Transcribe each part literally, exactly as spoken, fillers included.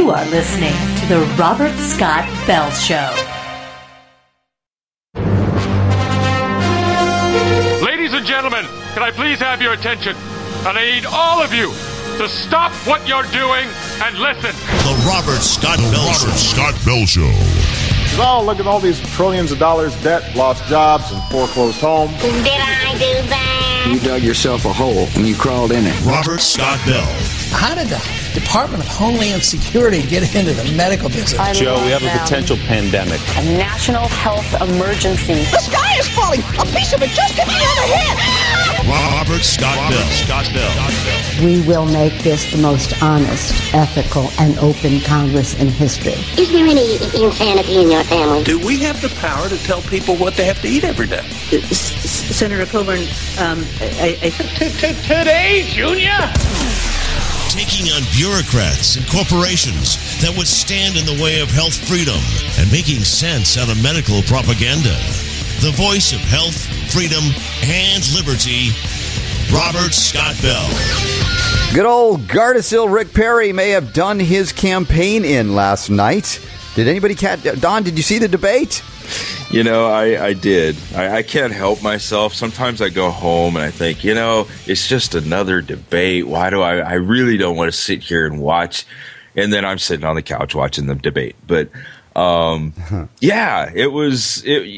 You are listening to The Robert Scott Bell Show. Ladies and gentlemen, can I please have your attention? And I need all of you to stop what you're doing and listen. The Robert Scott the Bell Robert Show. Scott Bell Show. Oh, look at all these trillions of dollars debt, lost jobs, and foreclosed homes. Did I do that? You dug yourself a hole and you crawled in it. Robert Scott Bell. How did the Department of Homeland Security get into the medical business? I Joe, we have them. a potential pandemic. A national health emergency. The sky is falling. A piece of it just hit me on the head. Robert Scott Robert Bell. Scott Bell. We will make this the most honest, ethical, and open Congress in history. Is there any insanity in your family? Do we have the power to tell people what they have to eat every day? Uh, S- Senator Coburn, um, I, I, I... Today, Junior? Taking on bureaucrats and corporations that would stand in the way of health freedom and making sense out of medical propaganda. The voice of health, freedom, and liberty, Robert Scott Bell. Good old Gardasil Rick Perry may have done his campaign in last night. Did anybody catch? Don, did you see the debate? You know, I, I did. I, I can't help myself. Sometimes I go home and I think, you know, it's just another debate. Why do I, I really don't want to sit here and watch. And then I'm sitting on the couch watching the debate. But, um, yeah, it was, it,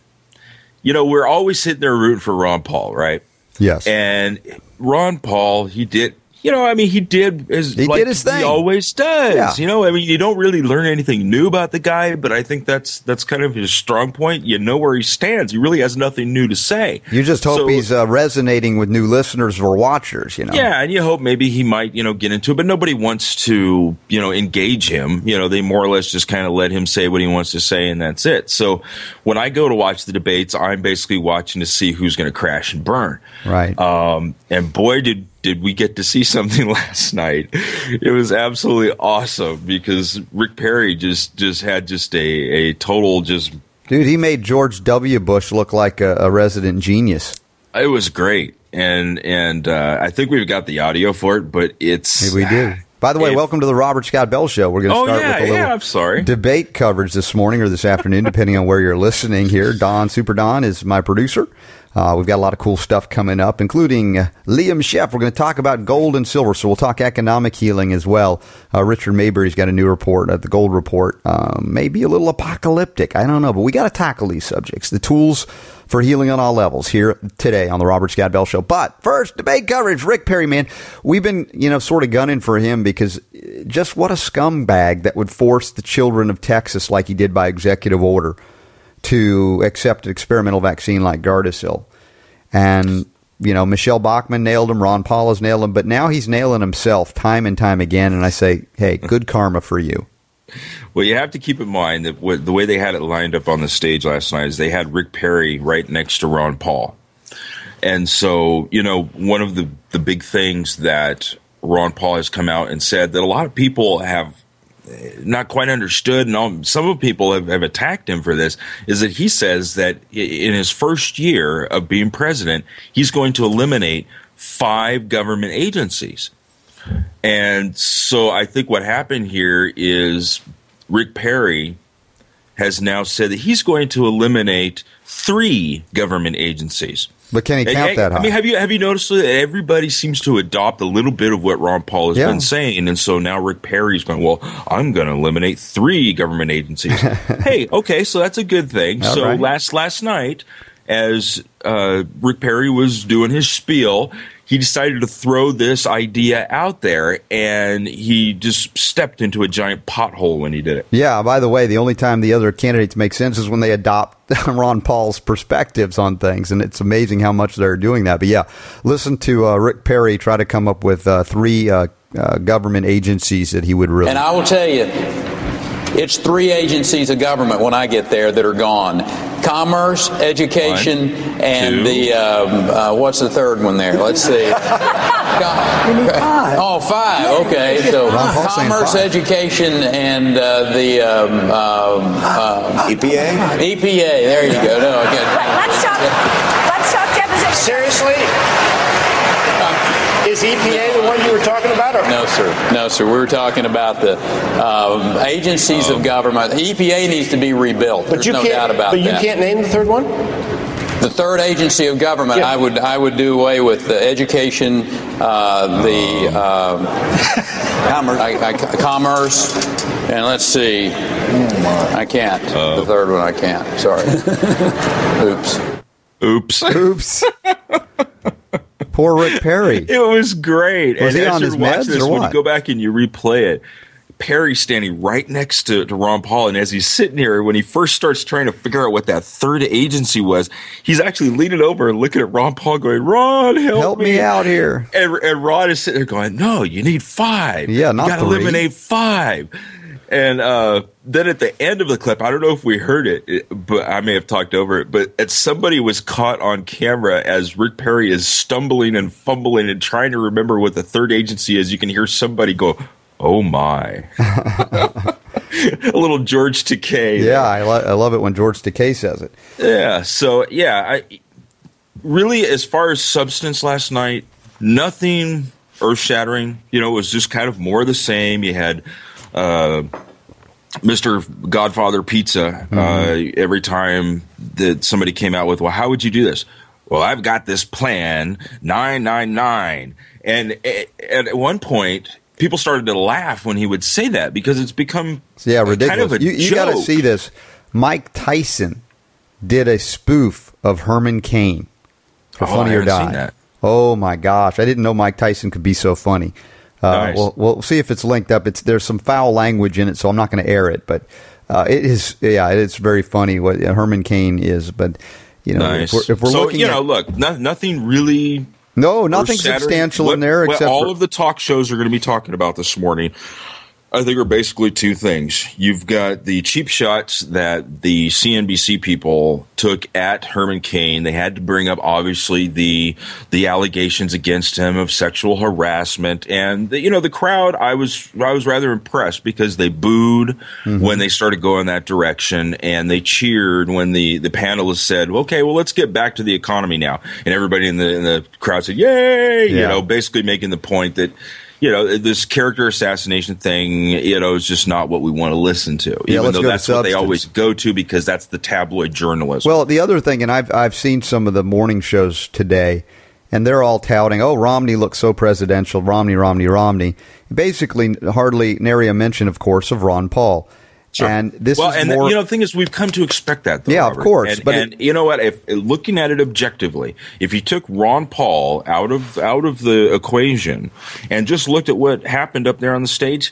you know, we're always sitting there rooting for Ron Paul, right? Yes. And Ron Paul, he did. You know, I mean, he did his, he like did his thing. He always does. Yeah. You know, I mean, you don't really learn anything new about the guy, but I think that's that's kind of his strong point. You know where he stands. He really has nothing new to say. You just hope so, he's uh, resonating with new listeners or watchers, you know. Yeah, and you hope maybe he might, you know, get into it, but nobody wants to, you know, engage him. You know, they more or less just kind of let him say what he wants to say, and that's it. So when I go to watch the debates, I'm basically watching to see who's going to crash and burn. Right. Um, and boy, did did we get to see something last night. It was absolutely awesome because Rick Perry just, just had just a, a total just... Dude, he made George W. Bush look like a, a resident genius. It was great. And and uh, I think we've got the audio for it, but it's... Maybe we do. By the way, if, welcome to the Robert Scott Bell Show. We're going to oh, start yeah, with a little yeah, I'm sorry. debate coverage this morning or this afternoon, depending on where you're listening here. Don, Super Don, is my producer. Uh, we've got a lot of cool stuff coming up, including uh, Liam Sheff. We're going to talk about gold and silver, so we'll talk economic healing as well. Uh, Richard Mayberry's got a new report, uh, the gold report. Um, maybe a little apocalyptic. I don't know, but we got to tackle these subjects, the tools for healing on all levels here today on the Robert Scott Bell Show. But first, debate coverage. Rick Perry, man, we've been, you know, sort of gunning for him because just what a scumbag that would force the children of Texas, like he did by executive order, to accept an experimental vaccine like Gardasil. And, you know, Michelle Bachmann nailed him, Ron Paul has nailed him, but now he's nailing himself time and time again. And I say, hey, good karma for you. Well, you have to keep in mind that what, the way they had it lined up on the stage last night is they had Rick Perry right next to Ron Paul. And so, you know, one of the, the big things that Ron Paul has come out and said that a lot of people have not quite understood, and all, some of people have, have attacked him for this, is that he says that in his first year of being president, he's going to eliminate five government agencies. And so I think what happened here is Rick Perry has now said that he's going to eliminate three government agencies. But can he count and, that high? I mean, have you have you noticed that everybody seems to adopt a little bit of what Ron Paul has yeah. been saying, and so now Rick Perry's going, well, I'm going to eliminate three government agencies. Hey, okay, so that's a good thing. All so right. last last night, as uh, Rick Perry was doing his spiel, he decided to throw this idea out there, and he just stepped into a giant pothole when he did it. Yeah, by the way, the only time the other candidates make sense is when they adopt Ron Paul's perspectives on things, and it's amazing how much they're doing that. But yeah, listen to uh, Rick Perry try to come up with uh, three uh, uh, government agencies that he would really... And I will tell you, it's three agencies of government when I get there that are gone. Commerce, education, one, and two. the, um, uh, what's the third one there? Let's see. five. Oh, five. Okay. So commerce, education, and uh, the um, uh, uh, E P A? E P A. There you go. No, okay. Let's talk, let's talk deposition. Seriously? is E P A the one you were talking about? Or? No, sir. No, sir. We were talking about the um, agencies of government. The E P A needs to be rebuilt. But There's you no can't, doubt about but that. But you can't name the third one? The third agency of government, yeah. I would I would do away with the education, uh, the um, commerce, I, I, commerce, and let's see, I can't. Uh, the third one, I can't. Sorry. Oops. Oops. Oops. Poor Rick Perry. It was great. Was and he on his meds this, or when what? you go back and you replay it, Perry's standing right next to, to Ron Paul, and as he's sitting here, when he first starts trying to figure out what that third agency was, he's actually leaning over and looking at Ron Paul going, Ron, help, help me. me out here. And, and Ron is sitting there going, no, you need five. Yeah, not You got to three. eliminate five. And uh, then at the end of the clip, I don't know if we heard it, but I may have talked over it, but somebody was caught on camera as Rick Perry is stumbling and fumbling and trying to remember what the third agency is. You can hear somebody go, oh my. A little George Takei. Yeah, I, lo- I love it when George Takei says it. Yeah, so yeah, I really, as far as substance last night, nothing earth-shattering. You know, it was just kind of more of the same. You had uh, Mister Godfather Pizza mm-hmm. uh, every time that somebody came out with, well, how would you do this? Well, I've got this plan, nine nine nine. And at one point, people started to laugh when he would say that because it's become yeah, ridiculous. Kind of a you you got to see this. Mike Tyson did a spoof of Herman Cain for oh, Funny I or haven't Die. Seen that. Oh my gosh, I didn't know Mike Tyson could be so funny. Uh, nice. We'll, we'll see if it's linked up. It's there's some foul language in it, so I'm not going to air it. But uh, it is, yeah, it's very funny what Herman Cain is. But you know, nice. if we're, if we're so, looking, you at, know, look, no, nothing really. No, nothing substantial what, in there. What Except all for, of the talk shows are going to be talking about this morning, I think, are basically two things. You've got the cheap shots that the C N B C people took at Herman Cain. They had to bring up, obviously, the the allegations against him of sexual harassment, and the, you know, the crowd. I was I was rather impressed because they booed mm-hmm. when they started going that direction, and they cheered when the the panelists said, "Okay, well, let's get back to the economy now," and everybody in the in the crowd said, "Yay!" Yeah. You know, basically making the point that, you know, this character assassination thing, you know, is just not what we want to listen to, yeah, even though go that's to what they always go to because that's the tabloid journalism. Well, the other thing, and I've I've seen some of the morning shows today, and they're all touting, oh, Romney looks so presidential, Romney, Romney, Romney. Basically, hardly nary a mention, of course, of Ron Paul. Sure. And this well, is and more, the, you know, the thing is, we've come to expect that, though, yeah, Robert. of course. And, but and it, you know what? If looking at it objectively, if you took Ron Paul out of out of the equation and just looked at what happened up there on the stage,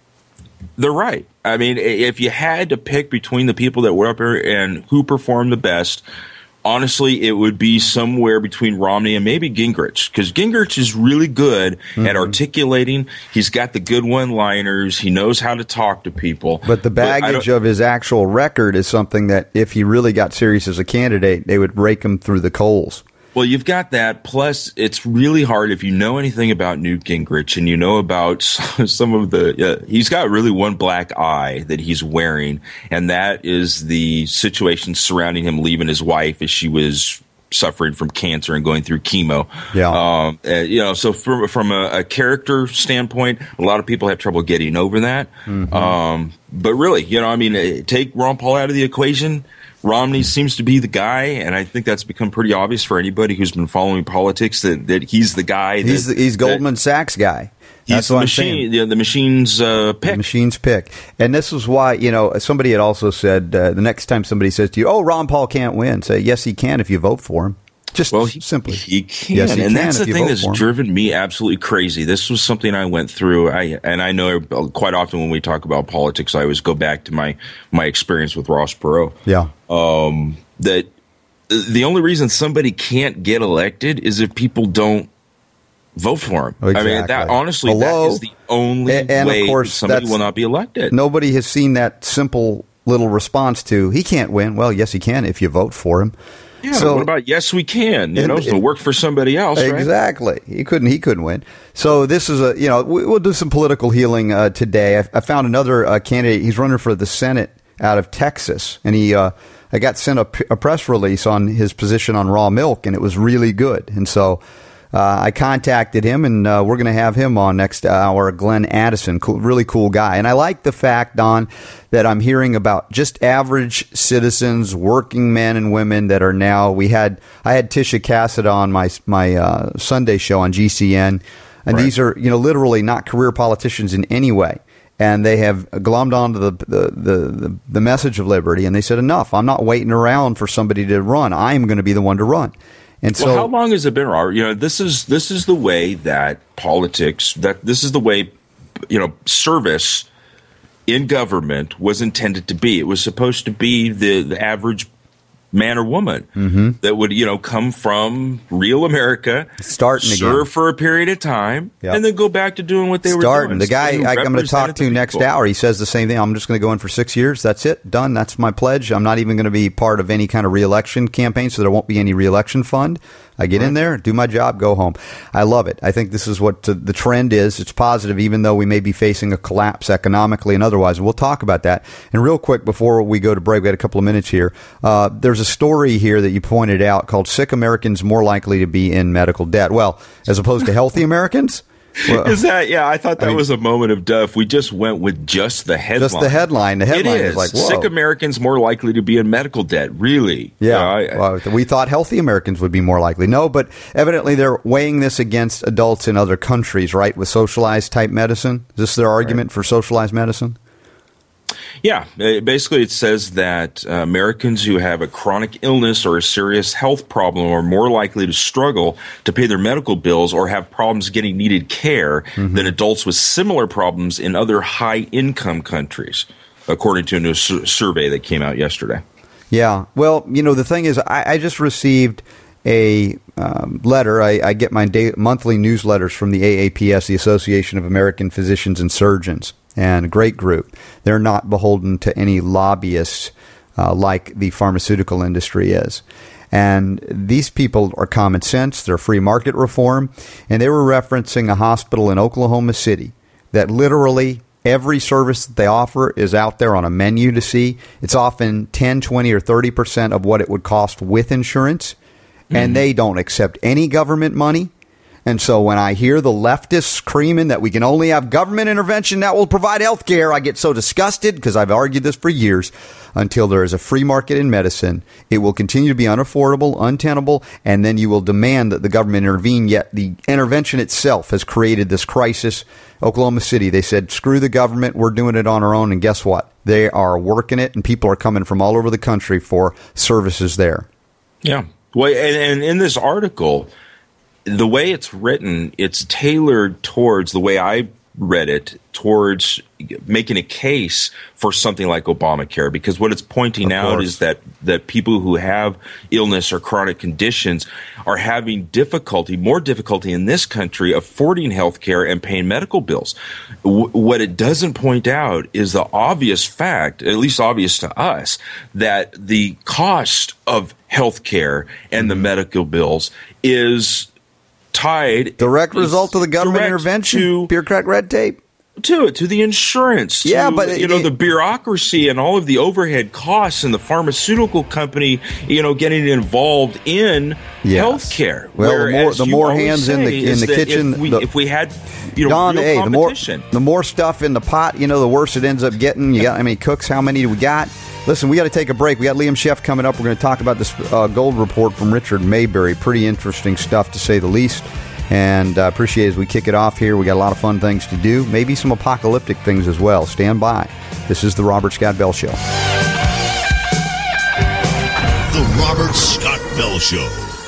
they're right. I mean, if you had to pick between the people that were up there and who performed the best, honestly, it would be somewhere between Romney and maybe Gingrich, because Gingrich is really good mm-hmm. at articulating. He's got the good one-liners. He knows how to talk to people. But the baggage but of his actual record is something that if he really got serious as a candidate, they would rake him through the coals. Well, you've got that. Plus, it's really hard if you know anything about Newt Gingrich and you know about some of the uh, – he's got really one black eye that he's wearing, and that is the situation surrounding him leaving his wife as she was suffering from cancer and going through chemo. Yeah. Um, uh, you know, so from, from a, a character standpoint, a lot of people have trouble getting over that. Mm-hmm. Um, but really, you know, I mean, take Ron Paul out of the equation – Romney seems to be the guy, and I think that's become pretty obvious for anybody who's been following politics that, that he's the guy. That, he's the, he's Goldman that, Sachs guy. That's he's the machine. The, the machine's uh, pick. The machine's pick. And this is why, you know, somebody had also said uh, the next time somebody says to you, "Oh, Ron Paul can't win," say, "Yes, he can if you vote for him." Just well, he, simply, he can, yes, he and can that's the thing that's him. driven me absolutely crazy. This was something I went through. I and I know quite often when we talk about politics, I always go back to my my experience with Ross Perot. Yeah, um, that the only reason somebody can't get elected is if people don't vote for him. Exactly. I mean, that honestly, Hello? that is the only and, and way of course, that somebody will not be elected. Nobody has seen that simple little response to he can't win. Well, yes, he can if you vote for him. Yeah, so, what about yes, we can? You it, know, so it worked for somebody else, right? Exactly. He couldn't. He couldn't win. So this is a you know we, we'll do some political healing uh, today. I, I found another uh, candidate. He's running for the Senate out of Texas, and he uh, I got sent a, a press release on his position on raw milk, and it was really good. And so uh, I contacted him, and uh, we're going to have him on next hour, Glenn Addison. Cool, really cool guy. And I like the fact, Don, that I'm hearing about just average citizens, working men and women that are now, we had, I had Tisha Cassidy on my, my uh, Sunday show on G C N, and right. these are, you know, literally not career politicians in any way. And they have glommed onto the, the, the, the, the message of liberty, and they said, enough, I'm not waiting around for somebody to run. I am going to be the one to run. And so, well, how long has it been, Robert? You know, this is this is the way that politics, that this is the way, you know, service in government was intended to be. It was supposed to be the, the average man or woman mm-hmm. that would, you know, come from real America, starting serve again. for a period of time, yep. and then go back to doing what they starting. were doing. The guy I, I'm going to talk to next people. hour, he says the same thing. I'm just going to go in for six years. That's it. Done. That's my pledge. I'm not even going to be part of any kind of reelection campaign, so there won't be any reelection fund. I get right. in there, do my job, go home. I love it. I think this is what the trend is. It's positive, even though we may be facing a collapse economically and otherwise. We'll talk about that. And real quick, before we go to break, we got a couple of minutes here. Uh, there's a story here that you pointed out called Sick Americans More Likely to Be in Medical Debt. Well, as opposed to healthy Americans? Well, is that, yeah, I thought that I mean, was a moment of duh. If we just went with just the headline. Just the headline. The headline it is. is like, whoa. Sick Americans more likely to be in medical debt. Really? Yeah. You know, I, well, we thought healthy Americans would be more likely. No, but evidently they're weighing this against adults in other countries, right, with socialized type medicine. Is this their argument right. for socialized medicine? Yeah, basically it says that uh, Americans who have a chronic illness or a serious health problem are more likely to struggle to pay their medical bills or have problems getting needed care mm-hmm. than adults with similar problems in other high-income countries, according to a new sur- survey that came out yesterday. Yeah, well, you know, the thing is, I, I just received a um, letter. I, I get my day, monthly newsletters from the A A P S, the Association of American Physicians and Surgeons. And a great group. They're not beholden to any lobbyists uh, like the pharmaceutical industry is. And these people are common sense. They're free market reform. And they were referencing a hospital in Oklahoma City that literally every service that they offer is out there on a menu to see. It's often ten, twenty, or thirty percent of what it would cost with insurance. Mm-hmm. And they don't accept any government money. And so when I hear the leftists screaming that we can only have government intervention that will provide health care, I get so disgusted because I've argued this for years. Until there is a free market in medicine, it will continue to be unaffordable, untenable, and then you will demand that the government intervene. Yet the intervention itself has created this crisis. Oklahoma City, they said, screw the government, we're doing it on our own. And guess what? They are working it, and people are coming from all over the country for services there. Yeah. Well, and, and in this article, the way it's written, it's tailored towards the way I read it, towards making a case for something like Obamacare, because what it's pointing out is that, that people who have illness or chronic conditions are having difficulty, more difficulty in this country affording health care and paying medical bills. W- what it doesn't point out is the obvious fact, at least obvious to us, that the cost of health care and the medical bills is tied direct result of the government intervention, to, bureaucratic red tape, to it, to the insurance, to, yeah, but you it, know it, the bureaucracy and all of the overhead costs, and the pharmaceutical company, you know, getting involved in yes. healthcare. Well, the more, the more hands in the in the kitchen, if we, the, if we had, you know, Don, real hey, competition, the more the more stuff in the pot, you know, the worse it ends up getting. You got how many cooks? How many do we got? Listen, we got to take a break. We got Liam Sheff coming up. We're going to talk about this uh, gold report from Richard Maybury. Pretty interesting stuff, to say the least. And I uh, appreciate as we kick it off here. We got a lot of fun things to do, maybe some apocalyptic things as well. Stand by. This is the Robert Scott Bell Show. The Robert Scott Bell Show.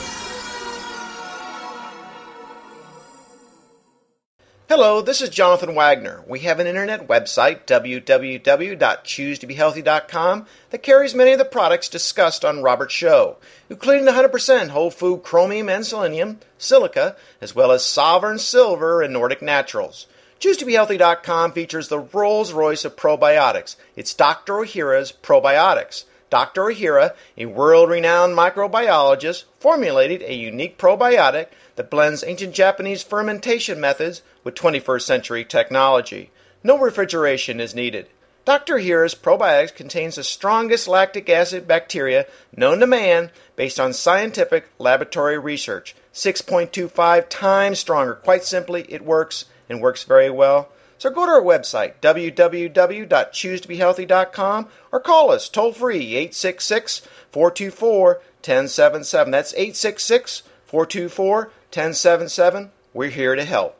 Hello, this is Jonathan Wagner. We have an internet website, w w w dot choose to be healthy dot com, that carries many of the products discussed on Robert's show, including one hundred percent whole food chromium and selenium, silica, as well as Sovereign Silver and Nordic Naturals. choose to be healthy dot com features the Rolls-Royce of probiotics. It's Doctor Ohhira's Probiotics. Doctor Ohhira, a world-renowned microbiologist, formulated a unique probiotic that blends ancient Japanese fermentation methods with twenty-first century technology. No refrigeration is needed. Doctor Ohhira's probiotics contains the strongest lactic acid bacteria known to man based on scientific laboratory research. six point two five times stronger. Quite simply, it works and works very well. So go to our website, w w w dot choose to be healthy dot com, or call us toll-free, eight six six, four two four, one zero seven seven. That's eight six six, four two four, one zero seven seven. We're here to help.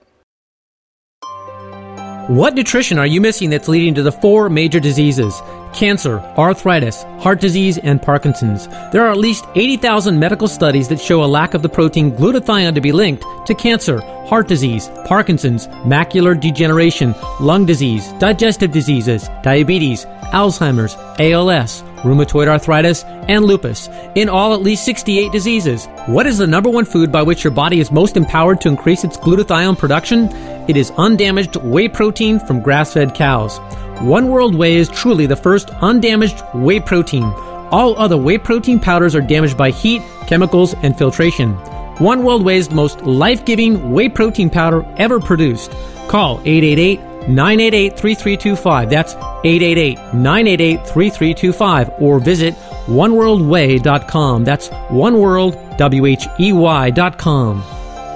What nutrition are you missing that's leading to the four major diseases? Cancer, arthritis, heart disease, and Parkinson's. There are at least eighty thousand medical studies that show a lack of the protein glutathione to be linked to cancer, heart disease, Parkinson's, macular degeneration, lung disease, digestive diseases, diabetes, Alzheimer's, A L S, rheumatoid arthritis, and lupus. In all, at least sixty-eight diseases. What is the number one food by which your body is most empowered to increase its glutathione production? It is undamaged whey protein from grass-fed cows. One World Whey is truly the first undamaged whey protein. All other whey protein powders are damaged by heat, chemicals, and filtration. One World Whey is the most life-giving whey protein powder ever produced. Call eight eight eight, nine eight eight, three three two five. That's eight eight eight, nine eight eight, three three two five. Or visit one world whey dot com. That's oneworld, W H E Y dot com.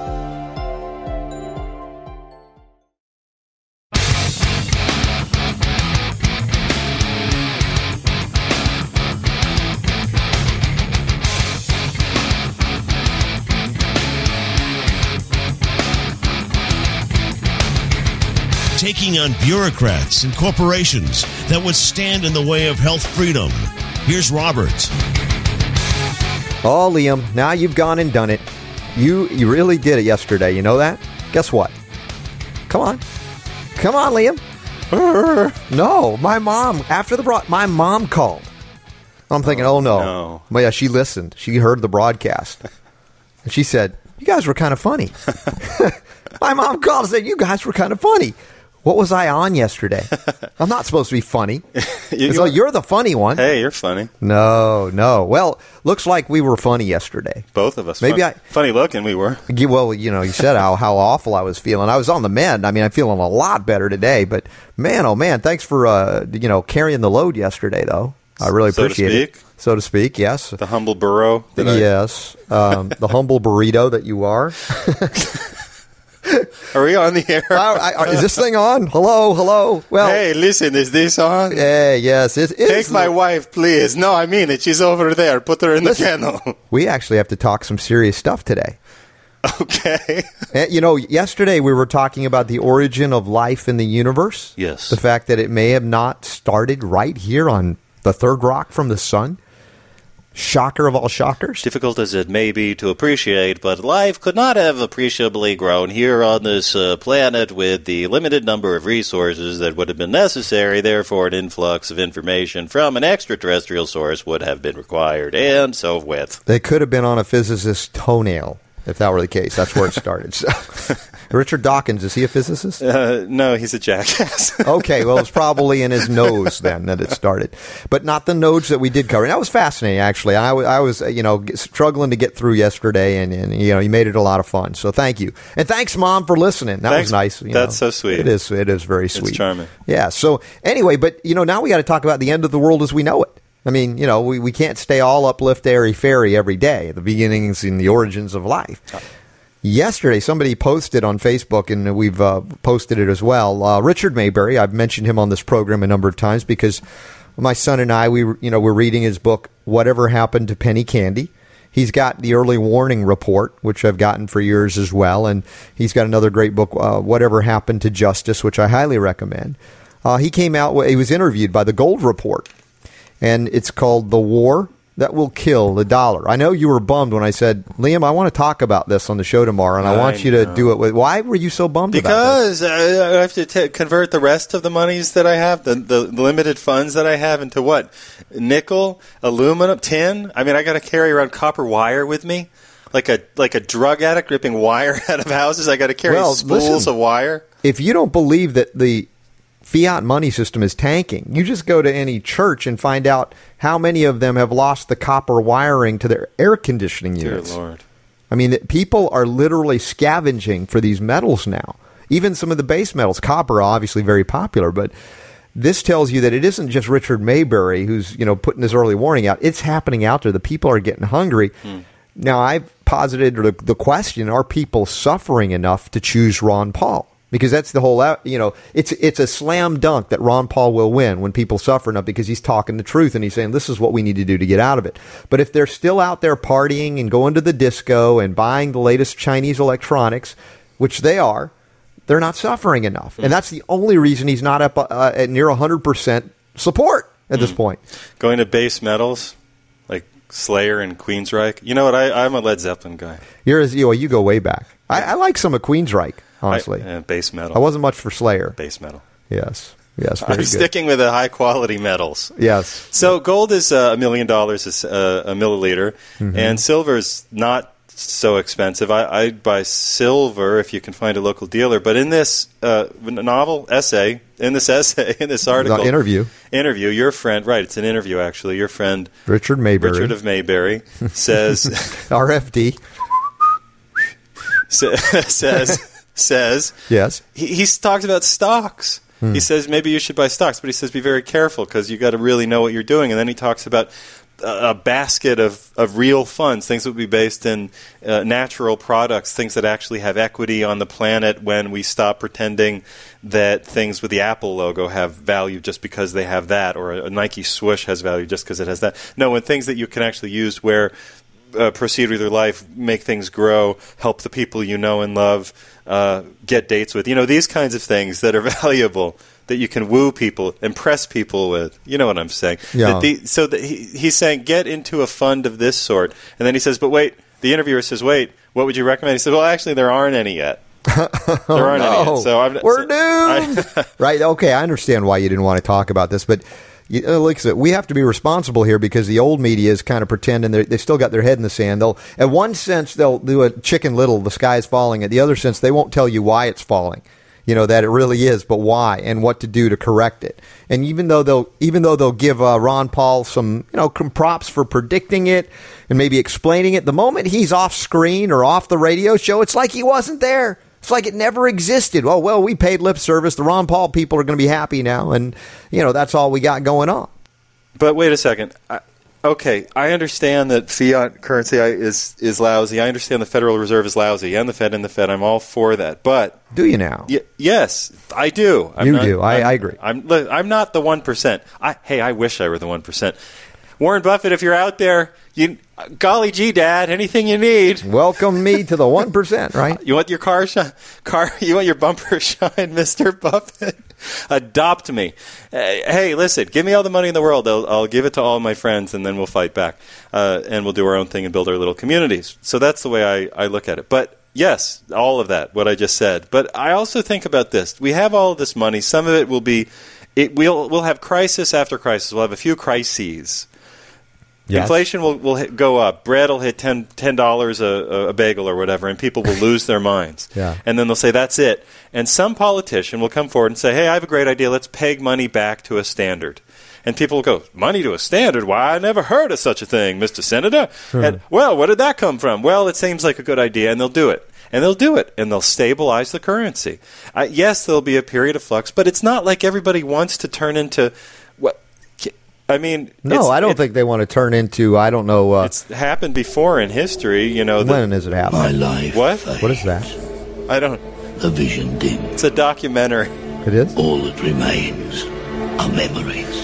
Taking on bureaucrats and corporations that would stand in the way of health freedom. Here's Robert. Oh, Liam, now you've gone and done it. You you really did it yesterday. You know that? Guess what? Come on. Come on, Liam. No, my mom, after the broad, my mom called. I'm thinking, oh, no. no. Well, yeah, she listened. She heard the broadcast. And she said, you guys were kind of funny. My mom called and said, you guys were kind of funny. What was I on yesterday? I'm not supposed to be funny. you, so you're the funny one. Hey, you're funny. No, no. Well, looks like we were funny yesterday. Both of us. Maybe fun, I funny looking we were. Well, you know, you said how, how awful I was feeling. I was on the mend. I mean, I'm feeling a lot better today. But man, oh man, thanks for uh, you know carrying the load yesterday, though. I really so appreciate to it. So to speak, yes. The humble burro. That yes, I... um, the humble burrito that you are. Are we on the air? I, I, is this thing on? Hello, hello. Well, hey, listen, is this on? Yeah, yes. It, it Take my the... wife, please. No, I mean it. She's over there. Put her in listen, the kennel. We actually have to talk some serious stuff today. Okay. And, you know, yesterday we were talking about the origin of life in the universe. Yes. The fact that it may have not started right here on the third rock from the sun. Shocker of all shockers. Difficult as it may be to appreciate, but life could not have appreciably grown here on this uh, planet with the limited number of resources that would have been necessary. Therefore, an influx of information from an extraterrestrial source would have been required, and so forth. They could have been on a physicist's toenail, if that were the case. That's where it started. So, Richard Dawkins, is he a physicist? Uh, no, he's a jackass. Okay, well, it's probably in his nose then that it started. But not the nodes that we did cover. And that was fascinating, actually. I, w- I was, you know, struggling to get through yesterday, and, and, you know, you made it a lot of fun. So thank you. And thanks, Mom, for listening. That thanks, was nice. You that's know. so sweet. It is, it is very sweet. It's charming. Yeah, so anyway, but, you know, now we got to talk about the end of the world as we know it. I mean, you know, we, we can't stay all uplift, airy, fairy every day, the beginnings and the origins of life. Yesterday, somebody posted on Facebook, and we've uh, posted it as well. Uh, Richard Maybury, I've mentioned him on this program a number of times because my son and I, we you know, we're reading his book, Whatever Happened to Penny Candy. He's got the early warning report, which I've gotten for years as well, and he's got another great book, uh, Whatever Happened to Justice, which I highly recommend. Uh, he came out, he was interviewed by the Gold Report, and it's called The War That Will Kill the Dollar. I know you were bummed when I said, Liam, I want to talk about this on the show tomorrow, and I, I want you know. to do it with... Why were you so bummed because about this? Because I have to t- convert the rest of the monies that I have, the, the limited funds that I have, into what? Nickel, aluminum, tin? I mean, I got to carry around copper wire with me? Like a like a drug addict ripping wire out of houses? I got to carry well, spools listen, of wire? If you don't believe that the fiat money system is tanking, you just go to any church and find out how many of them have lost the copper wiring to their air conditioning units. Dear Lord. I mean, people are literally scavenging for these metals now. Even some of the base metals. Copper, obviously very popular, but this tells you that it isn't just Richard Maybury who's, you know, putting this early warning out. It's happening out there. The people are getting hungry. Hmm. Now, I've posited the, the question, are people suffering enough to choose Ron Paul? Because that's the whole, you know, it's it's a slam dunk that Ron Paul will win when people suffer enough, because he's talking the truth and he's saying this is what we need to do to get out of it. But if they're still out there partying and going to the disco and buying the latest Chinese electronics, which they are, they're not suffering enough. And that's the only reason he's not up uh, at near one hundred percent support at this mm. point. Going to base metals like Slayer and Queensryche. You know what? I, I'm a Led Zeppelin guy. You're as, you know, you go way back. I, I like some of Queensryche. Honestly, I, uh, base metal. I wasn't much for Slayer. Base metal. Yes, yes. Very I'm good. Sticking with the high quality metals. Yes. So gold is uh, a million dollars a, a milliliter, mm-hmm. and silver is not so expensive. I, I'd buy silver if you can find a local dealer. But in this uh, novel essay, in this essay, in this article, the interview, interview, your friend, right? It's an interview actually. Your friend Richard Mayberry, Richard of Mayberry, says R F D says. says yes he, he talks about stocks. hmm. He says maybe you should buy stocks, but he says be very careful because you got to really know what you're doing. And then he talks about a, a basket of, of real funds, things that would be based in uh, natural products, things that actually have equity on the planet when we stop pretending that things with the Apple logo have value just because they have that, or a, a Nike swoosh has value just because it has that. No, when things that you can actually use where uh, proceed with your life, make things grow, help the people you know and love, Uh, get dates with, you know, these kinds of things that are valuable, that you can woo people, impress people with. You know what I'm saying? Yeah. That the, so that he, he's saying get into a fund of this sort. And then he says, but wait, the interviewer says, wait, what would you recommend? He said, well, actually, there aren't any yet. There aren't oh, no. any yet. So I'm, We're so, doomed! I, right, okay, I understand why you didn't want to talk about this, but you know, like I said, we have to be responsible here because the old media is kind of pretending they've still got their head in the sand. They'll, in one sense, they'll do a Chicken Little, the sky is falling. At the other sense, they won't tell you why it's falling. You know, that it really is, but why and what to do to correct it. And even though they'll, even though they'll give uh, Ron Paul some, you know, props for predicting it and maybe explaining it, the moment he's off screen or off the radio show, it's like he wasn't there. It's like it never existed. Oh, well, we paid lip service. The Ron Paul people are going to be happy now. And, you know, that's all we got going on. But wait a second. I, okay, I understand that fiat currency is is lousy. I understand the Federal Reserve is lousy, and the Fed and the Fed. I'm all for that. But do you now? Y- yes, I do. I'm you not, do. I, I'm, I agree. I'm I'm not the one percent. I, hey, I wish I were the one percent. Warren Buffett, if you're out there, you golly gee, Dad, anything you need. Welcome me to the one percent, right? You want your car shine? Car? You want your bumper shine, Mister Buffett? Adopt me. Hey, listen, give me all the money in the world. I'll, I'll give it to all my friends, and then we'll fight back. Uh, and we'll do our own thing and build our little communities. So that's the way I, I look at it. But yes, all of that, what I just said. But I also think about this. We have all of this money. Some of it will be, it, we'll, we'll have crisis after crisis. We'll have a few crises. Yes. Inflation will, will hit, go up. Bread will hit ten dollars a, a bagel or whatever, and people will lose their minds. Yeah. And then they'll say, that's it. And some politician will come forward and say, hey, I have a great idea. Let's peg money back to a standard. And people will go, money to a standard? Why, I never heard of such a thing, Mister Senator. Hmm. And, well, where did that come from? Well, it seems like a good idea, and they'll do it. And they'll do it, and they'll stabilize the currency. Uh, yes, there'll be a period of flux, but it's not like everybody wants to turn into what. I mean, no, I don't it, think they want to turn into, I don't know. Uh, it's happened before in history, you know. When has it happened? My life. What? What is that? I don't. The vision dim. It's a documentary. It is? All that remains are memories.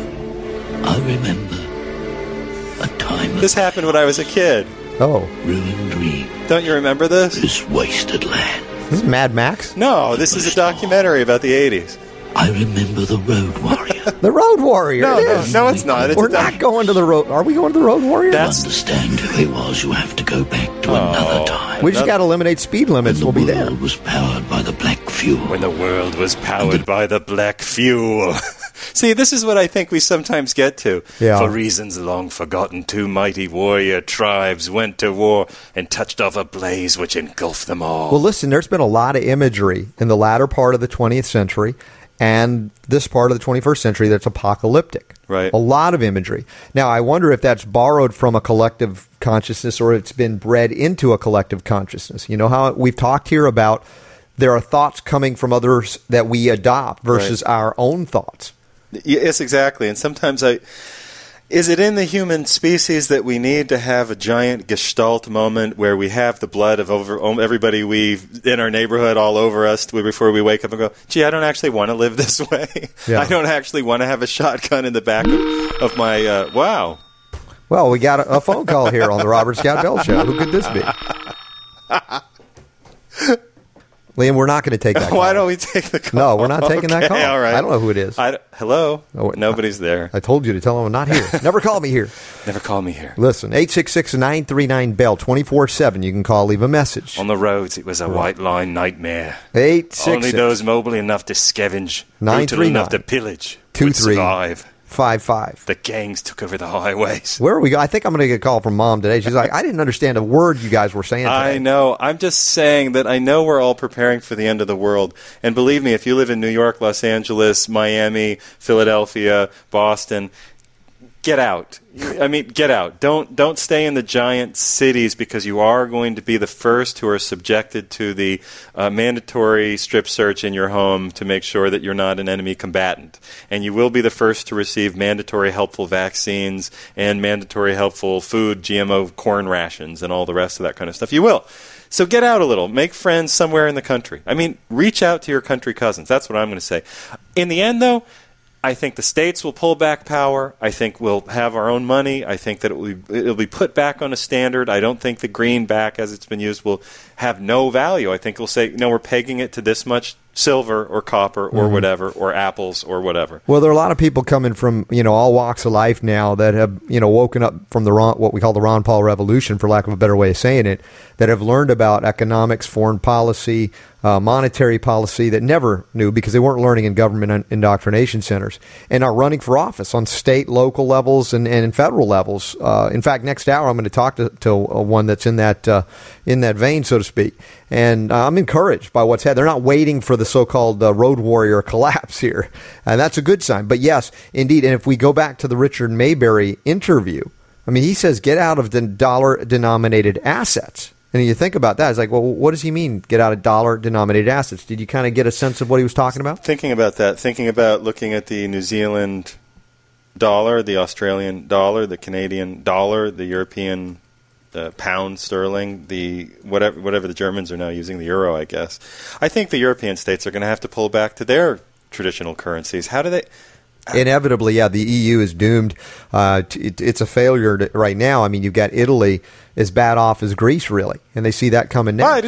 I remember a time. This happened when I was a kid. Oh. Ruined dream. Don't you remember this? This wasted land. This is Mad Max? No, this is a documentary about the eighties. I remember the Road Warrior. The Road Warrior. No, it no, is. no, it's not. It's We're not doc- going to the road. Are we going to the Road Warrior? To understand who he was, you have to go back to oh, another time. We just got to eliminate speed limits. We'll be there. When the world was powered by the black fuel. When the world was powered by the black fuel. See, this is what I think we sometimes get to. Yeah. For reasons long forgotten, two mighty warrior tribes went to war and touched off a blaze which engulfed them all. Well, listen, there's been a lot of imagery in the latter part of the twentieth century and this part of the twenty-first century that's apocalyptic. Right. A lot of imagery. Now, I wonder if that's borrowed from a collective consciousness or it's been bred into a collective consciousness. You know how we've talked here about there are thoughts coming from others that we adopt versus right. our own thoughts. Yes, exactly. And sometimes I, Is it in the human species that we need to have a giant gestalt moment where we have the blood of over everybody we in our neighborhood all over us before we wake up and go, gee, I don't actually want to live this way. Yeah. I don't actually want to have a shotgun in the back of, of my, uh, wow. Well, we got a, a phone call here on the Robert Scott Bell Show. Who could this be? Liam, we're not going to take that call. Why don't we take the call? No, we're not taking okay, that call. All right. I don't know who it is. I, hello? Oh, Nobody's there. I told you to tell him I'm not here. Never call me here. Never call me here. Listen, eight six six, nine three nine, B E L L, twenty-four seven. You can call, leave a message. On the roads, it was a white line nightmare. eight six six Only those mobile enough to scavenge, brutal enough to pillage, would survive. Five five. The gangs took over the highways. Where are we go? I think I'm going to get a call from Mom today. She's like, I didn't understand a word you guys were saying today. I know. I'm just saying that I know we're all preparing for the end of the world. And believe me, if you live in New York, Los Angeles, Miami, Philadelphia, Boston, get out. I mean, get out. Don't don't stay in the giant cities, because you are going to be the first who are subjected to the uh, mandatory strip search in your home to make sure that you're not an enemy combatant. And you will be the first to receive mandatory helpful vaccines and mandatory helpful food, G M O corn rations, and all the rest of that kind of stuff. You will. So get out a little. Make friends somewhere in the country. I mean, reach out to your country cousins. That's what I'm going to say. In the end, though, I think the states will pull back power. I think we'll have our own money. I think that it will be, it'll be put back on a standard. I don't think the greenback, as it's been used, will have no value. I think it'll say, no, we're pegging it to this much silver or copper or mm-hmm. whatever, or apples or whatever. Well, there are a lot of people coming from, you know, all walks of life now that have, you know, woken up from the Ron, what we call the Ron Paul revolution, for lack of a better way of saying it, that have learned about economics, foreign policy, uh, monetary policy that never knew because they weren't learning in government indoctrination centers, and are running for office on state, local levels, and, and federal levels. Uh, in fact, next hour I'm going to talk to, to one that's in that uh, in that vein, so to speak. And uh, I'm encouraged by what's happened. They're not waiting for the so-called uh, road warrior collapse here. And that's a good sign. But yes, indeed. And if we go back to the Richard Mayberry interview, I mean, he says, get out of the dollar-denominated assets. And you think about that, it's like, well, what does he mean, get out of dollar-denominated assets? Did you kind of get a sense of what he was talking about? Thinking about that, thinking about looking at the New Zealand dollar, the Australian dollar, the Canadian dollar, the European the pound sterling, the whatever whatever the Germans are now using, the euro, I guess. I think the European states are going to have to pull back to their traditional currencies. How do they? Inevitably, yeah, the E U is doomed. Uh, to, it, it's a failure to, right now. I mean, you've got Italy as bad off as Greece, really, and they see that coming now.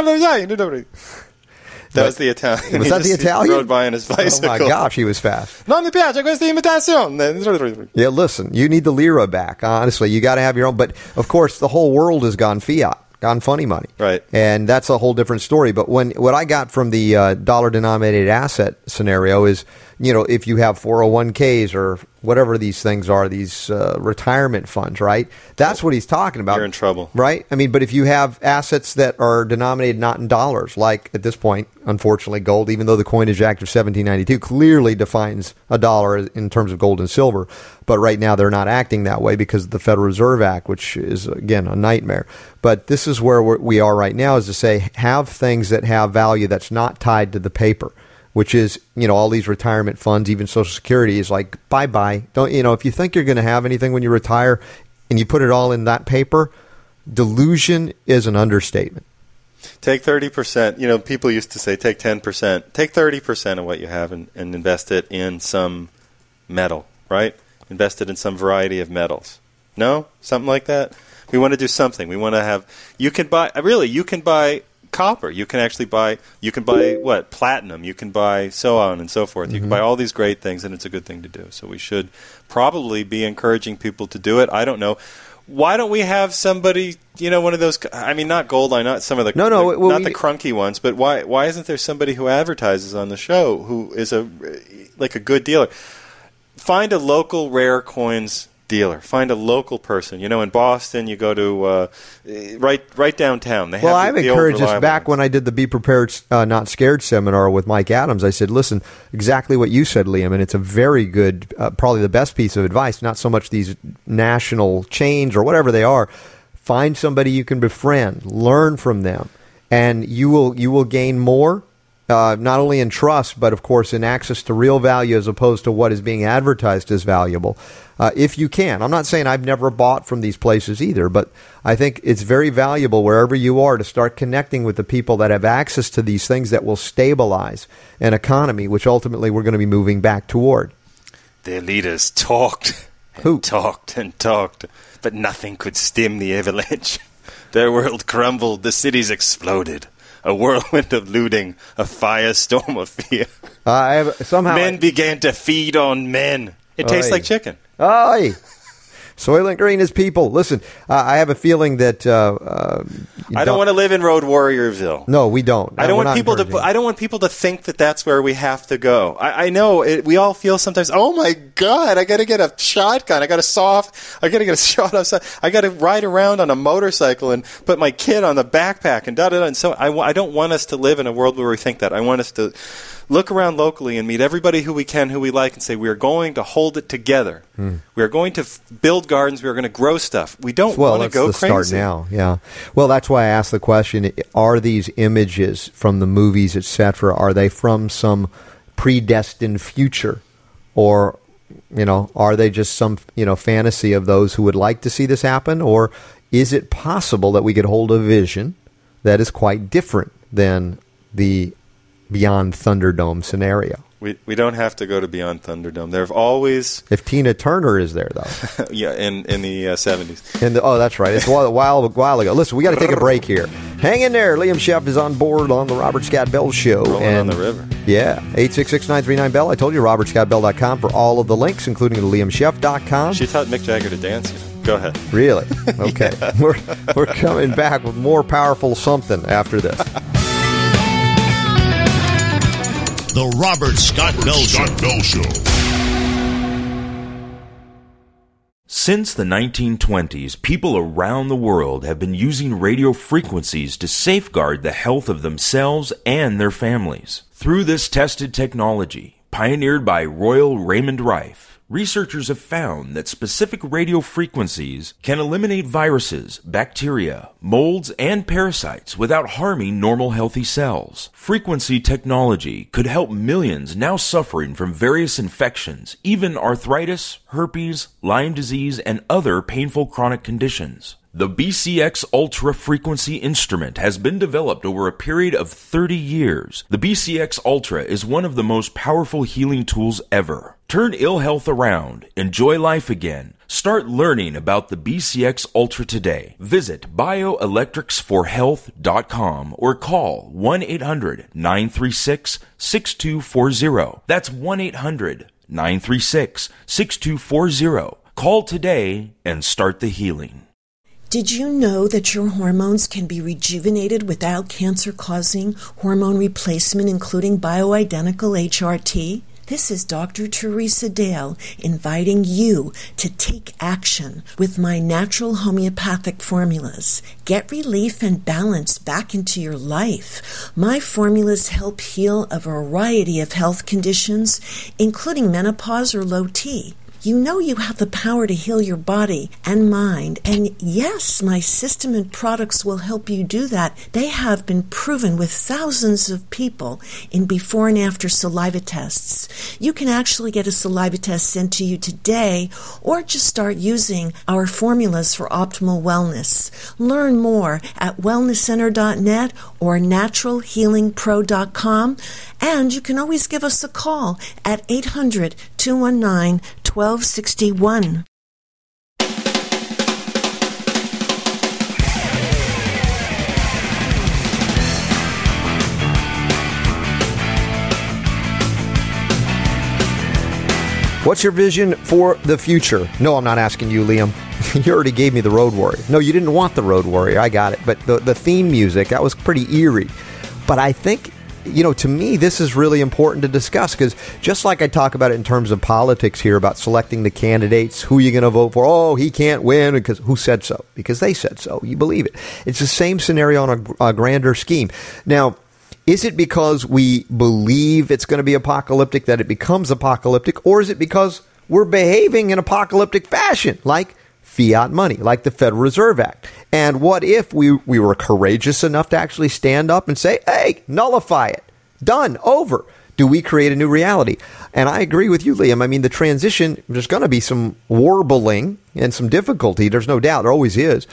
That was the Italian. Was that the Italian? He rode by on his bicycle. Oh, my gosh, he was fast. Non mi piace questa imitazione. Yeah, listen, you need the lira back. Honestly, you got to have your own. But, of course, the whole world has gone fiat, gone funny money. Right. And that's a whole different story. But when what I got from the uh, dollar-denominated asset scenario is, you know, if you have four oh one k's or whatever these things are, these uh, retirement funds, right? That's what he's talking about. You're in trouble. Right? I mean, but if you have assets that are denominated not in dollars, like at this point, unfortunately, gold, even though the Coinage Act of seventeen ninety-two clearly defines a dollar in terms of gold and silver, but right now they're not acting that way because of the Federal Reserve Act, which is, again, a nightmare. But this is where we're, we are right now, is to say have things that have value that's not tied to the paper, which is, you know, all these retirement funds, even Social Security is like, bye-bye. Don't, you know, if you think you're going to have anything when you retire and you put it all in that paper, delusion is an understatement. Take thirty percent. You know, people used to say take ten percent. Take thirty percent of what you have and, and invest it in some metal, right? Invest it in some variety of metals. No? Something like that? We want to do something. We want to have, you can buy, really, you can buy copper. You can actually buy, you can buy, what, platinum. You can buy so on and so forth. You mm-hmm. can buy all these great things, and it's a good thing to do. So we should probably be encouraging people to do it. I don't know. Why don't we have somebody, you know, one of those, I mean, not Goldline, not some of the, no, no, the well, not we, the crunky ones, but why why isn't there somebody who advertises on the show who is a, like a good dealer? Find a local rare coins dealer. Find a local person. You know, in Boston, you go to uh, right right downtown. They well, have I've the, encouraged the this back ones. when I did the Be Prepared, uh, Not Scared seminar with Mike Adams. I said, listen, exactly what you said, Liam, and it's a very good, uh, probably the best piece of advice, not so much these national chains or whatever they are. Find somebody you can befriend, learn from them, and you will you will gain more uh, not only in trust, but of course in access to real value as opposed to what is being advertised as valuable, uh, if you can. I'm not saying I've never bought from these places either, but I think it's very valuable wherever you are to start connecting with the people that have access to these things that will stabilize an economy, which ultimately we're going to be moving back toward. Their leaders talked and Who? talked and talked, but nothing could stem the avalanche. Their world crumbled, the cities exploded. A whirlwind of looting, a firestorm of fear. Uh, I have, somehow men I, began to feed on men. It tastes Oy. like chicken. Aye. Soylent Green is people. Listen, uh, I have a feeling that uh, uh, I don't want to live in Road Warriorville. No, we don't. I don't We're want people to. encouraging. I don't want people to think that that's where we have to go. I, I know it, we all feel sometimes. Oh my God! I got to get a shotgun. I got to saw off. I got to get a shot off. I got to ride around on a motorcycle and put my kid on the backpack and da da da. And so I, I don't want us to live in a world where we think that. I want us to look around locally and meet everybody who we can, who we like, and say we are going to hold it together. Hmm. We are going to f- build gardens. We are going to grow stuff. We don't well, want to go let's crazy. Start now. Yeah. Well, that's why I asked the question: are these images from the movies, et cetera, are they from some predestined future, or you know, are they just some you know fantasy of those who would like to see this happen, or is it possible that we could hold a vision that is quite different than the Beyond Thunderdome scenario? We we don't have to go to Beyond Thunderdome. There have always... If Tina Turner is there, though. yeah, in, in the uh, seventies. In the, oh, that's right. It's a while, while, while ago. Listen, we got to take a break here. Hang in there. Liam Sheff is on board on the Robert Scott Bell Show. Rolling and, on the river. Yeah. eight six six, nine three nine, B E L L. I told you, robert scott bell dot com for all of the links, including the liam sheff dot com. She taught Mick Jagger to dance, you know. Go ahead. Really? Okay. Yeah. We're, we're coming back with more powerful something after this. The Robert Scott Bell Show. Scott Bell Show. Since the nineteen twenties, people around the world have been using radio frequencies to safeguard the health of themselves and their families. Through this tested technology, pioneered by Royal Raymond Rife, researchers have found that specific radio frequencies can eliminate viruses, bacteria, molds, and parasites without harming normal healthy cells. Frequency technology could help millions now suffering from various infections, even arthritis, herpes, Lyme disease, and other painful chronic conditions. The B C X Ultra Frequency instrument has been developed over a period of thirty years. The B C X Ultra is one of the most powerful healing tools ever. Turn ill health around. Enjoy life again. Start learning about the B C X Ultra today. Visit bioelectrics for health dot com or call one eight hundred, nine three six, six two four zero. That's one eight hundred, nine three six, six two four zero. Call today and start the healing. Did you know that your hormones can be rejuvenated without cancer-causing hormone replacement, including bioidentical H R T? This is Doctor Teresa Dale inviting you to take action with my natural homeopathic formulas. Get relief and balance back into your life. My formulas help heal a variety of health conditions, including menopause or low T. You know you have the power to heal your body and mind, and yes, my system and products will help you do that. They have been proven with thousands of people in before and after saliva tests. You can actually get a saliva test sent to you today, or just start using our formulas for optimal wellness. Learn more at wellness center dot net or natural healing pro dot com, and you can always give us a call at eight hundred, two one nine, twelve sixty-one. What's your vision for the future? No, I'm not asking you, Liam. You already gave me the Road Warrior. No, you didn't want the Road Warrior. I got it. But the, the theme music, that was pretty eerie. But I think, you know, to me, this is really important to discuss because just like I talk about it in terms of politics here about selecting the candidates, who you're going to vote for. Oh, he can't win because who said so? Because they said so. You believe it. It's the same scenario on a, a grander scheme. Now, is it because we believe it's going to be apocalyptic that it becomes apocalyptic, or is it because we're behaving in apocalyptic fashion, like fiat money, like the Federal Reserve Act? And what if we, we were courageous enough to actually stand up and say, hey, nullify it, Done. Over. Do we create a new reality? And I agree with you, Liam. I mean, the transition, there's going to be some warbling and some difficulty. There's no doubt. There always is.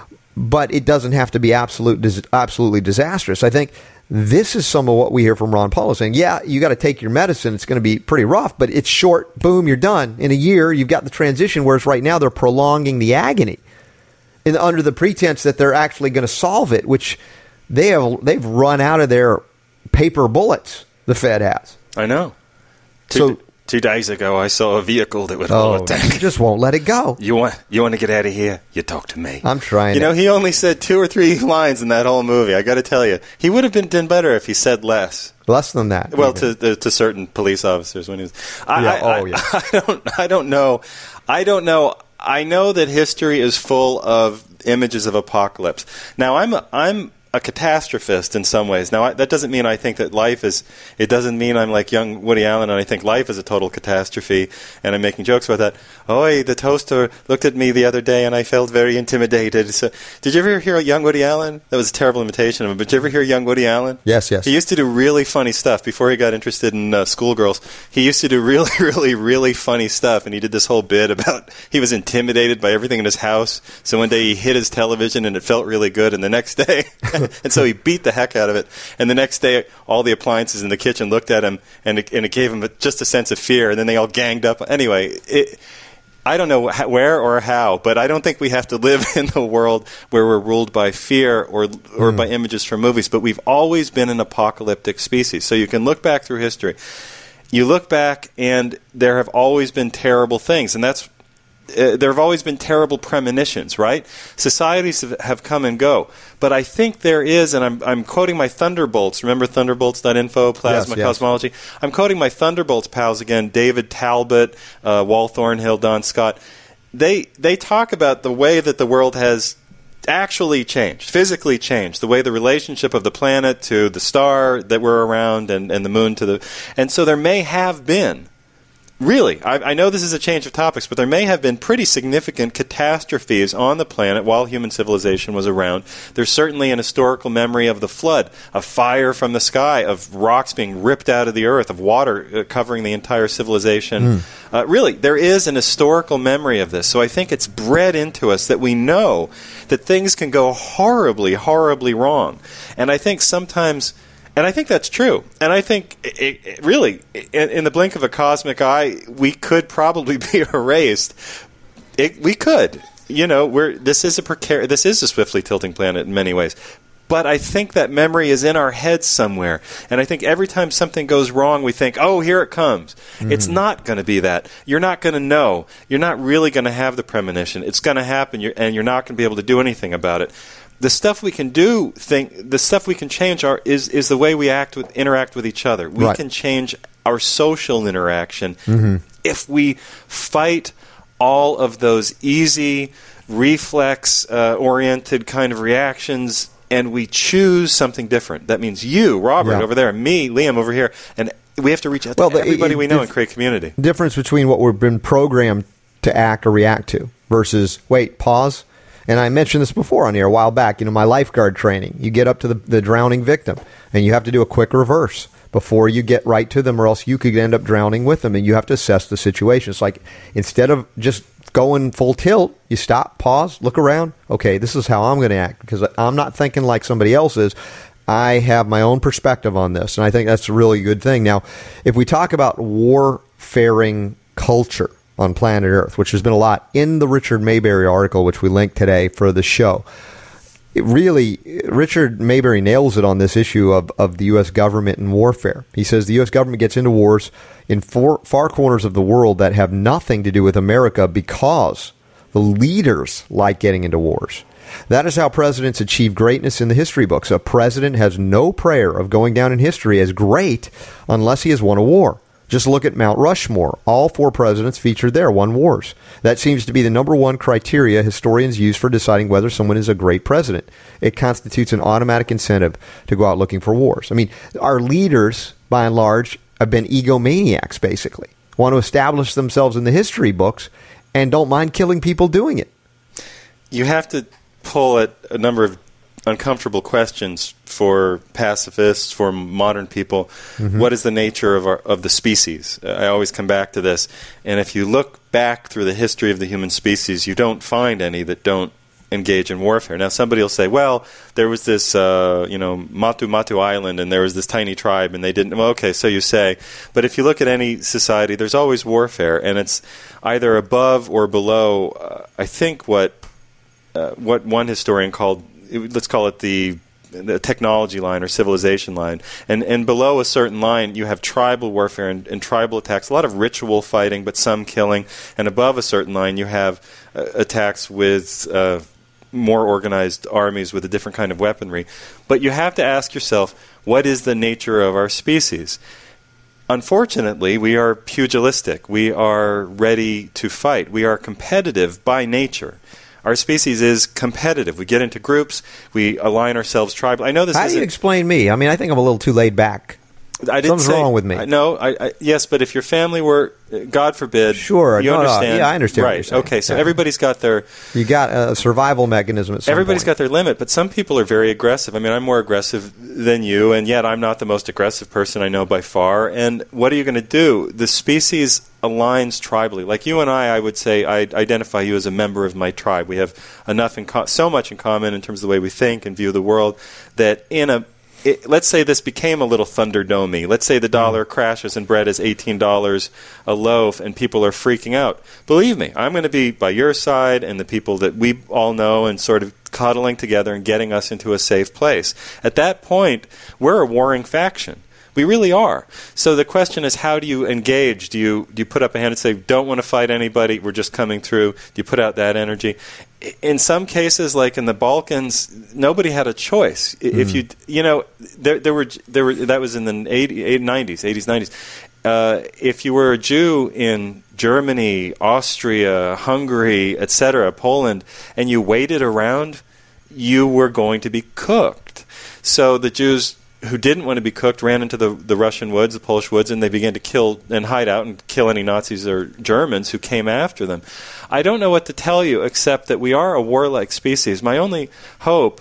But it doesn't have to be absolute, absolutely disastrous. I think this is some of what we hear from Ron Paul saying, yeah, you got to take your medicine. It's going to be pretty rough, but it's short. Boom, you're done. In a year, you've got the transition, whereas right now they're prolonging the agony in, under the pretense that they're actually going to solve it, which they have, they've run out of their paper bullets. The Fed has. I know. Two, so two days ago, I saw a vehicle that would oh, haul a tank. You just won't let it go. You want you want to get out of here? You talk to me. I'm trying. You to. know, he only said two or three lines in that whole movie. I got to tell you, he would have been done better if he said less. Less than that. Well, to, to to certain police officers when he was. I, yeah. I, Oh, yeah. I, I don't. I don't know. I don't know. I know that history is full of images of apocalypse. Now, I'm a, I'm. a catastrophist in some ways. Now, I, that doesn't mean I think that life is, it doesn't mean I'm like young Woody Allen and I think life is a total catastrophe and I'm making jokes about that. Oh, the toaster looked at me the other day and I felt very intimidated. So, did you ever hear young Woody Allen? That was a terrible imitation of him, but did you ever hear young Woody Allen? Yes, yes. He used to do really funny stuff before he got interested in uh, schoolgirls. He used to do really, really, really funny stuff, and he did this whole bit about he was intimidated by everything in his house, so one day he hit his television and it felt really good, and the next day... and so he beat the heck out of it. And the next day, all the appliances in the kitchen looked at him, and it, and it gave him a, just a sense of fear. And then they all ganged up. Anyway, it, I don't know wh- where or how, but I don't think we have to live in the world where we're ruled by fear or or mm. by images from movies. But we've always been an apocalyptic species. So you can look back through history. You look back, and there have always been terrible things. And that's Uh, there have always been terrible premonitions, right? Societies have, have come and go. But I think there is, and I'm, I'm quoting my Thunderbolts. Remember Thunderbolts dot info, plasma yes, yes. cosmology? I'm quoting my Thunderbolts pals again, David Talbot, uh, Wal Thornhill, Don Scott. They, they talk about the way that the world has actually changed, physically changed, the way the relationship of the planet to the star that we're around and, and the moon to the... And so there may have been... Really, I, I know this is a change of topics, but there may have been pretty significant catastrophes on the planet while human civilization was around. There's certainly an historical memory of the flood, of fire from the sky, of rocks being ripped out of the earth, of water uh, covering the entire civilization. Mm. Uh, really, there is an historical memory of this. So I think it's bred into us that we know that things can go horribly, horribly wrong. And I think sometimes... And I think that's true. And I think, it, it, really, in, in the blink of a cosmic eye, we could probably be erased. It, we could. You know, we're this is a precar- this is a swiftly tilting planet in many ways. But I think that memory is in our heads somewhere. And I think every time something goes wrong, we think, oh, here it comes. Mm-hmm. It's not going to be that. You're not going to know. You're not really going to have the premonition. It's going to happen, you're, and you're not going to be able to do anything about it. The stuff we can do, think the stuff we can change are is, is the way we act with interact with each other. We right. can change our social interaction mm-hmm. if we fight all of those easy, reflex-oriented uh, kind of reactions, and we choose something different. That means you, Robert, yeah. over there, me, Liam, over here, and we have to reach out well, to the, everybody it, we know the and create community. Difference between what we've been programmed to act or react to versus, wait, pause. And I mentioned this before on here a while back, you know, my lifeguard training. You get up to the, the drowning victim, and you have to do a quick reverse before you get right to them, or else you could end up drowning with them, and you have to assess the situation. It's like, instead of just going full tilt, you stop, pause, look around. Okay, this is how I'm going to act, because I'm not thinking like somebody else is. I have my own perspective on this, and I think that's a really good thing. Now, if we talk about warfaring culture on planet Earth, which has been a lot in the Richard Maybury article, which we linked today for the show. It really, Richard Maybury nails it on this issue of, of the U S government and warfare. He says the U S government gets into wars in four, far corners of the world that have nothing to do with America because the leaders like getting into wars. That is how presidents achieve greatness in the history books. A president has no prayer of going down in history as great unless he has won a war. Just look at Mount Rushmore. All four presidents featured there won wars. That seems to be the number one criteria historians use for deciding whether someone is a great president. It constitutes an automatic incentive to go out looking for wars. I mean, our leaders, by and large, have been egomaniacs, basically. Want to establish themselves in the history books and don't mind killing people doing it. You have to pull at a number of uncomfortable questions for pacifists, for modern people. Mm-hmm. What is the nature of our, of the species? Uh, I always come back to this. And if you look back through the history of the human species, you don't find any that don't engage in warfare. Now, somebody will say, well, there was this, uh, you know, Matu Matu Island, and there was this tiny tribe, and they didn't. Well, okay, so you say. But if you look at any society, there's always warfare, and it's either above or below, uh, I think, what uh, what one historian called, let's call it the the technology line or civilization line. And and below a certain line, you have tribal warfare and, and tribal attacks, a lot of ritual fighting, but some killing. And above a certain line, you have uh, attacks with uh, more organized armies with a different kind of weaponry. But you have to ask yourself, what is the nature of our species? Unfortunately, we are pugilistic. We are ready to fight. We are competitive by nature. Our species is competitive. We get into groups. We align ourselves tribally. I know this. How do you explain me? I mean, I think I'm a little too laid back. I didn't Something's say, wrong with me. I, no, I, I, yes, but if your family were, God forbid, sure, you no, understand. No, yeah, I understand. Right. What you're saying. Okay, so yeah. everybody's got their. You got a survival mechanism at some Everybody's point. got their limit, but some people are very aggressive. I mean, I'm more aggressive than you, and yet I'm not the most aggressive person I know by far. And what are you going to do? The species aligns tribally. Like you and I, I would say I identify you as a member of my tribe. We have enough in co- so much in common in terms of the way we think and view the world that in a It, let's say this became a little Thunderdome-y. Let's say the dollar crashes and bread is eighteen dollars a loaf and people are freaking out. Believe me, I'm going to be by your side and the people that we all know and sort of cuddling together and getting us into a safe place. At that point, we're a warring faction. We really are. So the question is, how do you engage? Do you do you put up a hand and say, don't want to fight anybody, we're just coming through? Do you put out that energy? In some cases, like in the Balkans, nobody had a choice. Mm. If you you know, there there were there were that was in the eighties, nineties, eighties, nineties. Uh, if you were a Jew in Germany, Austria, Hungary, et cetera, Poland, and you waited around, you were going to be cooked. So the Jews who didn't want to be cooked ran into the, the Russian woods, the Polish woods, and they began to kill and hide out and kill any Nazis or Germans who came after them. I don't know what to tell you except that we are a warlike species. My only hope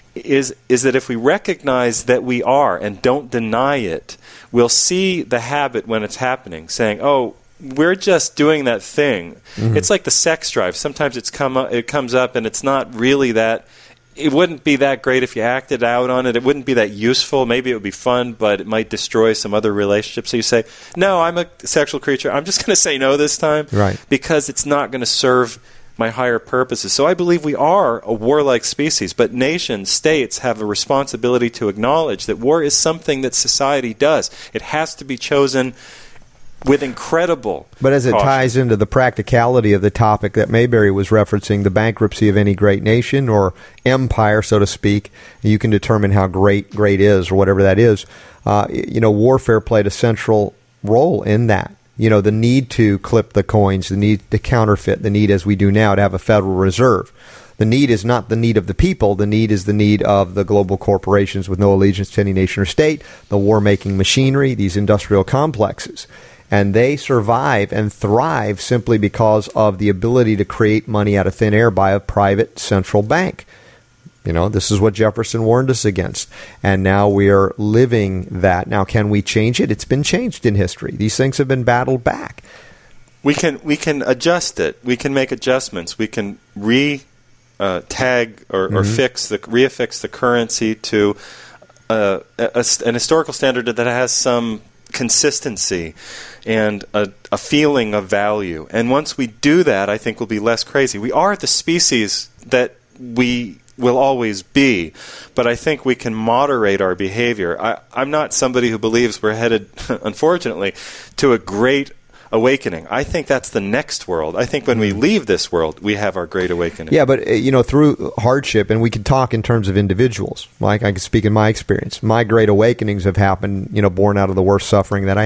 is is that if we recognize that we are and don't deny it, we'll see the habit when it's happening, saying, oh, we're just doing that thing. Mm-hmm. It's like the sex drive. Sometimes it's come up, it comes up and it's not really that. It wouldn't be that great if you acted out on it. It wouldn't be that useful. Maybe it would be fun, but it might destroy some other relationships. So you say, no, I'm a sexual creature. I'm just going to say no this time, right? Because it's not going to serve my higher purposes. So I believe we are a warlike species, but nations, states have a responsibility to acknowledge that war is something that society does. It has to be chosen with incredible But as it caution. ties into the practicality of the topic that Mayberry was referencing, the bankruptcy of any great nation or empire, so to speak, you can determine how great great is or whatever that is. Uh, you know, warfare played a central role in that. You know, the need to clip the coins, the need to counterfeit, the need, as we do now, to have a Federal Reserve. The need is not the need of the people. The need is the need of the global corporations with no allegiance to any nation or state, the war-making machinery, these industrial complexes. And they survive and thrive simply because of the ability to create money out of thin air by a private central bank. You know, this is what Jefferson warned us against. And now we are living that. Now, can we change it? It's been changed in history. These things have been battled back. We can we can adjust it. We can make adjustments. We can re uh, tag or, mm-hmm. or fix the reaffix the currency to uh, a, a, an historical standard that has some consistency and a, a feeling of value. And once we do that, I think we'll be less crazy. We are the species that we will always be, but I think we can moderate our behavior. I, I'm not somebody who believes we're headed, unfortunately, to a great awakening. I think that's the next world. I think when we leave this world, we have our great awakening. Yeah, but, uh, you know, through hardship, and we can talk in terms of individuals. Like I can speak in my experience. My great awakenings have happened, you know, born out of the worst suffering that I had.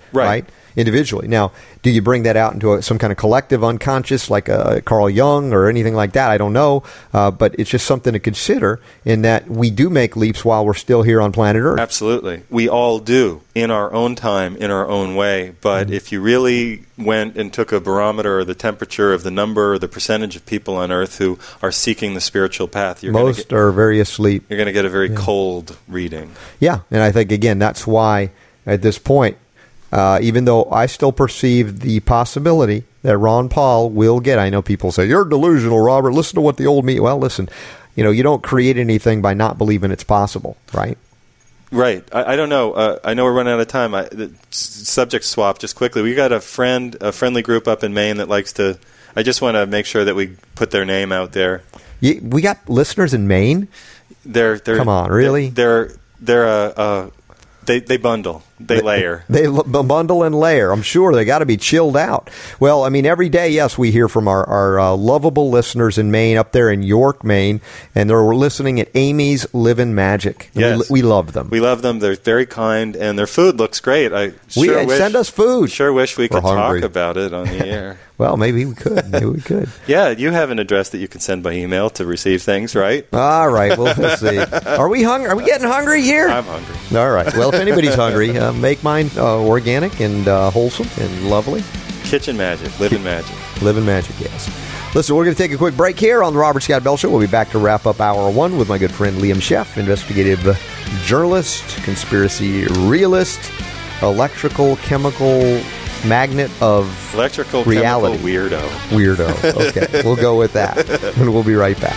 right? right? Individually. Now, do you bring that out into a, some kind of collective unconscious like uh, Carl Jung or anything like that? I don't know. Uh, but it's just something to consider in that we do make leaps while we're still here on planet Earth. Absolutely. We all do in our own time, in our own way. But mm-hmm. if you really went and took a barometer or the temperature of the number or the percentage of people on Earth who are seeking the spiritual path, you're most gonna get, are very asleep. You're going to get a very yeah. cold reading. Yeah. And I think, again, that's why at this point, Uh, even though I still perceive the possibility that Ron Paul will get. I know people say, you're delusional, Robert. Listen to what the old me. Well, listen, you know, you don't create anything by not believing it's possible, right? Right. I, I don't know. Uh, I know we're running out of time. I, the subject swap, just quickly. We got a friend, a friendly group up in Maine that likes to, I just want to make sure that we put their name out there. You, we got listeners in Maine? They're, they're, Come on, really? They're, they're, they're a, a They they bundle. They, they layer. They l- bundle and layer. I'm sure they got to be chilled out. Well, I mean, every day, yes, we hear from our, our uh, lovable listeners in Maine, up there in York, Maine, and they're listening at Amy's Livin' Magic. Yes. We, we love them. We love them. They're very kind, and their food looks great. I we, sure uh, wish, send us food. Sure wish we We're could hungry. talk about it on the air. Well, maybe we could. Maybe we could. Yeah, you have an address that you can send by email to receive things, right? All right. Well, let's see. Are we hungry? Are we getting hungry here? I'm hungry. All right. Well, if anybody's hungry, uh, make mine uh, organic and uh, wholesome and lovely. Kitchen magic. Living magic. Living magic, yes. Listen, we're going to take a quick break here on the Robert Scott Bell Show. We'll be back to wrap up hour one with my good friend Liam Sheff, investigative journalist, conspiracy realist, electrical, chemical magnet of electrical reality. Chemical weirdo. Weirdo. Okay, we'll go with that. And we'll be right back.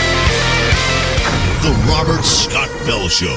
The Robert Scott Bell Show.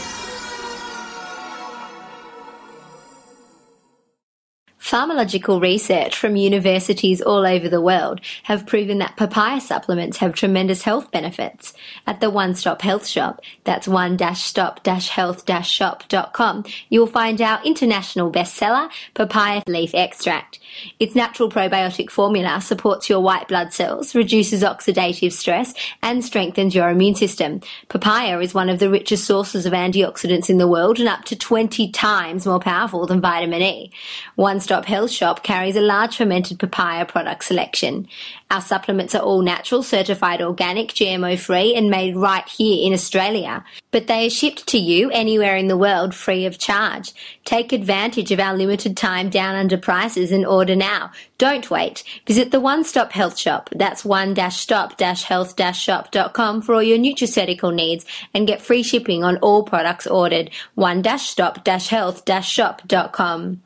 Pharmacological research from universities all over the world have proven that papaya supplements have tremendous health benefits. At the One Stop Health Shop, that's one stop health shop dot com, you'll find our international bestseller, Papaya Leaf Extract. Its natural probiotic formula supports your white blood cells, reduces oxidative stress, and strengthens your immune system. Papaya is one of the richest sources of antioxidants in the world and up to twenty times more powerful than vitamin E. One Stop Health Shop carries a large fermented papaya product selection. Our supplements are all natural, certified organic, G M O-free, and made right here in Australia. But they are shipped to you anywhere in the world free of charge. Take advantage of our limited time down under prices and order now. Don't wait. Visit the One Stop Health Shop. That's one stop health shop dot com for all your nutraceutical needs and get free shipping on all products ordered. one stop health shop dot com.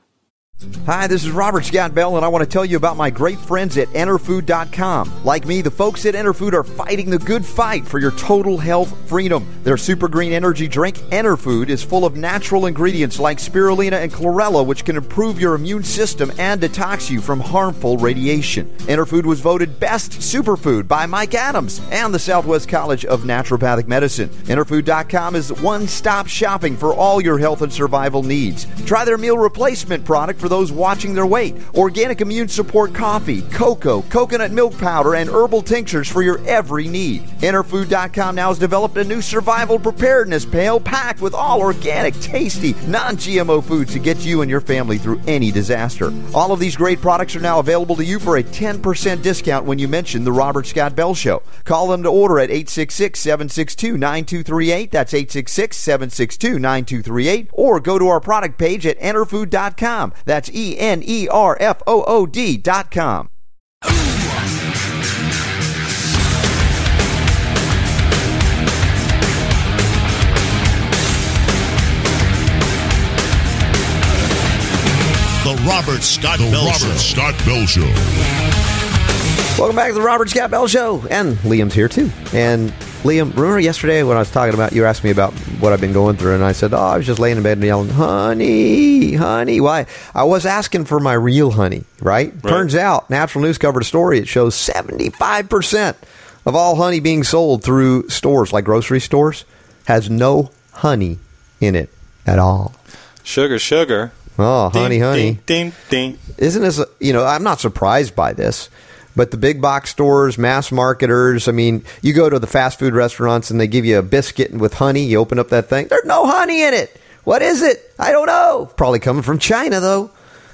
Hi, this is Robert Scott Bell, and I want to tell you about my great friends at Enter Food dot com. Like me, the folks at Enterfood are fighting the good fight for your total health freedom. Their super green energy drink, Enterfood, is full of natural ingredients like spirulina and chlorella, which can improve your immune system and detox you from harmful radiation. Enterfood was voted best superfood by Mike Adams and the Southwest College of Naturopathic Medicine. Enterfood dot com is one-stop shopping for all your health and survival needs. Try their meal replacement product for those watching their weight. Organic immune support coffee, cocoa, coconut milk powder, and herbal tinctures for your every need. Enterfood dot com now has developed a new survival preparedness pail packed with all organic, tasty, non-G M O foods to get you and your family through any disaster. All of these great products are now available to you for a ten percent discount when you mention The Robert Scott Bell Show. Call them to order at eight six six, seven six two, nine two three eight. That's eight six six, seven six two, nine two three eight. Or go to our product page at Enterfood dot com. That's E N E R F O O D dot com. The Robert Scott the Bell Robert Show. Scott Bell Show. Welcome back to the Robert Scott Bell Show. And Liam's here too. And Liam, remember yesterday when I was talking about, you asked me about what I've been going through, and I said, oh, I was just laying in bed and yelling, honey, honey. Why? I was asking for my real honey, right? right? Turns out, Natural News covered a story. It shows seventy-five percent of all honey being sold through stores, like grocery stores, has no honey in it at all. Sugar, sugar. Oh, honey, ding, honey. Ding, ding, ding. Isn't this, you know, I'm not surprised by this. But the big box stores, mass marketers, I mean, you go to the fast food restaurants and they give you a biscuit with honey. You open up that thing. There's no honey in it. What is it? I don't know. Probably coming from China, though.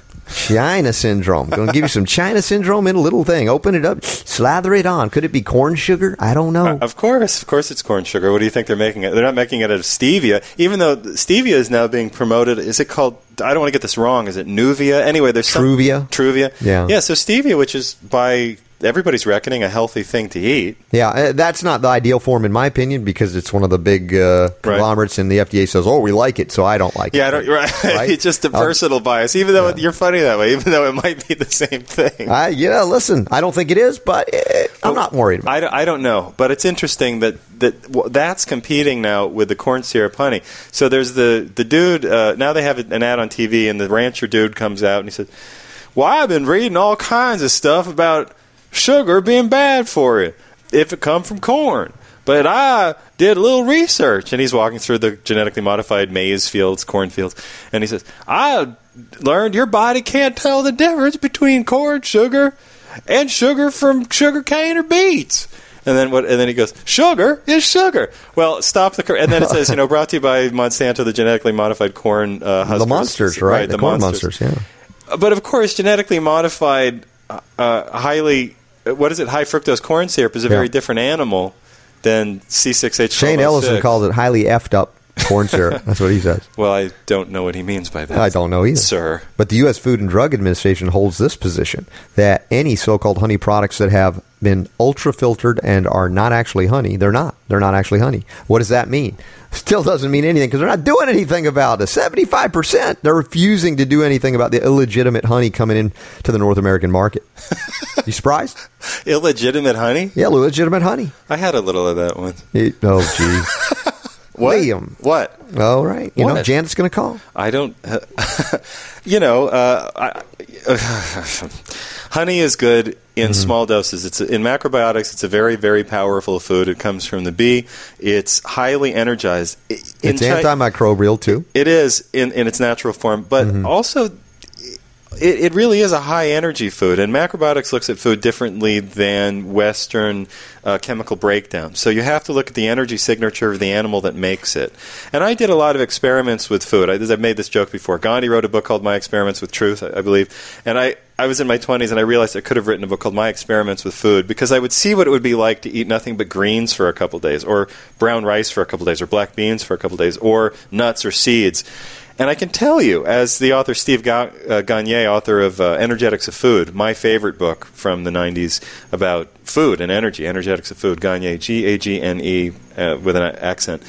China syndrome. Going to give you some China syndrome in a little thing. Open it up, slather it on. Could it be corn sugar? I don't know. Uh, of course. Of course it's corn sugar. What do you think they're making it? They're not making it out of stevia, even though stevia is now being promoted. Is it called, I don't want to get this wrong, is it Nuvia? Anyway, there's some... Truvia. Truvia. Yeah. Yeah, so stevia, which is by everybody's reckoning a healthy thing to eat. Yeah, uh, that's not the ideal form in my opinion because it's one of the big uh, conglomerates, right. And the F D A says, "Oh, we like it, so I don't like yeah, it." Yeah, right. right? It's just a personal uh, bias, even though yeah. you're funny that way, even though it might be the same thing. Uh, yeah, listen, I don't think it is, but it, I'm not worried about I it. Don't, I don't know, but it's interesting that, that well, that's competing now with the corn syrup honey. So there's the, the dude, uh, now they have an ad on T V, and the rancher dude comes out, and he says, "Well, I've been reading all kinds of stuff about sugar being bad for you if it come from corn. But I did a little research." And he's walking through the genetically modified maize fields, cornfields, and he says, "I learned your body can't tell the difference between corn sugar and sugar from sugar cane or beets." And then what? And then he goes, "Sugar is sugar." Well, stop the. And then it says, you know, brought to you by Monsanto, the genetically modified corn uh, huskers. The monsters, right? right the, the corn monsters. monsters, yeah. But of course, genetically modified, uh, highly. What is it? High fructose corn syrup is a yeah. very different animal than C six H twelve oh six. Shane Ellison calls it highly effed up corn syrup. That's what he says. Well, I don't know what he means by that. I don't know either. Sir. But the U S Food and Drug Administration holds this position that any so-called honey products that have been ultra-filtered and are not actually honey, they're not. They're not actually honey. What does that mean? Still doesn't mean anything because they're not doing anything about it. seventy-five percent. They're refusing to do anything about the illegitimate honey coming in to the North American market. You surprised? Illegitimate honey? Yeah, illegitimate honey. I had a little of that one. It, oh, gee. What? Liam. What? All right. You what? know, Janet's going to call. I don't... Uh, you know, uh, I, uh, honey is good in mm-hmm. small doses. It's in macrobiotics, it's a very, very powerful food. It comes from the bee. It's highly energized. In it's Chi- antimicrobial, too. It is in, in its natural form. But mm-hmm. also... It, it really is a high-energy food, and macrobiotics looks at food differently than Western uh, chemical breakdown. So you have to look at the energy signature of the animal that makes it. And I did a lot of experiments with food. I, I've made this joke before. Gandhi wrote a book called My Experiments with Truth, I, I believe. And I, I was in my twenties, and I realized I could have written a book called My Experiments with Food because I would see what it would be like to eat nothing but greens for a couple days, or brown rice for a couple days, or black beans for a couple days, or nuts or seeds. And I can tell you, as the author Steve Ga- uh, Gagne, author of uh, Energetics of Food, my favorite book from the nineties about food and energy, Energetics of Food, Gagne, G A G N E, uh, with an accent.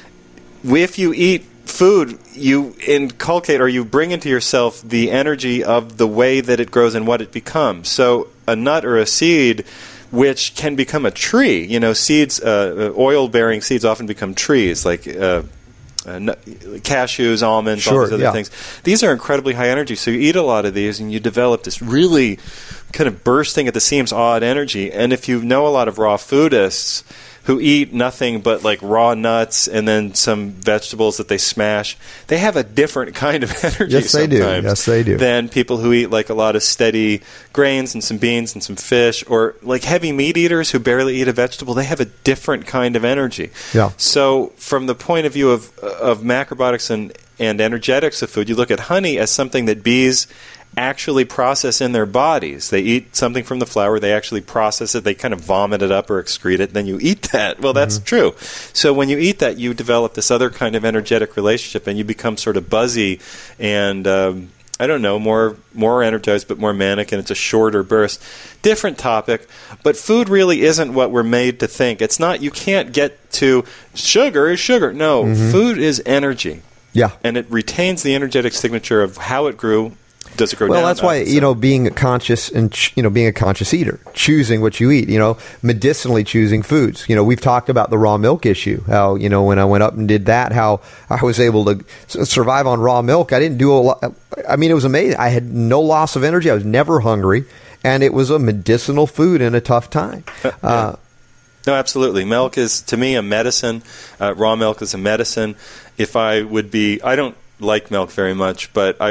If you eat food, you inculcate or you bring into yourself the energy of the way that it grows and what it becomes. So a nut or a seed, which can become a tree, you know, seeds, uh, oil-bearing seeds often become trees, like... Uh, Uh, n- cashews, almonds, sure, all these other yeah. things. These are incredibly high energy, so you eat a lot of these and you develop this really kind of bursting at the seams odd energy. And if you know a lot of raw foodists who eat nothing but like raw nuts and then some vegetables that they smash, they have a different kind of energy yes, they do. sometimes Yes, they do. than people who eat like a lot of steady grains and some beans and some fish, or like heavy meat eaters who barely eat a vegetable. They have a different kind of energy. Yeah. So from the point of view of of macrobiotics and, and energetics of food, you look at honey as something that bees actually process in their bodies. They eat something from the flower, they actually process it, they kind of vomit it up or excrete it, then you eat that. Well, that's mm-hmm. true. So when you eat that, you develop this other kind of energetic relationship, and you become sort of buzzy and, um, I don't know, more more energized but more manic, and it's a shorter burst. Different topic, but food really isn't what we're made to think. It's not, you can't get to sugar is sugar. No, mm-hmm. food is energy. Yeah. And it retains the energetic signature of how it grew. Does it grow well, down? that's why, you know, being conscious and, you know, being a conscious eater, choosing what you eat, you know, medicinally choosing foods. You know, we've talked about the raw milk issue, how, you know, when I went up and did that, how I was able to survive on raw milk. I didn't do a lot. I mean, it was amazing. I had no loss of energy. I was never hungry. And it was a medicinal food in a tough time. Uh, no, absolutely. Milk is, to me, a medicine. Uh, raw milk is a medicine. If I would be, I don't like milk very much, but I would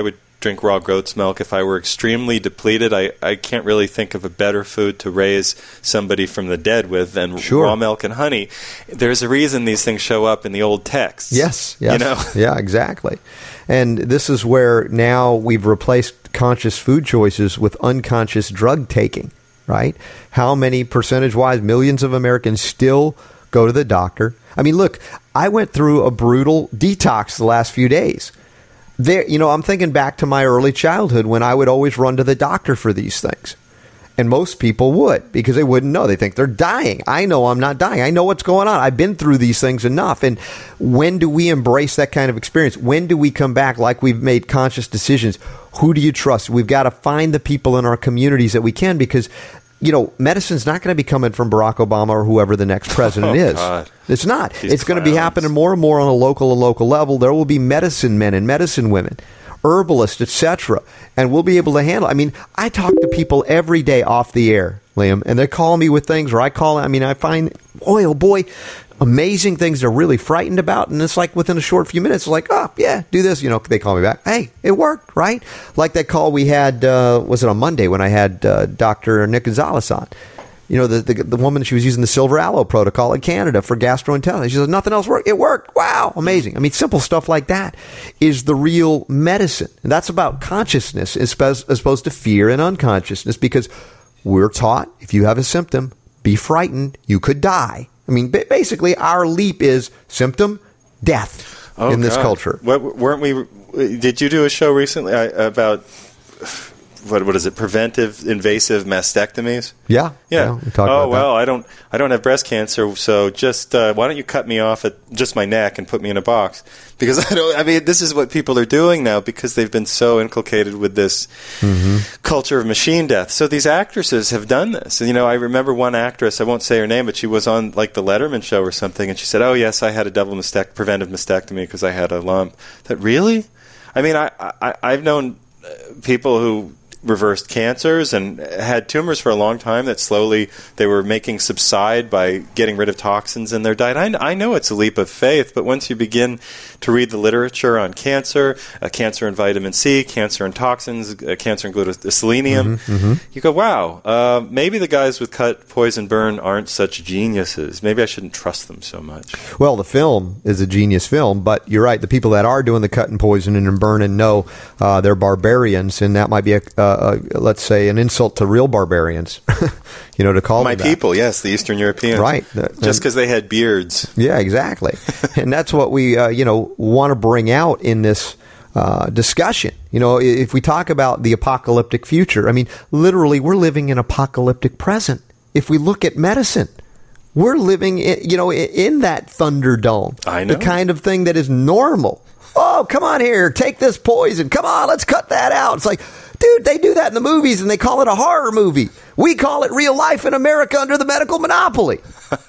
drink raw goat's milk. If I were extremely depleted, I, I can't really think of a better food to raise somebody from the dead with than Sure. raw milk and honey. There's a reason these things show up in the old texts. Yes, yes. You know? Yeah, exactly. And this is where now we've replaced conscious food choices with unconscious drug taking, right? How many percentage-wise, millions of Americans still go to the doctor? I mean, look, I went through a brutal detox the last few days. There, you know, I'm thinking back to my early childhood when I would always run to the doctor for these things. And most people would, because they wouldn't know. They think they're dying. I know I'm not dying. I know what's going on. I've been through these things enough. And when do we embrace that kind of experience? When do we come back like we've made conscious decisions? Who do you trust? We've got to find the people in our communities that we can, because, you know, medicine's not going to be coming from Barack Obama or whoever the next president Oh, is. God. It's not. These It's going to be clowns. happening more and more on a local and local level. There will be medicine men and medicine women, herbalists, et cetera, and we'll be able to handle. I mean, I talk to people every day off the air, Liam, and they call me with things, or I call. I mean, I find, boy, oh boy, amazing things they're really frightened about, and it's like within a short few minutes, it's like, oh yeah, do this. You know, they call me back. Hey, it worked, right? Like that call we had. Uh, was it on Monday when I had uh, Doctor Nick Gonzalez on? You know, the, the the woman, she was using the Silver Aloe protocol in Canada for gastroenteritis. She said, nothing else worked. It worked. Wow. Amazing. I mean, simple stuff like that is the real medicine. And that's about consciousness as opposed, as opposed to fear and unconsciousness, because we're taught if you have a symptom, be frightened, you could die. I mean, ba- basically, our leap is symptom, death Oh, in this God. culture. What, weren't we? Did you do a show recently uh, about what? What is it? Preventive invasive mastectomies? Yeah. Yeah. we talked oh about well, I don't. I don't have breast cancer, so just uh, why don't you cut me off at just my neck and put me in a box? Because I don't. I mean, this is what people are doing now because they've been so inculcated with this Mm-hmm. culture of machine death. So these actresses have done this. And, you know, I remember one actress. I won't say her name, but she was on like the Letterman show or something, and she said, "Oh yes, I had a double mastect- preventive mastectomy because I had a lump." That really? I mean, I, I I've known uh, people who reversed cancers and had tumors for a long time that slowly they were making subside by getting rid of toxins in their diet. I, I know it's a leap of faith, but once you begin to read the literature on cancer, uh, cancer and vitamin C, cancer and toxins, uh, cancer and glutamate, selenium, Mm-hmm, mm-hmm. you go, wow, uh, maybe the guys with cut, poison, burn aren't such geniuses. Maybe I shouldn't trust them so much. Well, the film is a genius film, but you're right. The people that are doing the cut and poisoning and burning, no, uh, they're barbarians, and that might be, a, a, a, let's say, an insult to real barbarians. You know, to call My them that. people, yes, the Eastern Europeans. Right. Just because they had beards. Yeah, exactly. And that's what we, uh, you know, want to bring out in this uh, discussion. You know, if we talk about the apocalyptic future, I mean, literally, we're living in apocalyptic present. If we look at medicine, we're living, in, you know, in that Thunderdome. I know. The kind of thing that is normal. Oh, come on here, take this poison. Come on, let's cut that out. It's like, dude, they do that in the movies and they call it a horror movie. We call it real life in America under the medical monopoly.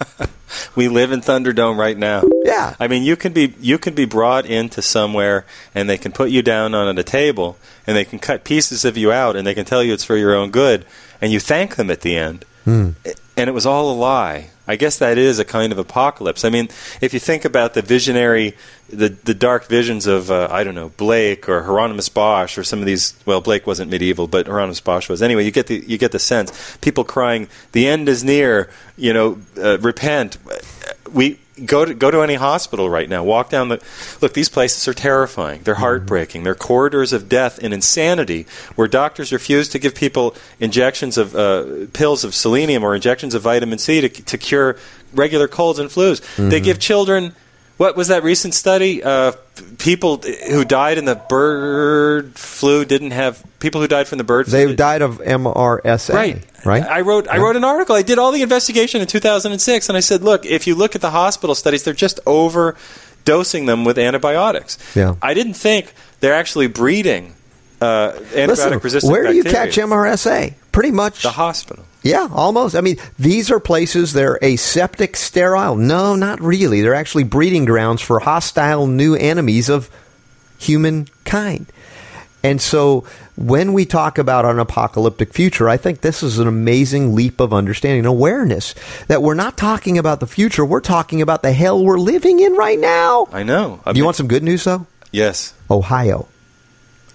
We live in Thunderdome right now. Yeah. I mean, you can be you can be brought into somewhere and they can put you down on a table and they can cut pieces of you out and they can tell you it's for your own good and you thank them at the end. Hmm. And it was all a lie. I guess that is a kind of apocalypse. I mean, if you think about the visionary, the the dark visions of, uh, I don't know, Blake or Hieronymus Bosch or some of these, well, Blake wasn't medieval, but Hieronymus Bosch was. Anyway, you get the you get the sense. People crying, the end is near, you know, uh, repent. We go to go to any hospital right now, walk down the, look, these places are terrifying. They're heartbreaking. They're corridors of death and insanity where doctors refuse to give people injections of uh, pills of selenium or injections of vitamin C to, to cure regular colds and flus. Mm-hmm. They give children, what was that recent study? Uh, people who died in the bird flu didn't have, people who died from the bird flu. They died of M R S A. Right. Right. I wrote I wrote an article. I did all the investigation in two thousand six, and I said, look, if you look at the hospital studies, they're just overdosing them with antibiotics. Yeah. I didn't think they're actually breeding uh, antibiotic-resistant where do you bacteria. catch M R S A? Pretty much. The hospital. Yeah, almost. I mean, these are places, they're aseptic, sterile. No, not really. They're actually breeding grounds for hostile new enemies of humankind. And so when we talk about an apocalyptic future, I think this is an amazing leap of understanding and awareness that we're not talking about the future. We're talking about the hell we're living in right now. I know. I Do mean, you want some good news, though? yes. Ohio.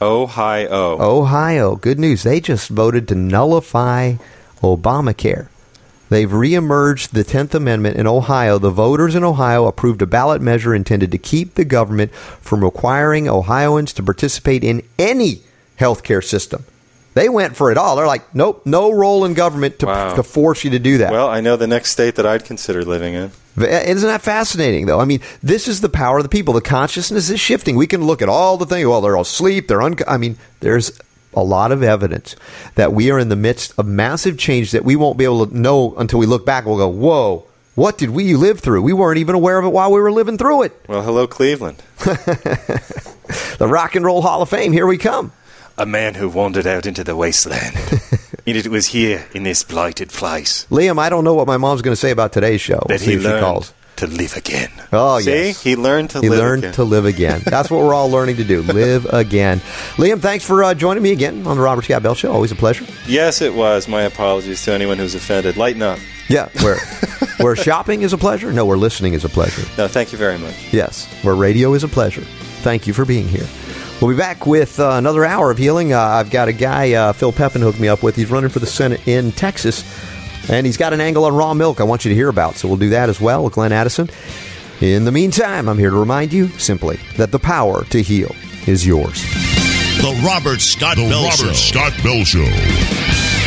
Ohio. Ohio. Good news. They just voted to nullify Obamacare. They've reemerged the tenth Amendment in Ohio. The voters in Ohio approved a ballot measure intended to keep the government from requiring Ohioans to participate in any healthcare system. They went for it all. They're like, nope, no role in government to, Wow. to force you to do that. Well, I know the next state that I'd consider living in. Isn't that fascinating, though? I mean, this is the power of the people. The consciousness is shifting. We can look at all the things. Well, they're all asleep. They're un- I mean, there's a lot of evidence that we are in the midst of massive change that we won't be able to know until we look back. We'll go, whoa, what did we live through? We weren't even aware of it while we were living through it. Well, hello, Cleveland. The Rock and Roll Hall of Fame. Here we come. A man who wandered out into the wasteland. And it was here, in this blighted place, Liam, I don't know what my mom's going to say about today's show. that We'll see he if she learned calls. to live again. Oh, See? yes. He learned to He live learned again. to live again. That's what we're all learning to do, live again. Liam, thanks for uh, joining me again on the Robert Scott Bell Show. Always a pleasure. Yes, it was. My apologies to anyone who's offended. Lighten up. Yeah, where, where shopping is a pleasure? No, where listening is a pleasure. No, thank you very much. Yes, where radio is a pleasure. Thank you for being here. We'll be back with uh, another hour of healing. Uh, I've got a guy, uh, Phil Pepin, hooked me up with. He's running for the Senate in Texas, and he's got an angle on raw milk I want you to hear about. So we'll do that as well with Glenn Addison. In the meantime, I'm here to remind you simply that the power to heal is yours. The Robert Scott The Bell Robert Show. Scott Bell Show.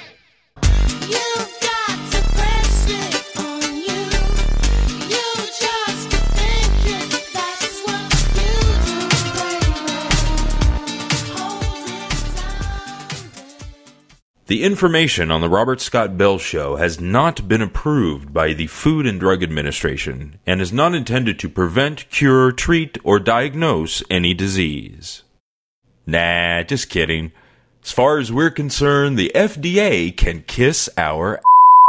The information on the Robert Scott Bell Show has not been approved by the Food and Drug Administration and is not intended to prevent, cure, treat, or diagnose any disease. Nah, just kidding. As far as we're concerned, the F D A can kiss our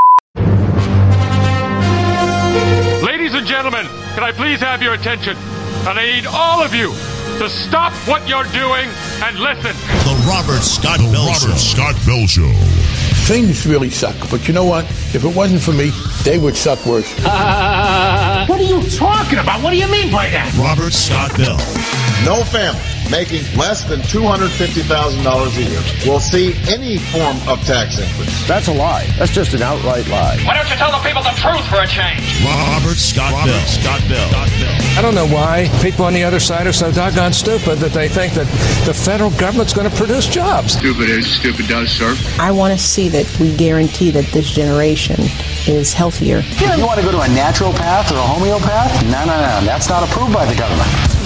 Ladies and gentlemen, can I please have your attention? And I need all of you to stop what you're doing and listen. The Robert Scott The Bell Robert Show. Scott Bell Show. Things really suck, but you know what? If it wasn't for me, they would suck worse. What are you talking about? What do you mean by that? Robert Scott Bell. No family making less than two hundred fifty thousand dollars a year will see any form of tax increase. That's a lie. That's just an outright lie. Why don't you tell the people the truth for a change? Robert Scott Robert Bell. Scott Bell. I don't know why people on the other side are so doggone stupid that they think that the federal government's going to produce jobs. Stupid is, stupid does, sir. I want to see that we guarantee that this generation is healthier. If you want to go to a natural path or a homeopath, no, no, no. That's not approved by the government.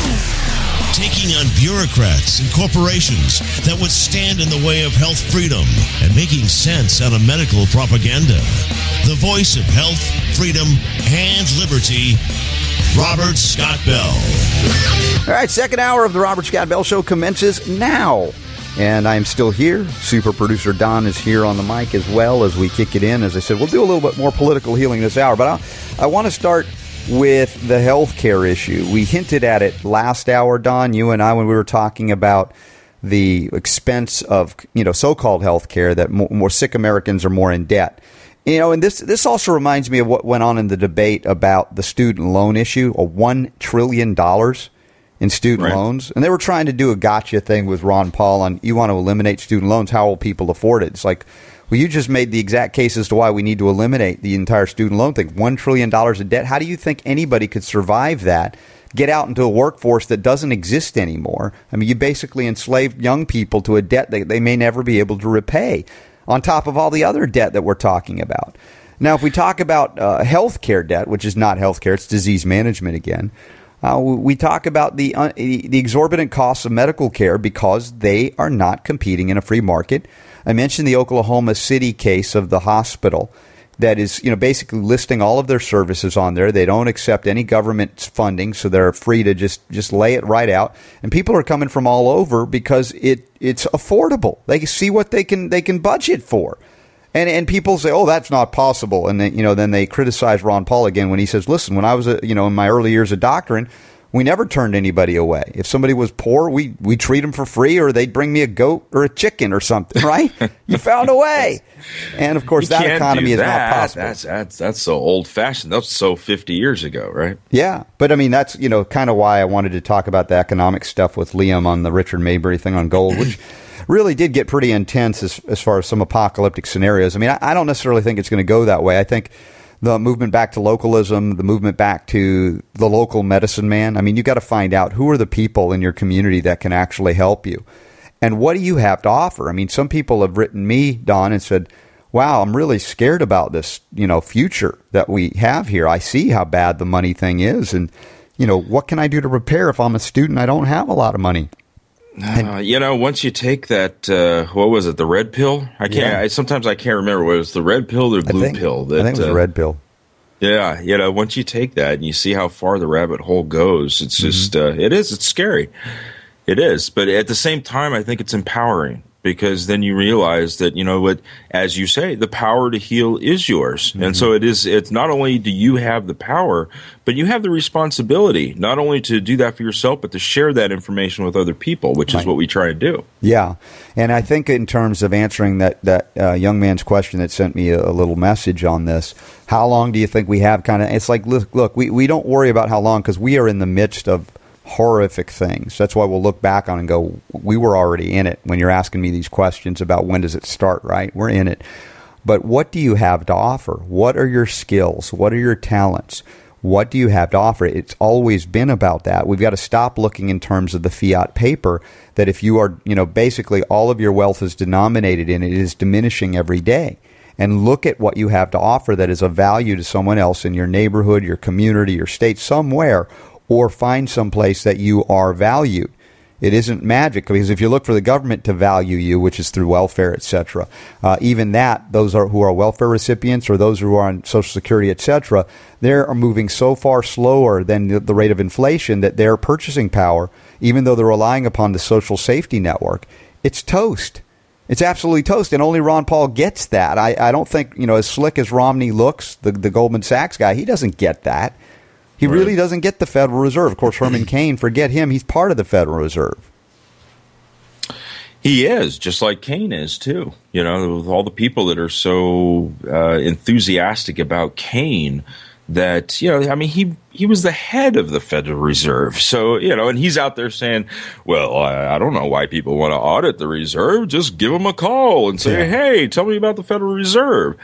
Taking on bureaucrats and corporations that would stand in the way of health freedom and making sense out of medical propaganda. The voice of health, freedom, and liberty, Robert Scott Bell. All right, second hour of the Robert Scott Bell Show commences now. And I'm still here. Super producer Don is here on the mic as well as we kick it in. As I said, we'll do a little bit more political healing this hour. But I, I want to start with the health care issue. We hinted at it last hour, Don, you and I, when we were talking about the expense of, you know, so-called health care, that more, more sick Americans are more in debt. You know, and this this also reminds me of what went on in the debate about the student loan issue, a one trillion dollars in student Right. loans. And they were trying to do a gotcha thing with Ron Paul on, you want to eliminate student loans, how will people afford it? It's like, well, you just made the exact case as to why we need to eliminate the entire student loan thing. one trillion dollars in debt. How do you think anybody could survive that, get out into a workforce that doesn't exist anymore? I mean, you basically enslaved young people to a debt that they may never be able to repay, on top of all the other debt that we're talking about. Now, if we talk about uh, health care debt, which is not health care, it's disease management again, uh, we talk about the, uh, the exorbitant costs of medical care because they are not competing in a free market. I mentioned the Oklahoma City case of the hospital that is, you know, basically listing all of their services on there. They don't accept any government funding, so they're free to just, just lay it right out. And people are coming from all over because it it's affordable. They can see what they can they can budget for. And and people say, "Oh, that's not possible." And then, you know, then they criticize Ron Paul again when he says, "Listen, when I was a, you know, in my early years of doctoring, We never turned anybody away. If somebody was poor, we we treat them for free, or they'd bring me a goat or a chicken or something, right? You found a way. And, of course, you that economy is that. not possible. That's, that's, that's so old-fashioned. That's so fifty years ago, right? Yeah. But, I mean, that's, you know, kind of why I wanted to talk about the economic stuff with Liam on the Richard Maybury thing on gold, which really did get pretty intense as, as far as some apocalyptic scenarios. I mean, I, I don't necessarily think it's going to go that way. I think the movement back to localism, the movement back to the local medicine man, I mean, you got to find out who are the people in your community that can actually help you. And what do you have to offer? I mean, some people have written me, Don, and said, wow, I'm really scared about this, you know, future that we have here. I see how bad the money thing is. And, you know, what can I do to prepare if I'm a student? I don't have a lot of money. Uh, you know, once you take that, uh, what was it, the red pill? I can't. Yeah. I, sometimes I can't remember whether it was the red pill or blue I think, pill. That, I think it was uh, a red pill. Yeah, you know, once you take that and you see how far the rabbit hole goes, it's just, mm-hmm. uh, it is, it's scary. It is. But at the same time, I think it's empowering. Because then you realize that, you know what, as you say, the power to heal is yours. Mm-hmm. And so it is, it's not only do you have the power, but you have the responsibility not only to do that for yourself, but to share that information with other people, which right. is what we try to do. Yeah. And I think in terms of answering that, that uh, young man's question that sent me a, a little message on this, how long do you think we have kind of, it's like, look, look we, we don't worry about how long because we are in the midst of horrific things. That's why we'll look back on and go, we were already in it when you're asking me these questions about when does it start, right? We're in it. But what do you have to offer? What are your skills? What are your talents? What do you have to offer? It's always been about that. We've got to stop looking in terms of the fiat paper that if you are, you know, basically all of your wealth is denominated in it, it is diminishing every day. And look at what you have to offer that is of value to someone else in your neighborhood, your community, your state, somewhere, or find some place that you are valued. It isn't magic, because if you look for the government to value you, which is through welfare, et cetera, uh, even that, those are who are welfare recipients or those who are on Social Security, et cetera, they are moving so far slower than the, the rate of inflation that their purchasing power, even though they're relying upon the social safety network, it's toast. It's absolutely toast, and only Ron Paul gets that. I, I don't think, you know, as slick as Romney looks, the, the Goldman Sachs guy, he doesn't get that. He right. really doesn't get the Federal Reserve. Of course, Herman Cain, forget him. He's part of the Federal Reserve. He is, just like Cain is, too. You know, with all the people that are so uh, enthusiastic about Cain that, you know, I mean, he he was the head of the Federal Reserve. So, you know, and he's out there saying, well, I, I don't know why people want to audit the Reserve. Just give them a call and say, yeah. hey, tell me about the Federal Reserve.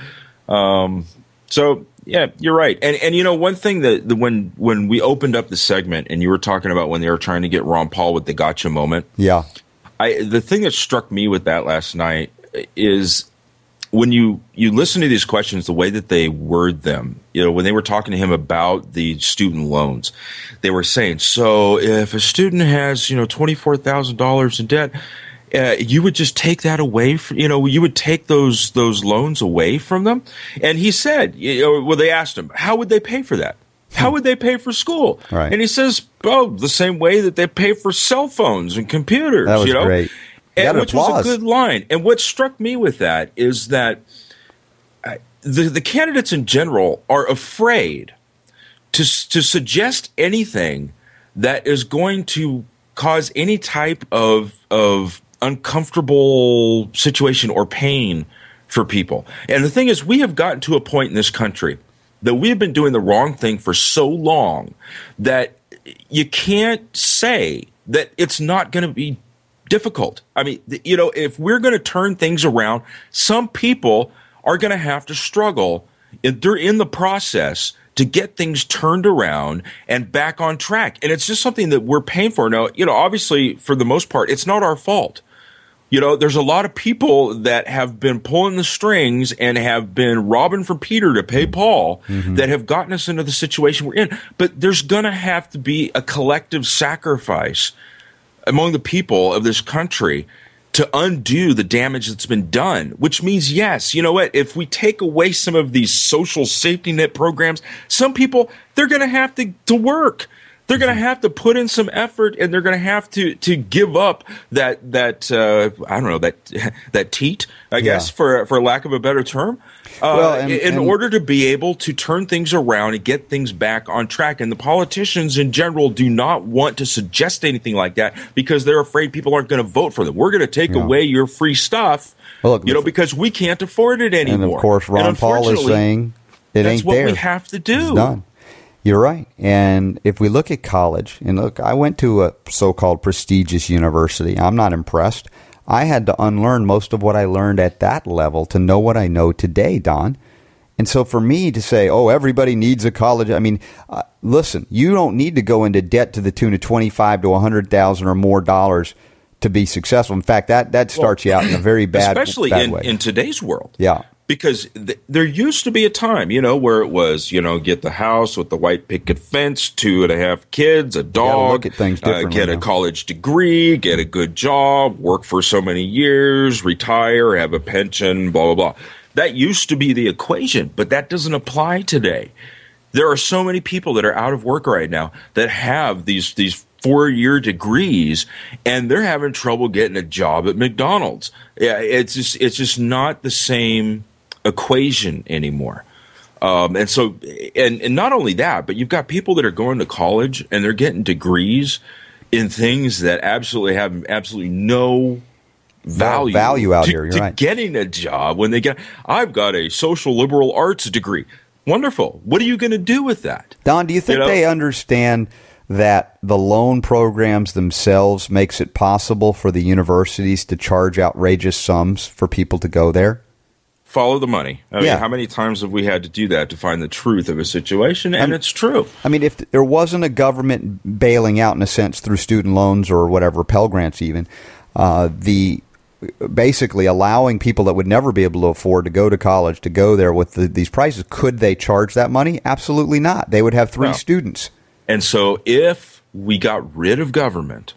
Um, so... Yeah, you're right. And and you know, one thing that the, when when we opened up the segment and you were talking about when they were trying to get Ron Paul with the gotcha moment. Yeah. I the thing that struck me with that last night is when you you listen to these questions, the way that they word them, you know, when they were talking to him about the student loans, they were saying, so if a student has, you know, twenty-four thousand dollars in debt, Uh, you would just take that away from, you know, you would take those those loans away from them. And he said, you know, well, they asked him, how would they pay for that? How would they pay for school? Right. And he says, oh, the same way that they pay for cell phones and computers. That was you know? great. And, which applause. was a good line. And what struck me with that is that uh, the, the candidates in general are afraid to to suggest anything that is going to cause any type of of uncomfortable situation or pain for people. And the thing is, we have gotten to a point in this country that we have been doing the wrong thing for so long that you can't say that it's not going to be difficult. I mean, you know, if we're going to turn things around, some people are going to have to struggle in, in the process to get things turned around and back on track. And it's just something that we're paying for. Now, you know, obviously, for the most part, it's not our fault. You know, there's a lot of people that have been pulling the strings and have been robbing from Peter to pay Paul mm-hmm. that have gotten us into the situation we're in. But there's going to have to be a collective sacrifice among the people of this country to undo the damage that's been done, which means, yes, you know what, if we take away some of these social safety net programs, some people, they're going to have to to work. They're going to have to put in some effort, and they're going to have to to give up that that uh, I don't know that that teat, I guess, yeah. for for lack of a better term. Uh, well, and, in and, order to be able to turn things around and get things back on track. And the politicians in general do not want to suggest anything like that because they're afraid people aren't going to vote for them. We're going to take yeah. away your free stuff, well, look, you know, because we can't afford it anymore. And of course, Ron Paul is saying it that's ain't what there. we have to do. It's done. You're right. And if we look at college, and look, I went to a so-called prestigious university. I'm not impressed. I had to unlearn most of what I learned at that level to know what I know today, Don. And so for me to say, oh, everybody needs a college, I mean, uh, listen, you don't need to go into debt to the tune of twenty-five to one hundred thousand or more dollars to be successful. In fact, that, that starts well, you out in a very bad, especially bad in, way. in today's world. Yeah. Because th- there used to be a time, you know, where it was, you know, get the house with the white picket fence, two and a half kids, a dog, look at things uh, get now. a college degree, get a good job, work for so many years, retire, have a pension, blah, blah, blah. That used to be the equation, but that doesn't apply today. There are so many people that are out of work right now that have these these four-year degrees, and they're having trouble getting a job at McDonald's. Yeah, it's just it's just not the same equation anymore. Um, and so, and, and not only that, but you've got people that are going to college and they're getting degrees in things that absolutely have absolutely no value, value out to, here. You're to right. Getting a job when they get, I've got a social liberal arts degree. Wonderful. What are you going to do with that? Don, do you think you know? they understand that the loan programs themselves makes it possible for the universities to charge outrageous sums for people to go there? Follow the money. I yeah. mean, how many times have we had to do that to find the truth of a situation? And I'm, it's true. I mean, if there wasn't a government bailing out, in a sense, through student loans or whatever, Pell Grants even, uh, the basically allowing people that would never be able to afford to go to college to go there with the, these prices, could they charge that money? Absolutely not. They would have three no. students. And so if we got rid of government,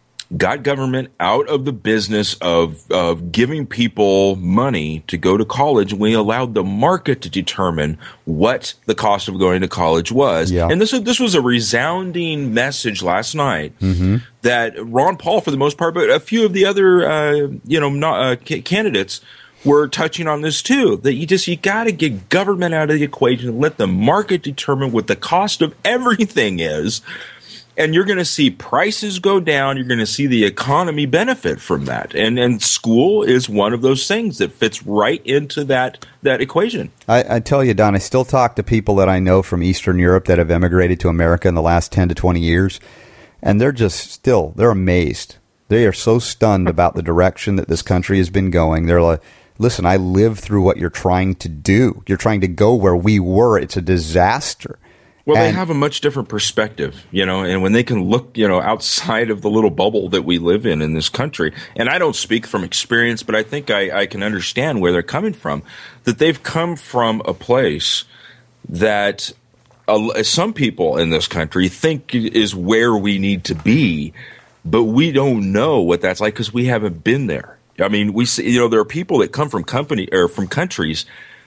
got government out of the business of of giving people money to go to college, we allowed the market to determine what the cost of going to college was. Yeah. And this this was a resounding message last night mm-hmm. that Ron Paul, for the most part, but a few of the other uh, you know not, uh, c- candidates were touching on this too. That you just you got to get government out of the equation and let the market determine what the cost of everything is. And you're going to see prices go down. You're going to see the economy benefit from that. And and school is one of those things that fits right into that that equation. I, I tell you, Don, I still talk to people that I know from Eastern Europe that have emigrated to America in the last ten to twenty years. And they're just still, they're amazed. They are so stunned about the direction that this country has been going. They're like, listen, I lived through what you're trying to do. You're trying to go where we were. It's a disaster. Well, and, they have a much different perspective, you know, and when they can look, you know, outside of the little bubble that we live in in this country, and I don't speak from experience, but I think I, I can understand where they're coming from, that they've come from a place that uh, some people in this country think is where we need to be, but we don't know what that's like because we haven't been there. I mean, we see, you know, there are people that come from company or from countries,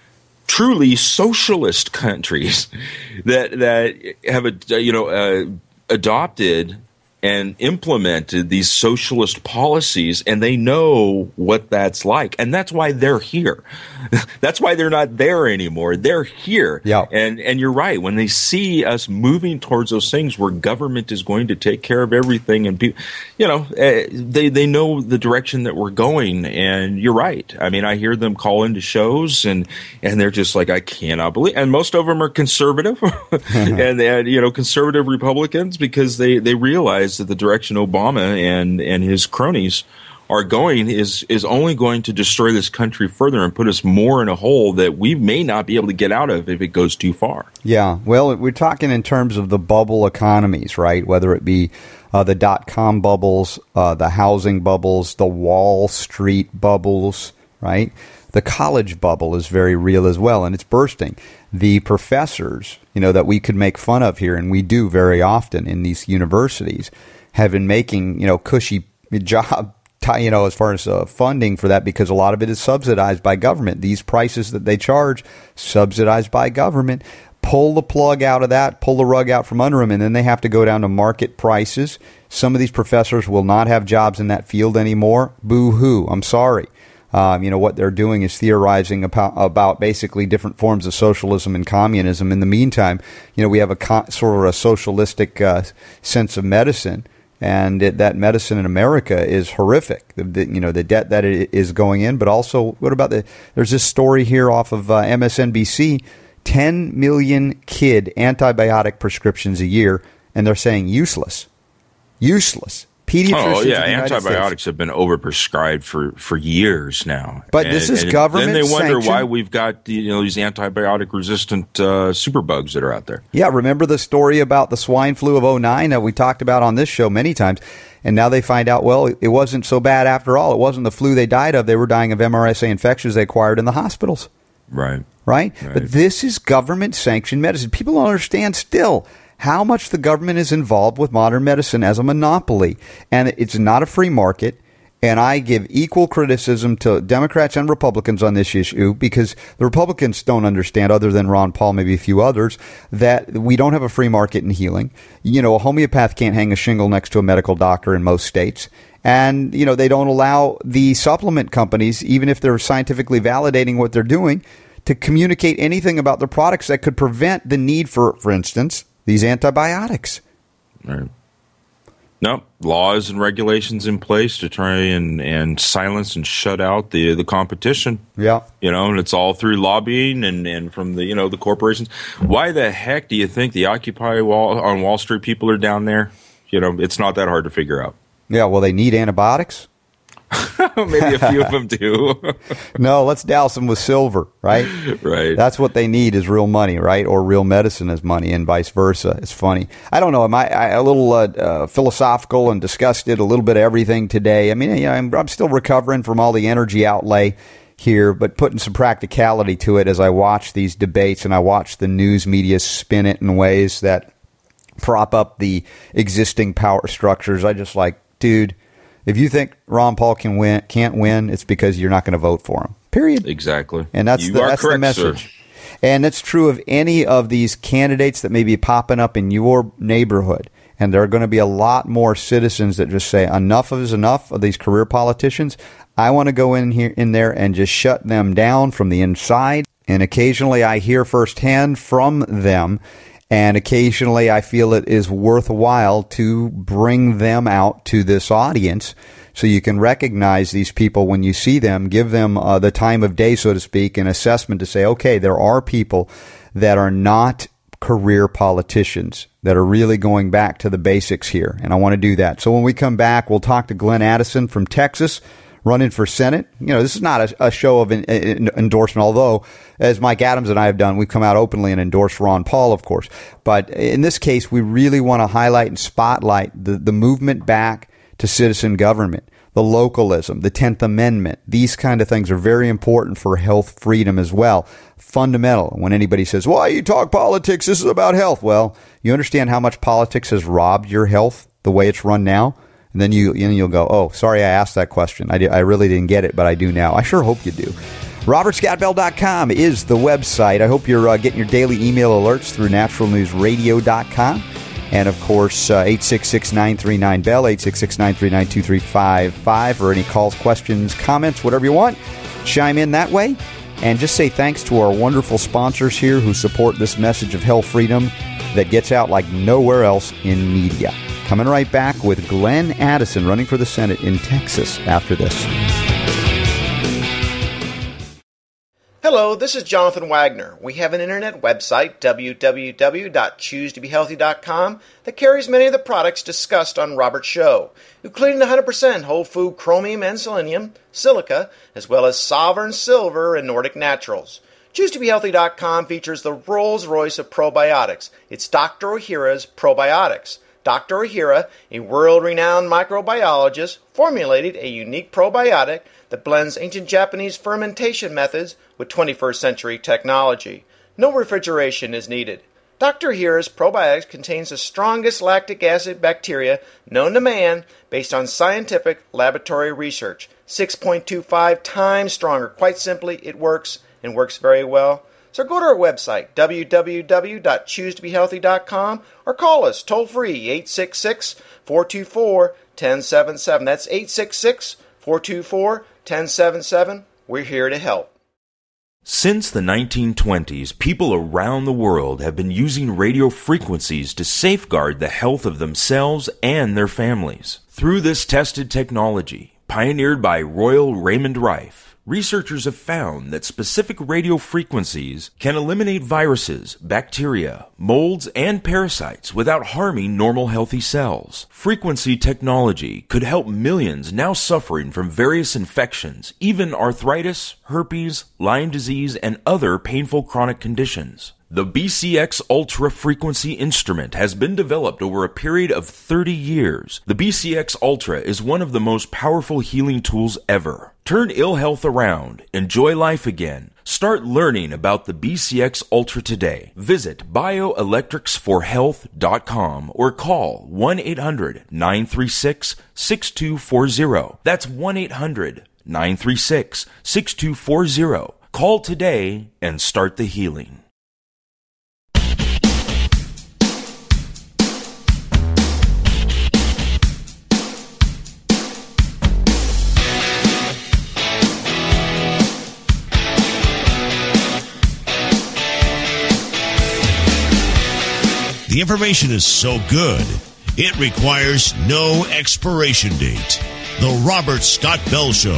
truly socialist countries that that have a, you know uh, adopted and implemented these socialist policies, and they know what that's like, and that's why they're here. That's why they're not there anymore. They're here. Yeah. And and you're right. When they see us moving towards those things where government is going to take care of everything, and people, you know, uh, they they know the direction that we're going. And you're right. I mean, I hear them call into shows, and and they're just like, I cannot believe. And most of them are conservative, and and you know, conservative Republicans, because they they realize that the direction Obama and and his cronies are going is is only going to destroy this country further and put us more in a hole that we may not be able to get out of if it goes too far. Yeah, well, we're talking in terms of the bubble economies, right? Whether it be uh, the dot-com bubbles, uh, the housing bubbles, the Wall Street bubbles, right? The college bubble is very real as well, and it's bursting. The professors, you know, that we could make fun of here, and we do very often in these universities, have been making, you know, cushy job, you know, as far as uh, funding for that, because a lot of it is subsidized by government. These prices that they charge, subsidized by government. pull the plug out of that, pull the rug out from under them, and then they have to go down to market prices. Some of these professors will not have jobs in that field anymore. Boo-hoo. I'm sorry. Um, you know, what they're doing is theorizing about, about basically different forms of socialism and communism. In the meantime, you know, we have a co- sort of a socialistic uh, sense of medicine, and it, that medicine in America is horrific. The, the, you know, the debt that it is going in, but also, what about the, there's this story here off of uh, M S N B C, ten million kid antibiotic prescriptions a year, and they're saying useless. Useless. Pediatricians oh, yeah, in the United antibiotics States have been overprescribed for, for years now. But and, this is and government Then they wonder sanctioned. why we've got you know these antibiotic-resistant uh, superbugs that are out there. Yeah, remember the story about the swine flu of oh nine that we talked about on this show many times? And now they find out, well, it wasn't so bad after all. It wasn't the flu they died of. They were dying of M R S A infections they acquired in the hospitals. Right. Right? Right. But this is government-sanctioned medicine. People don't understand still how much the government is involved with modern medicine as a monopoly. And it's not a free market. And I give equal criticism to Democrats and Republicans on this issue because the Republicans don't understand, other than Ron Paul, maybe a few others, that we don't have a free market in healing. You know, a homeopath can't hang a shingle next to a medical doctor in most states. And, you know, they don't allow the supplement companies, even if they're scientifically validating what they're doing, to communicate anything about their products that could prevent the need for, for instance, these antibiotics. Right. No, laws and regulations in place to try and, and silence and shut out the the competition. Yeah. You know, and it's all through lobbying and, and from the, you know, the corporations. Why the heck do you think the Occupy Wall on Wall Street people are down there? You know, it's not that hard to figure out. Yeah, well, they need antibiotics. Maybe a few of them do. No, let's douse them with silver, right? Right. That's what they need is real money, right? Or real medicine as money, and vice versa. It's funny. I don't know. Am I, I a little uh, uh, philosophical and disgusted? A little bit of everything today. I mean, you know, I'm, I'm still recovering from all the energy outlay here, but putting some practicality to it as I watch these debates and I watch the news media spin it in ways that prop up the existing power structures. I just like, dude. If you think Ron Paul can win, can't win, it's because you're not going to vote for him. Period. Exactly. And that's you the, are that's correct, the message. Sir. And it's true of any of these candidates that may be popping up in your neighborhood. And there are going to be a lot more citizens that just say enough is enough of these career politicians. I want to go in here, in there, and just shut them down from the inside. And occasionally, I hear firsthand from them. And occasionally I feel it is worthwhile to bring them out to this audience so you can recognize these people when you see them, give them uh, the time of day, so to speak, an assessment to say, okay, there are people that are not career politicians that are really going back to the basics here. And I want to do that. So when we come back, we'll talk to Glenn Addison from Texas, running for Senate. You know, this is not a, a show of an, an endorsement, although, as Mike Adams and I have done, we've come out openly and endorsed Ron Paul, of course. But in this case, we really want to highlight and spotlight the, the movement back to citizen government, the localism, the tenth Amendment. These kind of things are very important for health freedom as well. Fundamental. When anybody says, why you talk politics, this is about health. Well, you understand how much politics has robbed your health the way it's run now? And then you, you know, you'll go, oh, sorry I asked that question. I, did, I really didn't get it, but I do now. I sure hope you do. Robert Scott Bell dot com is the website. I hope you're uh, getting your daily email alerts through natural news radio dot com. And, of course, uh, eight six six, nine three nine, B E L L, eight six six, nine three nine, two three five five, or any calls, questions, comments, whatever you want. Chime in that way. And just say thanks to our wonderful sponsors here who support this message of health freedom that gets out like nowhere else in media. Coming right back with Glenn Addison running for the Senate in Texas after this. Hello, this is Jonathan Wagner. We have an internet website, w w w dot choose to be healthy dot com, that carries many of the products discussed on Robert's show, including one hundred percent whole food chromium and selenium, silica, as well as Sovereign Silver and Nordic Naturals. choose to be healthy dot com features the Rolls-Royce of probiotics. It's Doctor Ohhira's Probiotics. Doctor Ohhira, a world-renowned microbiologist, formulated a unique probiotic that blends ancient Japanese fermentation methods with twenty-first century technology. No refrigeration is needed. Doctor Ohhira's probiotics contains the strongest lactic acid bacteria known to man based on scientific laboratory research. six point two five times stronger. Quite simply, it works and works very well. So go to our website, w w w dot choose to be healthy dot com, or call us toll-free, eight six six, four two four, one oh seven seven. That's eight six six, four two four, one oh seven seven. We're here to help. Since the nineteen twenties, people around the world have been using radio frequencies to safeguard the health of themselves and their families. Through this tested technology, pioneered by Royal Raymond Rife, researchers have found that specific radio frequencies can eliminate viruses, bacteria, molds, and parasites without harming normal healthy cells. Frequency technology could help millions now suffering from various infections, even arthritis, herpes, Lyme disease, and other painful chronic conditions. The B C X Ultra Frequency instrument has been developed over a period of thirty years. The B C X Ultra is one of the most powerful healing tools ever. Turn ill health around. Enjoy life again. Start learning about the B C X Ultra today. Visit bioelectrics for health dot com or call one eight hundred, nine three six, six two four zero. That's one eight hundred, nine three six, six two four zero. Call today and start the healing. The information is so good, it requires no expiration date. The Robert Scott Bell Show.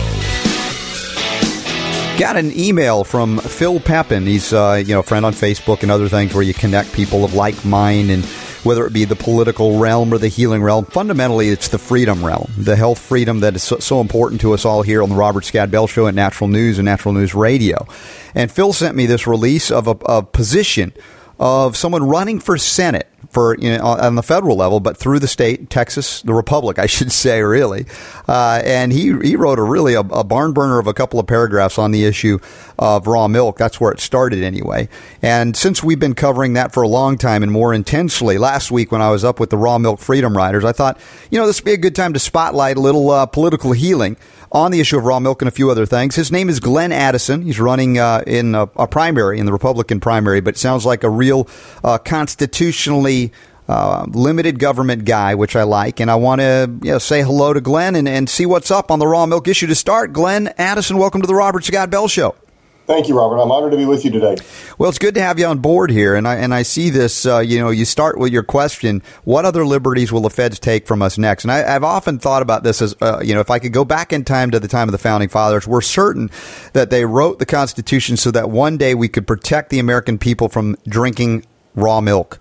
Got an email from Phil Pepin. He's uh, you know, a friend on Facebook and other things where you connect people of like mind, and whether it be the political realm or the healing realm, fundamentally it's the freedom realm, the health freedom that is so, so important to us all here on the Robert Scott Bell Show at Natural News and Natural News Radio. And Phil sent me this release of a, a position of someone running for Senate for, you know, on the federal level, but through the state, Texas, the Republic, I should say, really. Uh, and he he wrote a really a, a barn burner of a couple of paragraphs on the issue of raw milk. That's where it started anyway. And since we've been covering that for a long time and more intensely, last week when I was up with the Raw Milk Freedom Riders, I thought, you know, this would be a good time to spotlight a little uh, political healing on the issue of raw milk and a few other things. His name is Glenn Addison. He's running uh, in a, a primary, in the Republican primary, but it sounds like a real uh, constitutionally uh, limited government guy, which I like. And I want to you know, say hello to Glenn and, and see what's up on the raw milk issue. To start, Glenn Addison, welcome to the Robert Scott Bell Show. Thank you, Robert. I'm honored to be with you today. Well, it's good to have you on board here. And I and I see this, uh, you know, you start with your question, what other liberties will the feds take from us next? And I, I've often thought about this as, uh, you know, if I could go back in time to the time of the Founding Fathers, we're certain that they wrote the Constitution so that one day we could protect the American people from drinking raw milk.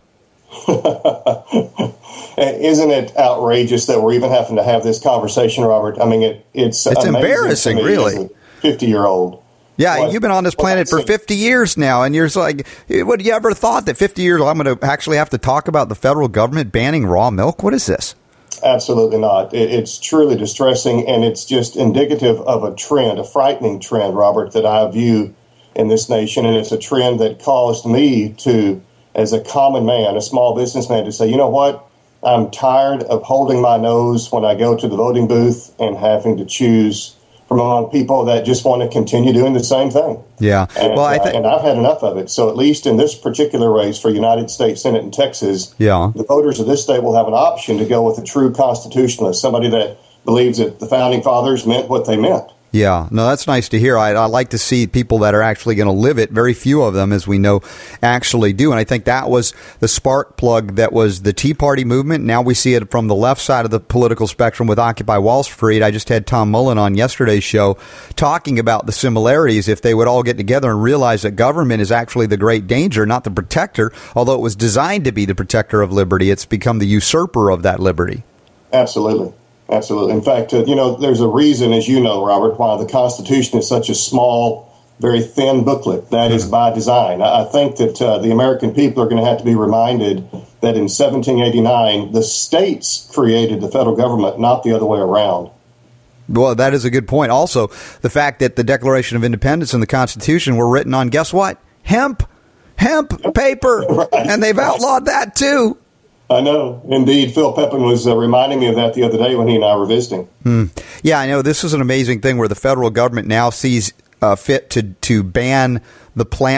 Isn't it outrageous that we're even having to have this conversation, Robert? I mean, it, it's It's embarrassing, really. fifty-year-old. Yeah, What? you've been on this planet for fifty years now, and you're just like, would you ever thought that fifty years I'm going to actually have to talk about the federal government banning raw milk? What is this? Absolutely not. It, it's truly distressing, and it's just indicative of a trend, a frightening trend, Robert, that I view in this nation, and it's a trend that caused me to, as a common man, a small businessman, to say, you know what? I'm tired of holding my nose when I go to the voting booth and having to choose from among people that just want to continue doing the same thing. Yeah. And, well, I th- uh, and I've had enough of it. So at least in this particular race for United States Senate in Texas, yeah. the voters of this state will have an option to go with a true constitutionalist, somebody that believes that the Founding Fathers meant what they meant. Yeah, no, that's nice to hear. I, I like to see people that are actually going to live it. Very few of them, as we know, actually do. And I think that was the spark plug that was the Tea Party movement. Now we see it from the left side of the political spectrum with Occupy Wall Street. I just had Tom Mullen on yesterday's show talking about the similarities if they would all get together and realize that government is actually the great danger, not the protector. Although it was designed to be the protector of liberty, it's become the usurper of that liberty. Absolutely. Absolutely. In fact, uh, you know, there's a reason, as you know, Robert, why the Constitution is such a small, very thin booklet. That is by design. I think that uh, the American people are going to have to be reminded that in seventeen eighty-nine, the states created the federal government, not the other way around. Well, that is a good point. Also, the fact that the Declaration of Independence and the Constitution were written on, guess what? Hemp. Hemp paper. Right. And they've outlawed that, too. I know. Indeed. Phil Pepin was uh, reminding me of that the other day when he and I were visiting. Hmm. Yeah, I know. This is an amazing thing where the federal government now sees uh, fit to, to ban the plants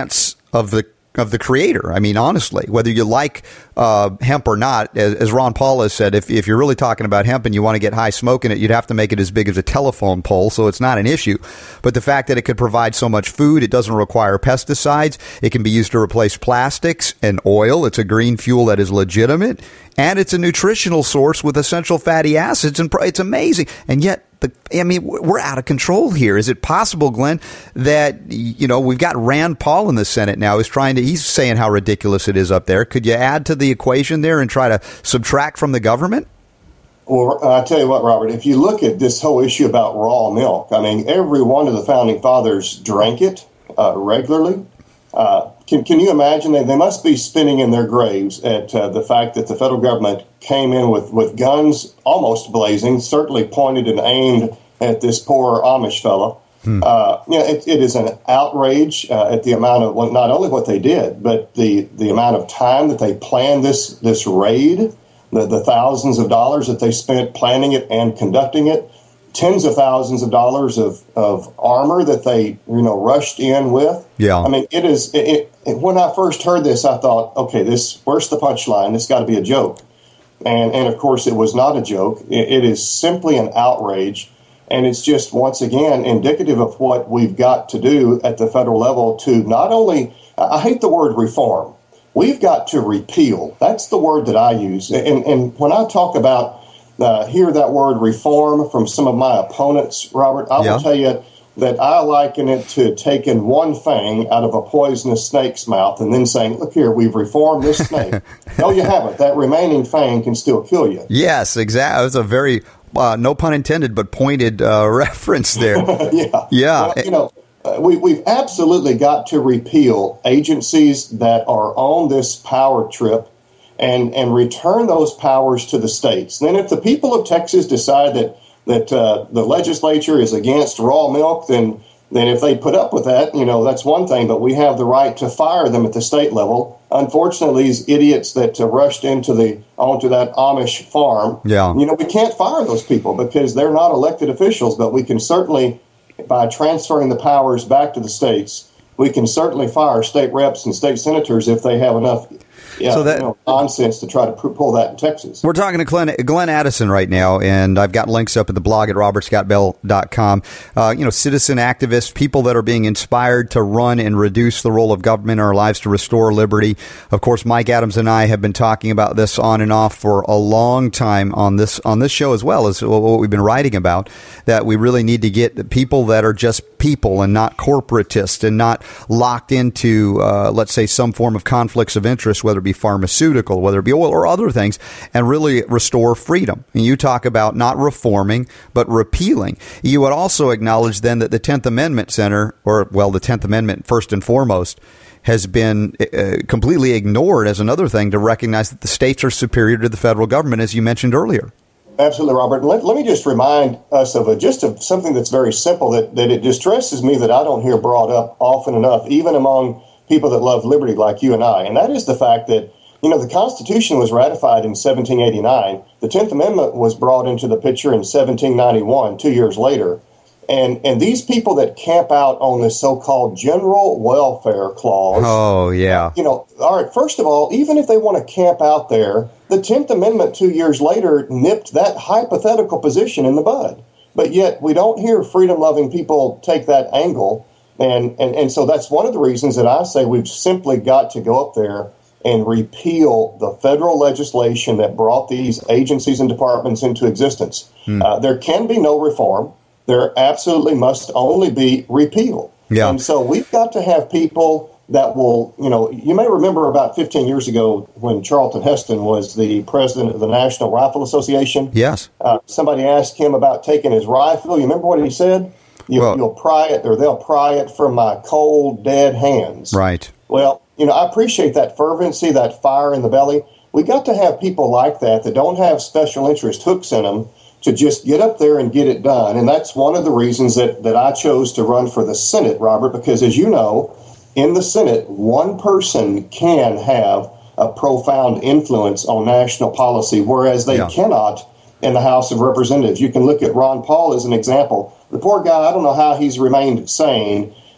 of the of the creator. I mean, honestly, whether you like uh, hemp or not, as, as Ron Paul has said, if, if you're really talking about hemp and you want to get high smoke in it, you'd have to make it as big as a telephone pole, so it's not an issue. But the fact that it could provide so much food, it doesn't require pesticides, it can be used to replace plastics and oil, it's a green fuel that is legitimate, and it's a nutritional source with essential fatty acids, and it's amazing. And yet, the, I mean, we're out of control here. Is it possible, Glenn, that, you know, we've got Rand Paul in the Senate now, is trying to, he's saying how ridiculous it is up there. Could you add to the equation there and try to subtract from the government? Well, I tell you what, Robert, if you look at this whole issue about raw milk, I mean, every one of the founding fathers drank it uh, regularly. Uh, can, can you imagine? They, they must be spinning in their graves at uh, the fact that the federal government came in with, with guns almost blazing, certainly pointed and aimed at this poor Amish fellow. Hmm. Uh, you know, it, it is an outrage uh, at the amount of, well, not only what they did, but the, the amount of time that they planned this, this raid, the, the thousands of dollars that they spent planning it and conducting it, tens of thousands of dollars of, of armor that they, you know, rushed in with. Yeah. I mean, it is, it, it, when I first heard this, I thought, okay, this, where's the punchline? It's got to be a joke. And, and of course, it was not a joke. It, it is simply an outrage. And it's just, once again, indicative of what we've got to do at the federal level to not only, I hate the word reform, we've got to repeal. That's the word that I use. And, and when I talk about, uh, hear that word reform from some of my opponents, Robert, I yeah. will tell you that I liken it to taking one fang out of a poisonous snake's mouth and then saying, look here, we've reformed this snake. No, you haven't. That remaining fang can still kill you. Yes, exactly. It was a very, uh, no pun intended, but pointed uh, reference there. yeah. Yeah. Well, you know, uh, we, we've absolutely got to repeal agencies that are on this power trip and, and return those powers to the states. Then if the people of Texas decide that that uh, the legislature is against raw milk, then then if they put up with that, you know, that's one thing. But we have the right to fire them at the state level. Unfortunately, these idiots that uh, rushed into the onto that Amish farm, yeah. you know, we can't fire those people because they're not elected officials. But we can certainly, by transferring the powers back to the states, we can certainly fire state reps and state senators if they have enough Yeah, so that, you know, nonsense to try to pull that in Texas. We're talking to Glenn, Glenn Addison right now, and I've got links up at the blog at robert scott bell dot com. Uh, you know, citizen activists, people that are being inspired to run and reduce the role of government in our lives to restore liberty. Of course, Mike Adams and I have been talking about this on and off for a long time on this on this show, as well as what we've been writing about, that we really need to get people that are just people and not corporatists and not locked into, uh, let's say, some form of conflicts of interest, whether it be pharmaceutical, whether it be oil or other things, and really restore freedom. And you talk about not reforming, but repealing. You would also acknowledge then that the tenth Amendment Center, or, well, the tenth Amendment first and foremost, has been uh, completely ignored as another thing to recognize that the states are superior to the federal government, as you mentioned earlier. Absolutely, Robert. Let, let me just remind us of a, just of something that's very simple that, that it distresses me that I don't hear brought up often enough, even among people that love liberty like you and I, and that is the fact that, you know, the Constitution was ratified in seventeen eighty-nine. The tenth Amendment was brought into the picture in seventeen ninety-one, two years later. And and these people that camp out on this so-called general welfare clause. Oh, yeah. You know, all right, first of all, even if they want to camp out there, the tenth Amendment two years later nipped that hypothetical position in the bud. But yet we don't hear freedom-loving people take that angle. And, and and so that's one of the reasons that I say we've simply got to go up there and repeal the federal legislation that brought these agencies and departments into existence. Hmm. Uh, there can be no reform. There absolutely must only be repeal. Yeah. And so we've got to have people that will, you know, you may remember about fifteen years ago when Charlton Heston was the president of the National Rifle Association. Yes. Uh, somebody asked him about taking his rifle. You remember what he said? You, well, you'll pry it, or they'll pry it from my cold, dead hands. Right. Well, you know, I appreciate that fervency, that fire in the belly. We got to have people like that that don't have special interest hooks in them to just get up there and get it done. And that's one of the reasons that, that I chose to run for the Senate, Robert, because as you know, in the Senate, one person can have a profound influence on national policy, whereas they yeah. cannot in the House of Representatives. You can look at Ron Paul as an example. The poor guy, I don't know how he's remained sane. Uh,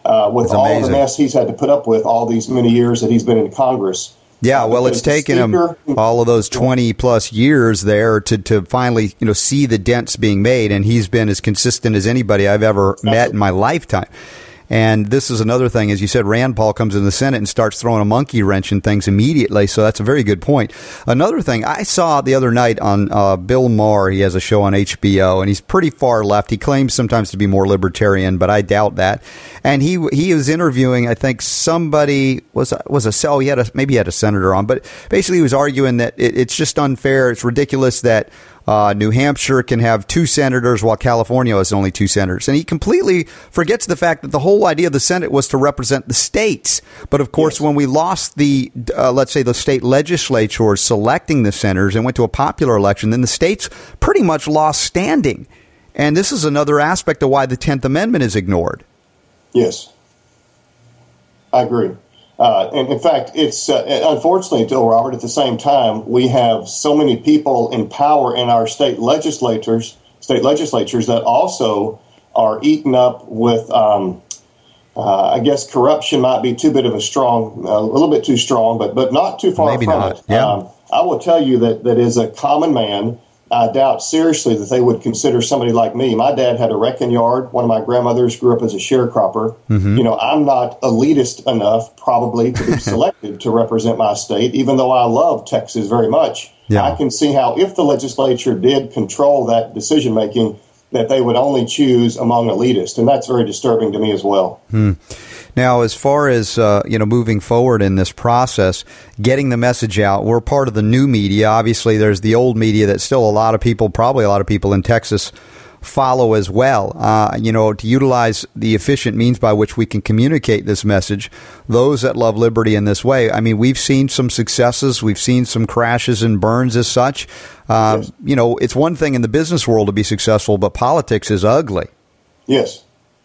uh, with That's all amazing. the mess he's had to put up with all these many years that he's been in Congress. Yeah, well, it's taken him all of those twenty plus years there to, to finally, you know, see the dents being made, and he's been as consistent as anybody I've ever met in my lifetime. And this is another thing, as you said, Rand Paul comes in the Senate and starts throwing a monkey wrench in things immediately. So that's a very good point. Another thing I saw the other night on uh, Bill Maher, he has a show on H B O, and he's pretty far left. He claims sometimes to be more libertarian, but I doubt that. And he he was interviewing, I think somebody was was a oh, he had a maybe he had a senator on, but basically he was arguing that it, it's just unfair, it's ridiculous that Uh, New Hampshire can have two senators while California has only two senators. And he completely forgets the fact that the whole idea of the Senate was to represent the states. But, of course, yes. when we lost the, uh, let's say, the state legislature selecting the senators and went to a popular election, then the states pretty much lost standing. And this is another aspect of why the tenth Amendment is ignored. Yes, I agree. Uh, and in fact, it's uh, unfortunately, Bill Robert, at the same time, we have so many people in power in our state legislators, state legislatures that also are eaten up with, um, uh, I guess corruption might be too bit of a strong, a little bit too strong, but but not too far Maybe from not. it. Yeah. Um, I will tell you that that as a common man, I doubt seriously that they would consider somebody like me. My dad had a wrecking yard. One of my grandmothers grew up as a sharecropper. Mm-hmm. You know, I'm not elitist enough probably to be selected to represent my state, even though I love Texas very much. Yeah. I can see how if the legislature did control that decision making, that they would only choose among elitists. And that's very disturbing to me as well. Hmm. Now, as far as, uh, you know, moving forward in this process, getting the message out, we're part of the new media. Obviously, there's the old media that still a lot of people, probably a lot of people in Texas, follow as well. Uh, you know, to utilize the efficient means by which we can communicate this message, those that love liberty in this way. I mean, we've seen some successes. We've seen some crashes and burns as such. Uh, yes. You know, it's one thing in the business world to be successful, but politics is ugly. Yes.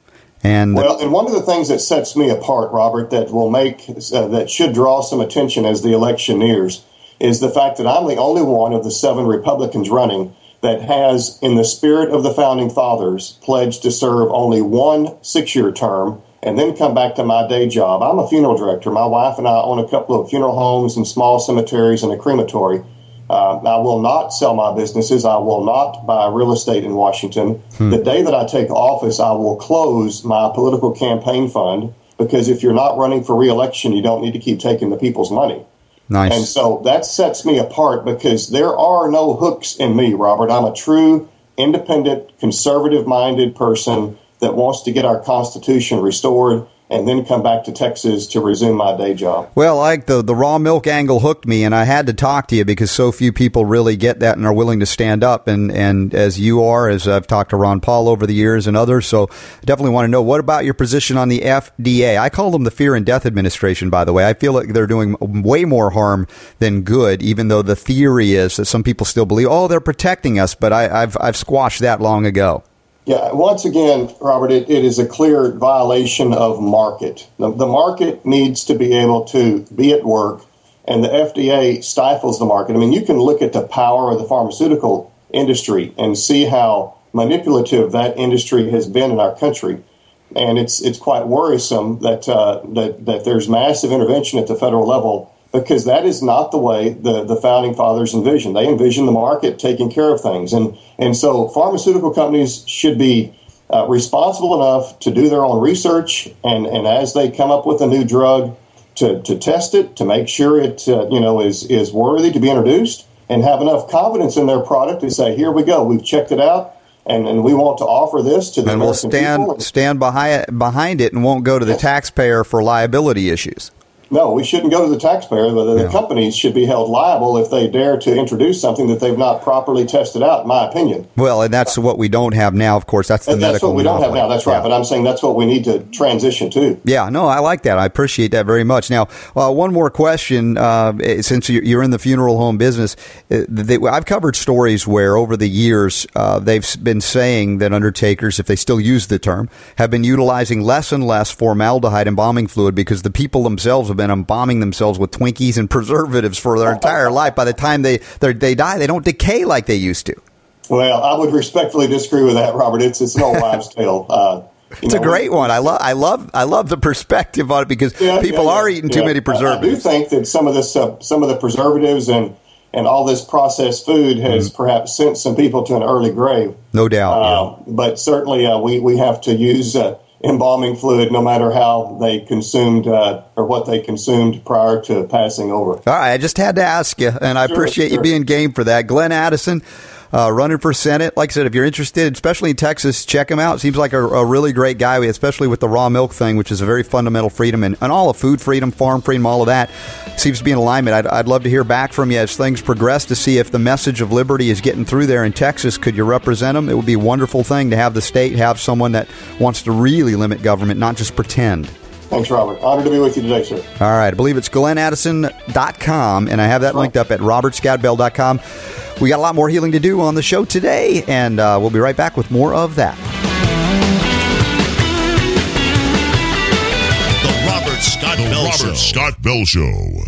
And well, and one of the things that sets me apart, Robert, that will make uh, that should draw some attention as the election nears, is the fact that I'm the only one of the seven Republicans running that has, in the spirit of the Founding Fathers, pledged to serve only one six-year term and then come back to my day job. I'm a funeral director. My wife and I own a couple of funeral homes and small cemeteries and a crematory. Uh, I will not sell my businesses. I will not buy real estate in Washington. Hmm. The day that I take office, I will close my political campaign fund, because if you're not running for re-election, you don't need to keep taking the people's money. Nice. And so that sets me apart, because there are no hooks in me, Robert. I'm a true, independent, conservative-minded person that wants to get our Constitution restored and then come back to Texas to resume my day job. Well, like the, the raw milk angle hooked me, and I had to talk to you because so few people really get that and are willing to stand up. And, and as you are, as I've talked to Ron Paul over the years and others, so I definitely want to know, what about your position on the F D A? I call them the Fear and Death Administration, by the way. I feel like they're doing way more harm than good, even though the theory is that some people still believe, oh, they're protecting us. But I, I've, I've squashed that long ago. Yeah, once again, Robert, it, it is a clear violation of market. The, the market needs to be able to be at work, and the F D A stifles the market. I mean, you can look at the power of the pharmaceutical industry and see how manipulative that industry has been in our country. And it's it's quite worrisome that uh, that, that there's massive intervention at the federal level, because that is not the way the, the Founding Fathers envisioned. They envisioned the market taking care of things. And, and so pharmaceutical companies should be uh, responsible enough to do their own research, and, and as they come up with a new drug, to, to test it, to make sure it uh, you know is, is worthy to be introduced, and have enough confidence in their product to say, here we go, we've checked it out, and, and we want to offer this to the and American we'll stand, people. stand behind, behind it and won't go to the yes. taxpayer for liability issues. No, we shouldn't go to the taxpayer. The, the yeah. companies should be held liable if they dare to introduce something that they've not properly tested out, in my opinion. Well, and that's what we don't have now, of course. That's the and that's medical what we don't monopoly. have now. That's right. Yeah. But I'm saying that's what we need to transition to. Yeah, no, I like that. I appreciate that very much. Now, uh, one more question. Uh, since you're in the funeral home business, they, I've covered stories where over the years uh, they've been saying that undertakers, if they still use the term, have been utilizing less and less formaldehyde embalming fluid because the people themselves have been embalming themselves with Twinkies and preservatives for their entire life. By the time they they die, they don't decay like they used to. Well, I would respectfully disagree with that, Robert. It's it's an old wives' tale. Uh, It's know, a great one. I love, I love, I love the perspective on it because yeah, people yeah, yeah, are eating yeah. too many preservatives. I, I do think that some of this, uh, some of the preservatives and, and all this processed food has mm. perhaps sent some people to an early grave. No doubt. Uh, yeah. But certainly, uh, we we have to use uh, embalming fluid, no matter how they consumed uh, or what they consumed prior to passing over. All right, I just had to ask you, and I sure, appreciate sure. you being game for that, Glenn Addison. Uh, running for Senate. Like I said, if you're interested, especially in Texas, check him out. Seems like a, a really great guy, especially with the raw milk thing, which is a very fundamental freedom, and, and all of food freedom, farm freedom, all of that seems to be in alignment. I'd, I'd love to hear back from you as things progress to see if the message of liberty is getting through there in Texas. Could you represent them? It would be a wonderful thing to have the state have someone that wants to really limit government, not just pretend. Thanks, Robert. Honored to be with you today, sir. All right. I believe it's glenn addison dot com, and I have that right. linked up at robert scott bell dot com. We got a lot more healing to do on the show today, and uh, we'll be right back with more of that. The Robert Scott the Bell Robert Show. Scott Bell Show.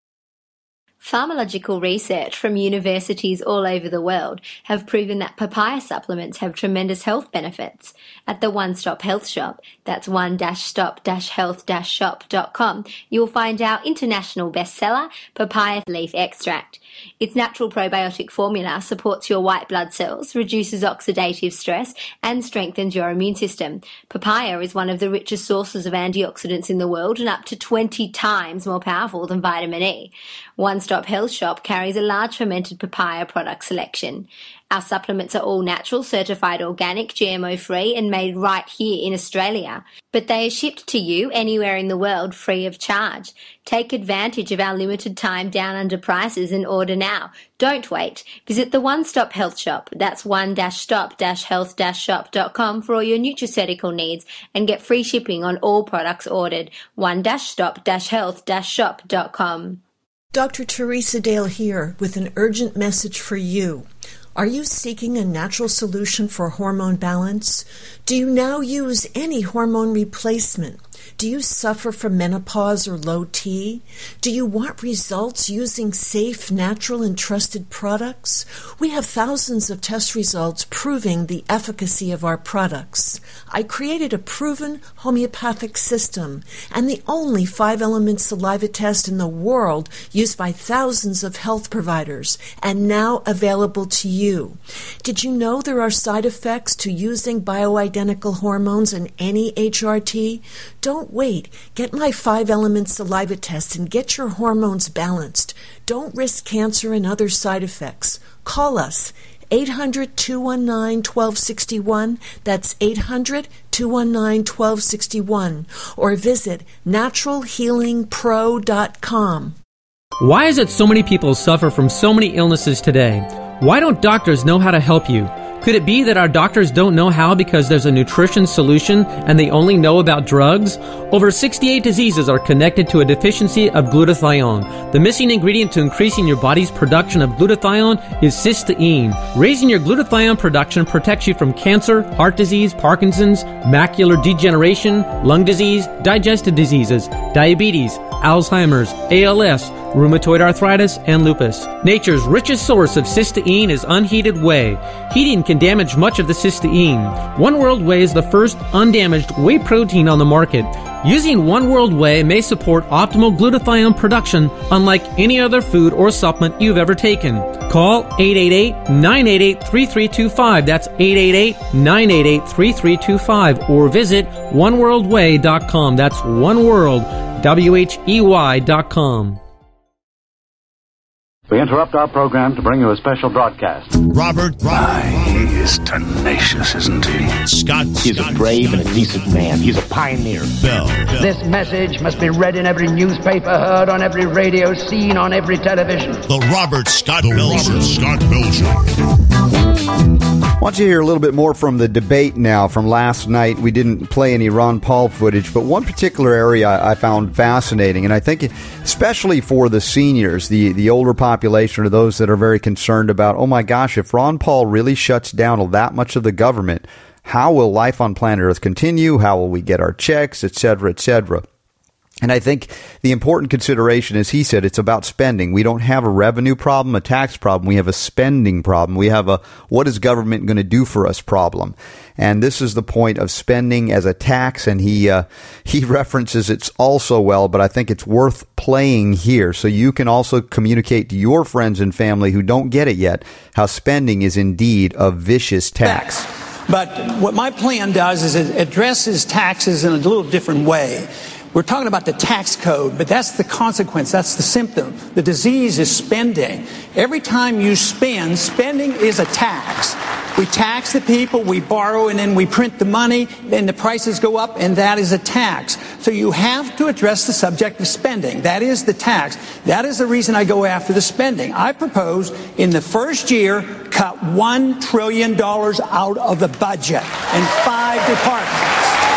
Pharmacological research from universities all over the world have proven that papaya supplements have tremendous health benefits. At the One Stop Health Shop, that's one stop health shop dot com, you'll find our international bestseller, Papaya Leaf Extract. Its natural probiotic formula supports your white blood cells, reduces oxidative stress, and strengthens your immune system. Papaya is one of the richest sources of antioxidants in the world and up to twenty times more powerful than vitamin E. One Stop Health Shop carries a large fermented papaya product selection. Our supplements are all natural, certified organic, G M O-free, and made right here in Australia. But they are shipped to you anywhere in the world free of charge. Take advantage of our limited time down under prices and order now. Don't wait. Visit the One Stop Health Shop. That's one stop health shop dot com for all your nutraceutical needs and get free shipping on all products ordered. one stop health shop dot com. Doctor Teresa Dale here with an urgent message for you. Are you seeking a natural solution for hormone balance? Do you now use any hormone replacement? Do you suffer from menopause or low T? Do you want results using safe, natural, and trusted products? We have thousands of test results proving the efficacy of our products. I created a proven homeopathic system and the only five-element saliva test in the world used by thousands of health providers and now available to you. Did you know there are side effects to using bioidentical hormones in any H R T? Don't wait. Get my five-element saliva test and get your hormones balanced. Don't risk cancer and other side effects. Call us. eight hundred, two one nine, one two six one. That's eight hundred, two one nine, one two six one. Or visit natural healing pro dot com. Why is it so many people suffer from so many illnesses today? Why don't doctors know how to help you? Could it be that our doctors don't know how because there's a nutrition solution and they only know about drugs? Over sixty-eight diseases are connected to a deficiency of glutathione. The missing ingredient to increasing your body's production of glutathione is cysteine. Raising your glutathione production protects you from cancer, heart disease, Parkinson's, macular degeneration, lung disease, digestive diseases, diabetes, Alzheimer's, A L S, rheumatoid arthritis, and lupus. Nature's richest source of cysteine is unheated whey. Heating can damage much of the cysteine. One World Whey is the first undamaged whey protein on the market. Using One World Whey may support optimal glutathione production unlike any other food or supplement you've ever taken. Call eight eight eight, nine eight eight, three three two five. That's eight eight eight, nine eight eight, three three two five. Or visit one world way dot com. That's one world, W H E Y dot com. We interrupt our program to bring you a special broadcast. Robert, Robert, he is tenacious, isn't he? Scott, he's Scott, a brave and a decent man. He's a pioneer. Bell, Bell. This message must be read in every newspaper, heard on every radio, seen on every television. The Robert Scott the Bell Robert Show. Scott Bell Show. I want you to hear a little bit more from the debate now from last night. We didn't play any Ron Paul footage, but one particular area I found fascinating, and I think especially for the seniors, the, the older population, or those that are very concerned about, oh my gosh, if Ron Paul really shuts down that much of the government, how will life on planet Earth continue? How will we get our checks, et cetera, et cetera? And I think the important consideration, as he said, it's about spending. We don't have a revenue problem, a tax problem. We have a spending problem. We have a what is government going to do for us problem. And this is the point of spending as a tax. And he uh, he references it also well, but I think it's worth playing here so you can also communicate to your friends and family who don't get it yet how spending is indeed a vicious tax. But what my plan does is it addresses taxes in a little different way. We're talking about the tax code, but that's the consequence. That's the symptom. The disease is spending. Every time you spend, spending is a tax. We tax the people, we borrow, and then we print the money, and the prices go up, and that is a tax. So you have to address the subject of spending. That is the tax. That is the reason I go after the spending. I propose in the first year, cut one trillion dollars out of the budget in five departments.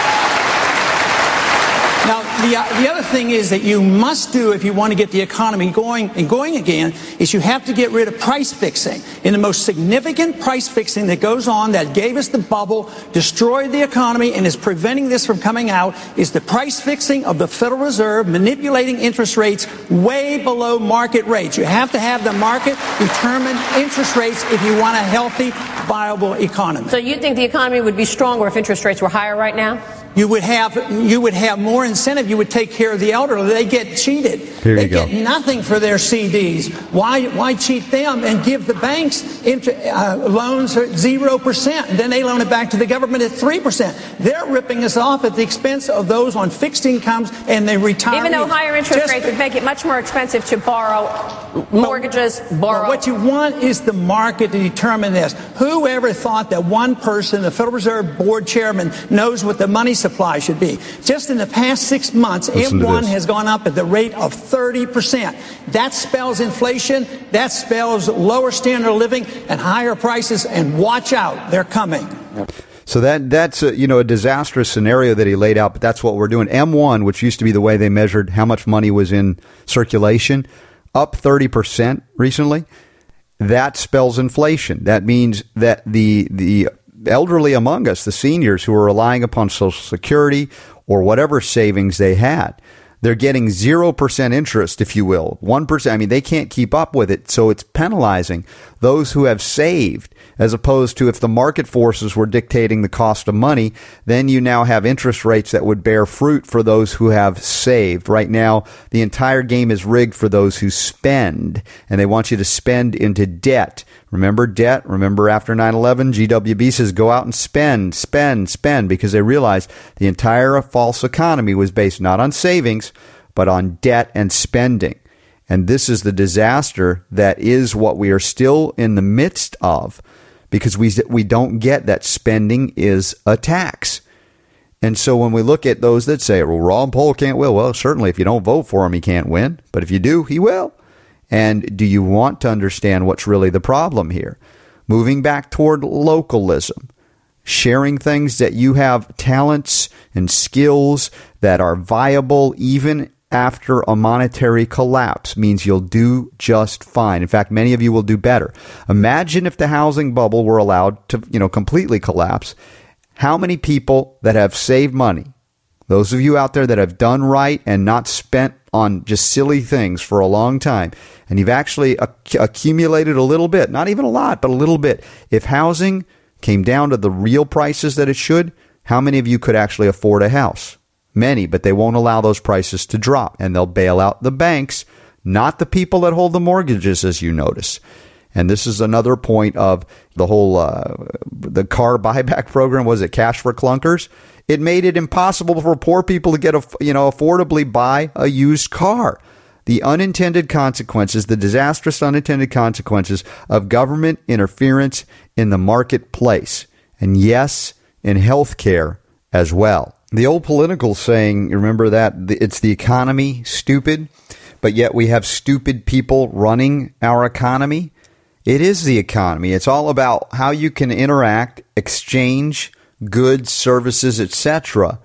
Now, the, uh, the other thing is that you must do, if you want to get the economy going and going again, is you have to get rid of price fixing. And the most significant price fixing that goes on that gave us the bubble, destroyed the economy, and is preventing this from coming out is the price fixing of the Federal Reserve manipulating interest rates way below market rates. You have to have the market determine interest rates if you want a healthy, viable economy. So you think the economy would be stronger if interest rates were higher right now? You would have you would have more incentive. You would take care of the elderly. They get cheated. Here they you go. get nothing for their C Ds. Why why cheat them and give the banks inter, uh, loans at zero percent, and then they loan it back to the government at three percent? They're ripping us off at the expense of those on fixed incomes and the retirees. Even though higher interest Just, rates would make it much more expensive to borrow mortgages, borrow. Well, what you want is the market to determine this. Whoever thought that one person, the Federal Reserve Board chairman, knows what the money supply should be? Just in the past six months, Listen M one to this. has gone up at the rate of thirty percent. That spells inflation. That spells lower standard of living and higher prices. And watch out, they're coming. So that that's a, you know a disastrous scenario that he laid out, but that's what we're doing. M one, which used to be the way they measured how much money was in circulation, up thirty percent recently. That spells inflation. That means that the the elderly among us, the seniors who are relying upon Social Security or whatever savings they had, they're getting zero percent interest, if you will, one percent. I mean, they can't keep up with it. So it's penalizing those who have saved, as opposed to if the market forces were dictating the cost of money, then you now have interest rates that would bear fruit for those who have saved. Right now, the entire game is rigged for those who spend, and they want you to spend into debt. Remember debt? Remember after nine eleven, G W B says go out and spend, spend, spend, because they realized the entire false economy was based not on savings, but on debt and spending. And this is the disaster that is what we are still in the midst of, because we we don't get that spending is a tax. And so when we look at those that say, well, Ron Paul can't win, well, certainly if you don't vote for him, he can't win. But if you do, he will. And do you want to understand what's really the problem here? Moving back toward localism, sharing things that you have talents and skills that are viable even after a monetary collapse means you'll do just fine. In fact, many of you will do better. Imagine if the housing bubble were allowed to, you know, completely collapse. How many people that have saved money, those of you out there that have done right and not spent on just silly things for a long time, and you've actually ac- accumulated a little bit, not even a lot, but a little bit. If housing came down to the real prices that it should, how many of you could actually afford a house? Many, but they won't allow those prices to drop, and they'll bail out the banks, not the people that hold the mortgages, as you notice. And this is another point of the whole uh, the car buyback program. Was it Cash for Clunkers? It made it impossible for poor people to get a, you know affordably buy a used car. The unintended consequences, the disastrous unintended consequences of government interference in the marketplace, and yes, in healthcare as well. The old political saying, remember that? It's the economy, stupid, but yet we have stupid people running our economy. It is the economy. It's all about how you can interact, exchange goods, services, et cetera,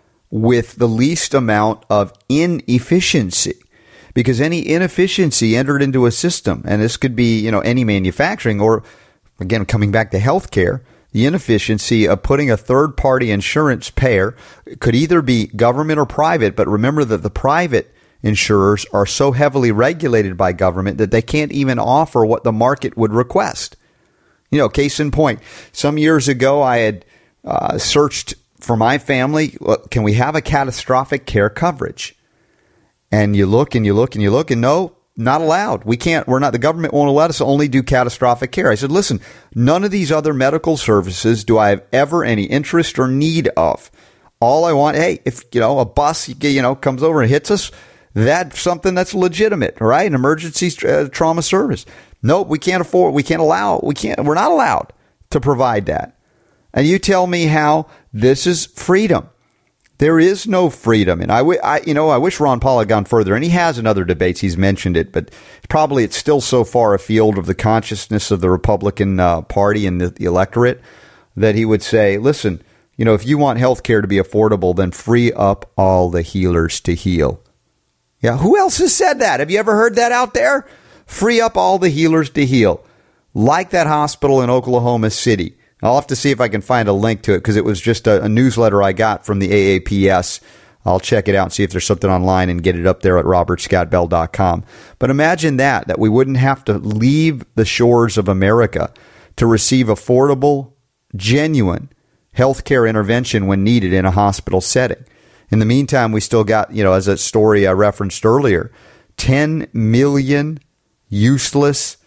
with the least amount of inefficiency. Because any inefficiency entered into a system, and this could be, you know, any manufacturing or, again, coming back to healthcare, the inefficiency of putting a third-party insurance payer, it could either be government or private, but remember that the private insurers are so heavily regulated by government that they can't even offer what the market would request. You know, case in point, some years ago I had uh, searched for my family, can we have a catastrophic care coverage? And you look and you look and you look and no, not allowed. We can't, we're not, the government won't let us only do catastrophic care. I said, listen, none of these other medical services do I have ever any interest or need of. All I want, hey, if, you know, a bus, you know, comes over and hits us, that's something that's legitimate, right? An emergency uh, trauma service. Nope, we can't afford, we can't allow, we can't, we're not allowed to provide that. And you tell me how this is freedom. There is no freedom. And I, w- I, you know, I wish Ron Paul had gone further, and he has in other debates, he's mentioned it, but probably it's still so far afield of the consciousness of the Republican uh, Party and the, the electorate that he would say, listen, you know, if you want health care to be affordable, then free up all the healers to heal. Yeah, who else has said that? Have you ever heard that out there? Free up all the healers to heal. Like that hospital in Oklahoma City. I'll have to see if I can find a link to it because it was just a, a newsletter I got from the A A P S. I'll check it out and see if there's something online and get it up there at robert scott bell dot com. But imagine that, that we wouldn't have to leave the shores of America to receive affordable, genuine healthcare intervention when needed in a hospital setting. In the meantime, we still got, you know, as a story I referenced earlier, ten million useless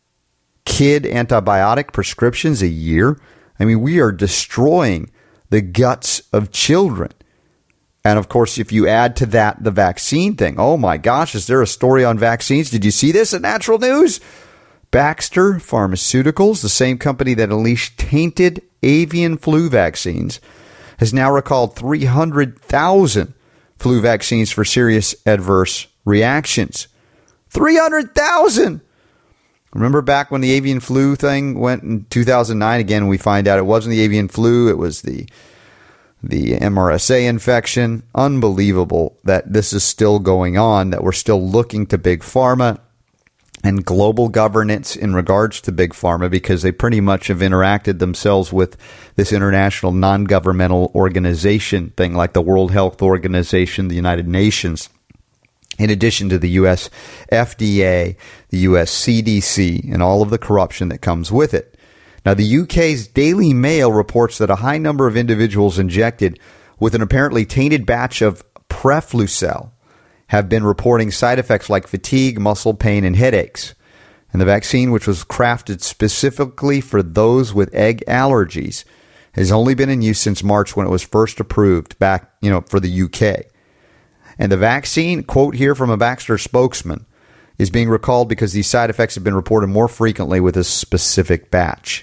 kid antibiotic prescriptions a year. I mean, we are destroying the guts of children. And of course, if you add to that the vaccine thing, oh my gosh, is there a story on vaccines? Did you see this at Natural News? Baxter Pharmaceuticals, the same company that unleashed tainted avian flu vaccines, has now recalled three hundred thousand flu vaccines for serious adverse reactions. three hundred thousand! Remember back when the avian flu thing went in two thousand nine? Again, we find out it wasn't the avian flu. It was the the M R S A infection. Unbelievable that this is still going on, that we're still looking to Big Pharma and global governance in regards to Big Pharma, because they pretty much have interacted themselves with this international non-governmental organization thing like the World Health Organization, the United Nations, in addition to the U S F D A, the U S C D C, and all of the corruption that comes with it. Now, the U K's Daily Mail reports that a high number of individuals injected with an apparently tainted batch of Preflucel have been reporting side effects like fatigue, muscle pain, and headaches. And the vaccine, which was crafted specifically for those with egg allergies, has only been in use since March when it was first approved back, you know, for the U K. And the vaccine, quote here from a Baxter spokesman, is being recalled because these side effects have been reported more frequently with a specific batch.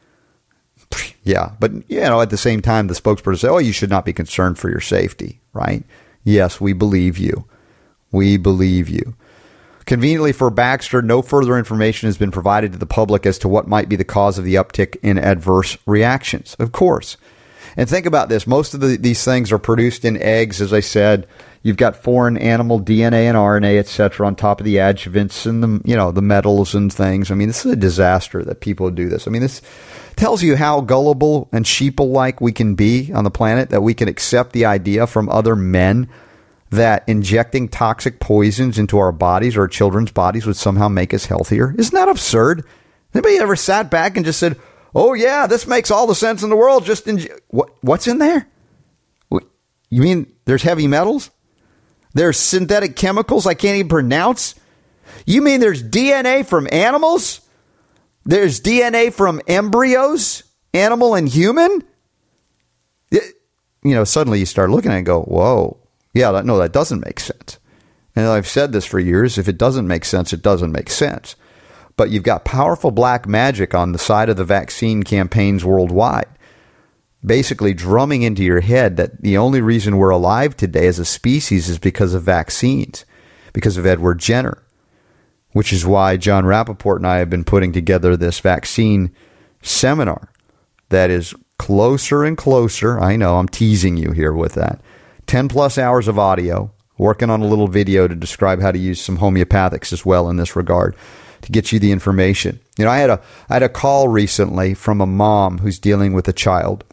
Yeah, but, you know, at the same time, the spokesperson said, oh, you should not be concerned for your safety, right? Yes, we believe you. We believe you. Conveniently for Baxter, no further information has been provided to the public as to what might be the cause of the uptick in adverse reactions, of course. And think about this. Most of the, these things are produced in eggs, as I said. You've got foreign animal D N A and R N A, et cetera, on top of the adjuvants and the, you know, the metals and things. I mean, this is a disaster that people do this. I mean, this tells you how gullible and sheeple-like we can be on the planet, that we can accept the idea from other men that injecting toxic poisons into our bodies or our children's bodies would somehow make us healthier. Isn't that absurd? Anybody ever sat back and just said, oh, yeah, this makes all the sense in the world. Just inj- what? What's in there? What, you mean there's heavy metals? There's synthetic chemicals I can't even pronounce? You mean there's D N A from animals? There's D N A from embryos, animal and human? It, you know, suddenly you start looking at it and go, whoa, yeah, that, no, that doesn't make sense. And I've said this for years. If it doesn't make sense, it doesn't make sense. But you've got powerful black magic on the side of the vaccine campaigns worldwide, basically drumming into your head that the only reason we're alive today as a species is because of vaccines, because of Edward Jenner, which is why John Rappaport and I have been putting together this vaccine seminar that is closer and closer. I know I'm teasing you here with that. ten plus hours of audio, working on a little video to describe how to use some homeopathics as well in this regard, to get you the information. You know, I had a I had a call recently from a mom who's dealing with a child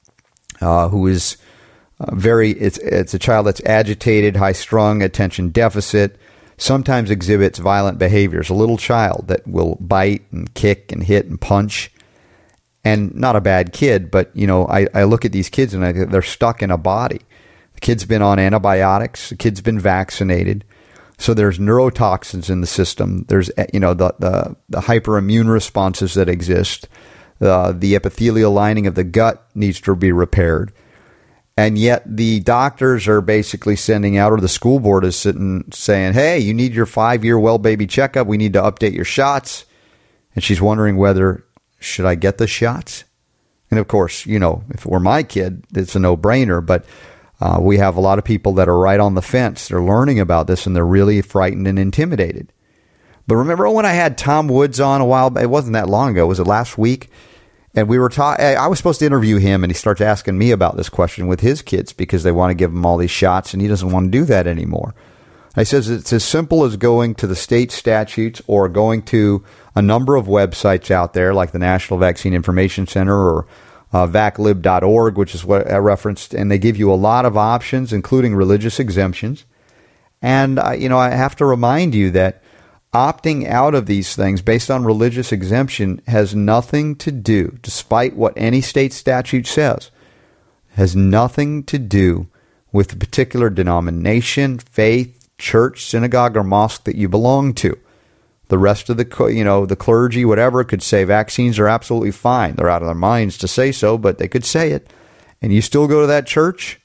uh, who is uh, very, it's, it's a child that's agitated, high-strung, attention deficit, sometimes exhibits violent behaviors, a little child that will bite and kick and hit and punch. And not a bad kid, but, you know, I, I look at these kids and I, they're stuck in a body. The kid's been on antibiotics. The kid's been vaccinated. So there's neurotoxins in the system. There's, you know, the, the, the hyperimmune responses that exist. Uh, the epithelial lining of the gut needs to be repaired. And yet the doctors are basically sending out, or the school board is sitting saying, hey, you need your five-year well baby checkup. We need to update your shots. And she's wondering whether, should I get the shots? And of course, you know, if it were my kid, it's a no-brainer. But uh, we have a lot of people that are right on the fence. They're learning about this and they're really frightened and intimidated. But remember when I had Tom Woods on a while back? It wasn't that long ago. Was it last week? And we were talking. I was supposed to interview him, and he starts asking me about this question with his kids because they want to give him all these shots, and he doesn't want to do that anymore. I says it's as simple as going to the state statutes or going to a number of websites out there like the National Vaccine Information Center or uh, vac lib dot org, which is what I referenced, and they give you a lot of options, including religious exemptions. And, uh, you know, I have to remind you that opting out of these things based on religious exemption has nothing to do, despite what any state statute says, has nothing to do with the particular denomination, faith, church, synagogue, or mosque that you belong to. The rest of the, you know, the clergy, whatever, could say vaccines are absolutely fine. They're out of their minds to say so, but they could say it. And you still go to that church,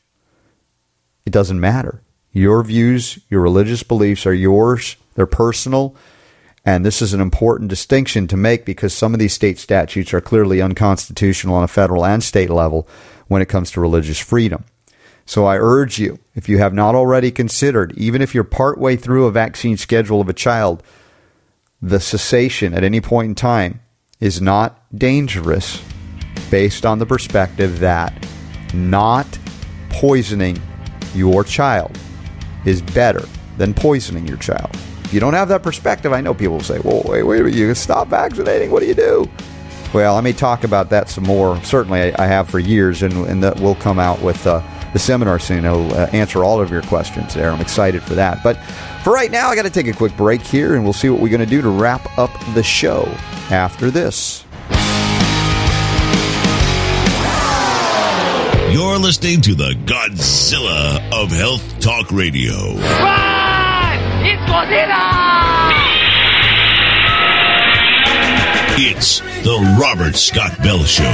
it doesn't matter. Your views, your religious beliefs are yours. They're personal. And this is an important distinction to make because some of these state statutes are clearly unconstitutional on a federal and state level when it comes to religious freedom. So I urge you, if you have not already considered, even if you're partway through a vaccine schedule of a child, the cessation at any point in time is not dangerous based on the perspective that not poisoning your child is better than poisoning your child. If you don't have that perspective, I know people will say, well, wait, wait a minute, you can stop vaccinating. What do you do? Well, I may talk about that some more. Certainly, I, I have for years, and, and that will come out with uh, the seminar soon. It'll uh, answer all of your questions there. I'm excited for that. But for right now, I got to take a quick break here, and we'll see what we're going to do to wrap up the show after this. You're listening to the Godzilla of Health Talk Radio. Run! It's Godzilla! It's the Robert Scott Bell Show.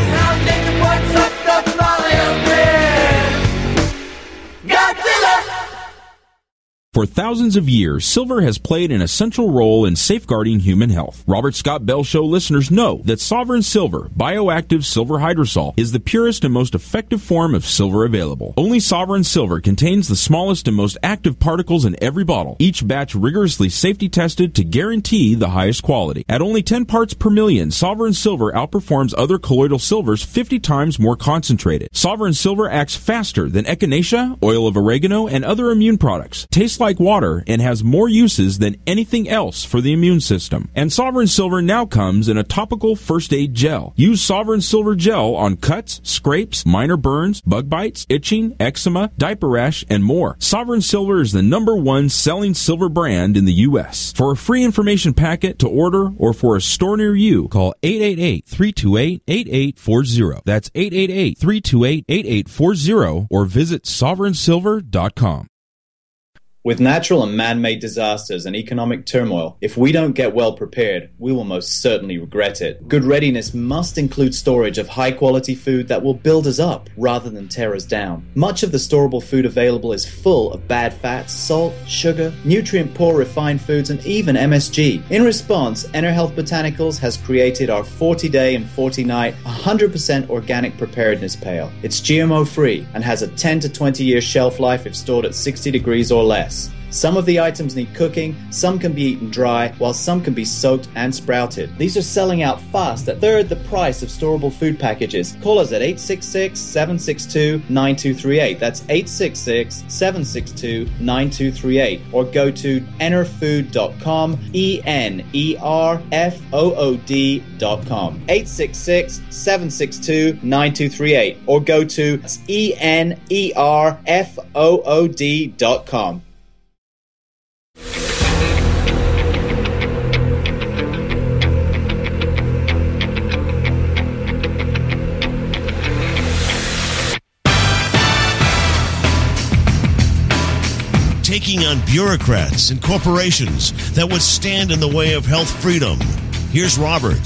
For thousands of years, silver has played an essential role in safeguarding human health. Robert Scott Bell Show listeners know that Sovereign Silver, bioactive silver hydrosol, is the purest and most effective form of silver available. Only Sovereign Silver contains the smallest and most active particles in every bottle, each batch rigorously safety tested to guarantee the highest quality. At only ten parts per million, Sovereign Silver outperforms other colloidal silvers fifty times more concentrated. Sovereign Silver acts faster than echinacea, oil of oregano, and other immune products. Tastes like water and has more uses than anything else for the immune system. And Sovereign Silver now comes in a topical first aid gel. Use Sovereign Silver gel on cuts, scrapes, minor burns, bug bites, itching, eczema, diaper rash, and more. Sovereign Silver is the number one selling silver brand in the U S. For a free information packet to order or for a store near you, call eight eight eight, three two eight, eight eight four zero. That's eight eight eight, three two eight, eight eight four zero or visit sovereign silver dot com. With natural and man-made disasters and economic turmoil, if we don't get well prepared, we will most certainly regret it. Good readiness must include storage of high-quality food that will build us up rather than tear us down. Much of the storable food available is full of bad fats, salt, sugar, nutrient-poor refined foods, and even M S G. In response, EnerHealth Botanicals has created our forty-day and forty-night one hundred percent organic preparedness pail. It's G M O-free and has a ten to twenty year shelf life if stored at sixty degrees or less. Some of the items need cooking, some can be eaten dry, while some can be soaked and sprouted. These are selling out fast at third the price of storable food packages. Call us at eight six six, seven six two, nine two three eight. That's eight six six, seven six two, nine two three eight. Or go to enerfood dot com, E N E R F O O D dot com. eight six six, seven six two, nine two three eight. Or go to E N E R F O O D dot com. Taking on bureaucrats and corporations that would stand in the way of health freedom. Here's Robert.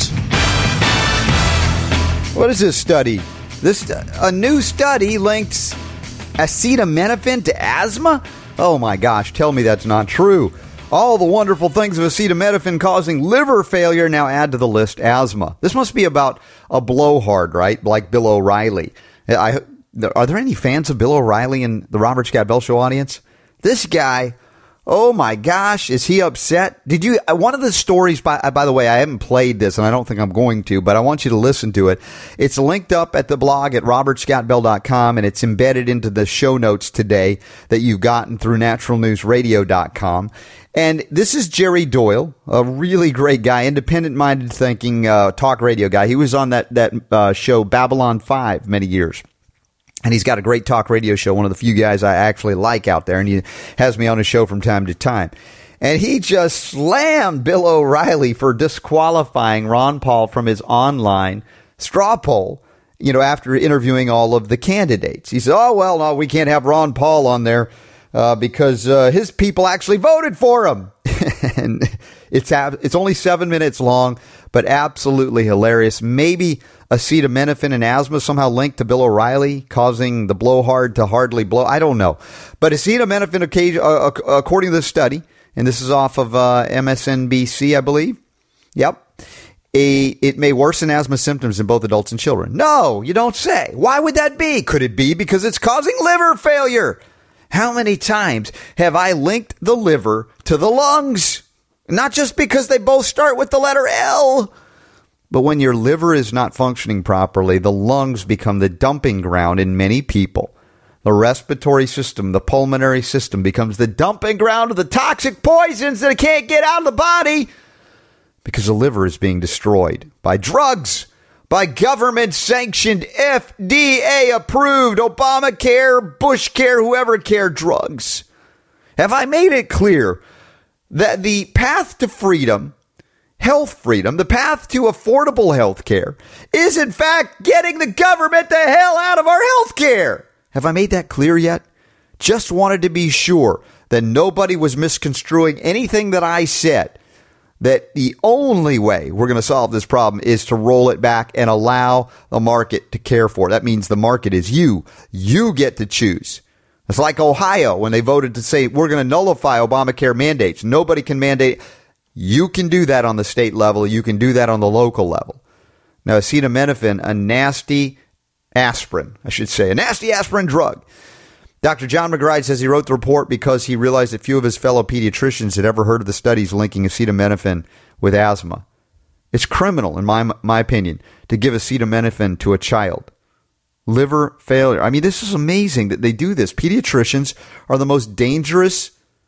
What is this study? This a new study links acetaminophen to asthma? Oh my gosh, tell me that's not true. All the wonderful things of acetaminophen causing liver failure now add to the list asthma. This must be about a blowhard, right? Like Bill O'Reilly. I, are there any fans of Bill O'Reilly in the Robert Scott Bell Show audience? This guy, oh my gosh, is he upset? Did you, one of the stories, by, by the way, I haven't played this and I don't think I'm going to, but I want you to listen to it. It's linked up at the blog at robert scott bell dot com and it's embedded into the show notes today that you've gotten through natural news radio dot com. And this is Jerry Doyle, a really great guy, independent-minded thinking uh, talk radio guy. He was on that, that uh, show Babylon five many years. And he's got a great talk radio show, one of the few guys I actually like out there, and he has me on his show from time to time. And he just slammed Bill O'Reilly for disqualifying Ron Paul from his online straw poll, you know, after interviewing all of the candidates. He said, oh, well, no, we can't have Ron Paul on there uh, because uh, his people actually voted for him. And it's it's only seven minutes long, but absolutely hilarious. Maybe acetaminophen and asthma somehow linked to Bill O'Reilly, causing the blowhard to hardly blow. I don't know. But acetaminophen, according to this study, and this is off of uh, M S N B C, I believe. Yep. A, it may worsen asthma symptoms in both adults and children. No, you don't say. Why would that be? Could it be because it's causing liver failure? How many times have I linked the liver to the lungs? Not just because they both start with the letter L. But when your liver is not functioning properly, the lungs become the dumping ground in many people. The respiratory system, the pulmonary system becomes the dumping ground of the toxic poisons that can't get out of the body because the liver is being destroyed by drugs, by government-sanctioned, F D A-approved, Obamacare, Bush Care, whoever care drugs. Have I made it clear that the path to freedom, health freedom, the path to affordable health care is in fact getting the government the hell out of our health care? Have I made that clear yet? Just wanted to be sure that nobody was misconstruing anything that I said, that the only way we're going to solve this problem is to roll it back and allow the market to care for it. That means the market is you. You get to choose. It's like Ohio when they voted to say we're going to nullify Obamacare mandates. Nobody can mandate. You can do that on the state level. You can do that on the local level. Now, acetaminophen, a nasty aspirin, I should say, a nasty aspirin drug. Doctor John McBride says he wrote the report because he realized that few of his fellow pediatricians had ever heard of the studies linking acetaminophen with asthma. It's criminal, in my my opinion, to give acetaminophen to a child. Liver failure. I mean, this is amazing that they do this. Pediatricians are the most dangerous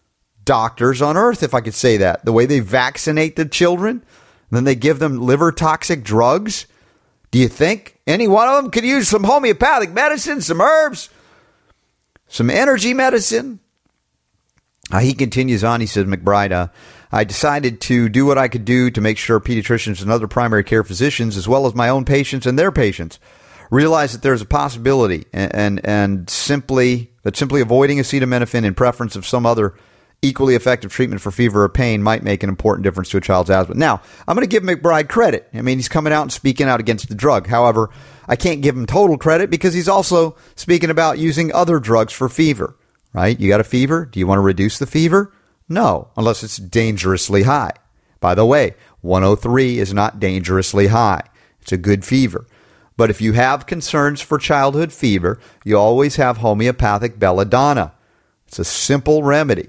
doctors on earth, if I could say that. The way they vaccinate the children, and then they give them liver toxic drugs. Do you think any one of them could use some homeopathic medicine, some herbs, some energy medicine? Uh, he continues on. He says, McBride, uh, I decided to do what I could do to make sure pediatricians and other primary care physicians, as well as my own patients and their patients, realize that there's a possibility and, and, and simply that simply avoiding acetaminophen in preference of some other equally effective treatment for fever or pain might make an important difference to a child's asthma. Now, I'm going to give McBride credit. I mean, he's coming out and speaking out against the drug. However, I can't give him total credit because he's also speaking about using other drugs for fever, right? You got a fever? Do you want to reduce the fever? No, unless it's dangerously high. By the way, one oh three is not dangerously high. It's a good fever. But if you have concerns for childhood fever, you always have homeopathic belladonna. It's a simple remedy.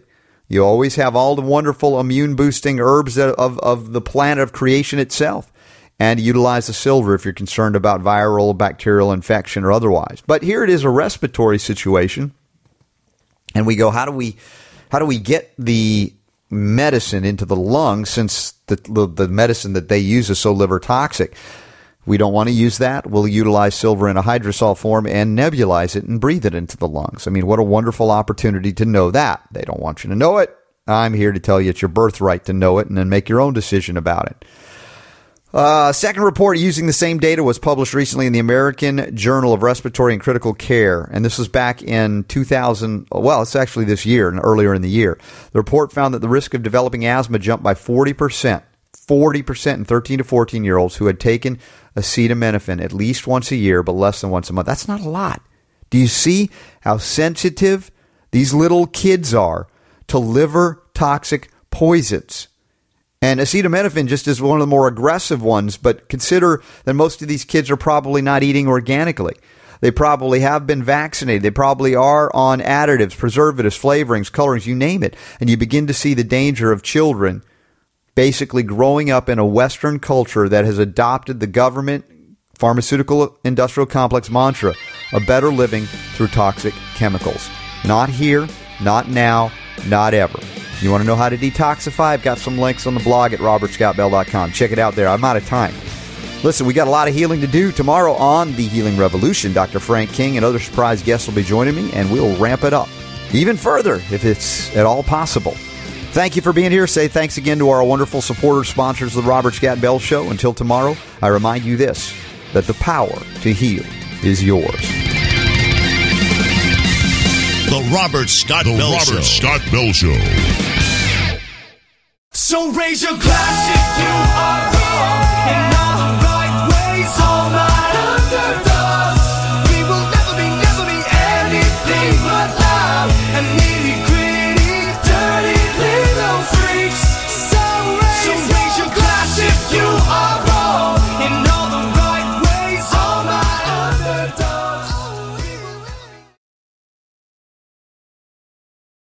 You always have all the wonderful immune-boosting herbs of, of the planet of creation itself. And utilize the silver if you're concerned about viral, bacterial infection or otherwise. But here it is, a respiratory situation. And we go, how do we how do we get the medicine into the lungs, since the, the, the medicine that they use is so liver toxic? We don't want to use that. We'll utilize silver in a hydrosol form and nebulize it and breathe it into the lungs. I mean, what a wonderful opportunity to know that. They don't want you to know it. I'm here to tell you it's your birthright to know it and then make your own decision about it. Uh, second report using the same data was published recently in the American Journal of Respiratory and Critical Care, and this was back in two thousand. Well, it's actually this year and earlier in the year. The report found that the risk of developing asthma jumped by forty percent, forty percent in thirteen to fourteen-year-olds who had taken acetaminophen at least once a year, but less than once a month. That's not a lot. Do you see how sensitive these little kids are to liver toxic poisons? And acetaminophen just is one of the more aggressive ones, but consider that most of these kids are probably not eating organically. They probably have been vaccinated. They probably are on additives, preservatives, flavorings, colorings, you name it. And you begin to see the danger of children basically growing up in a Western culture that has adopted the government pharmaceutical industrial complex mantra of better living through toxic chemicals. Not here, not now, not ever. You want to know how to detoxify? I've got some links on the blog at robert scott bell dot com. Check it out there. I'm out of time. Listen, we got a lot of healing to do. Tomorrow on The Healing Revolution, Doctor Frank King and other surprise guests will be joining me, and we'll ramp it up even further if it's at all possible. Thank you for being here. Say thanks again to our wonderful supporters, sponsors of The Robert Scott Bell Show. Until tomorrow, I remind you this, that the power to heal is yours. The Robert Scott the Bell Robert Show. Scott Bell Show. So raise your glass if you are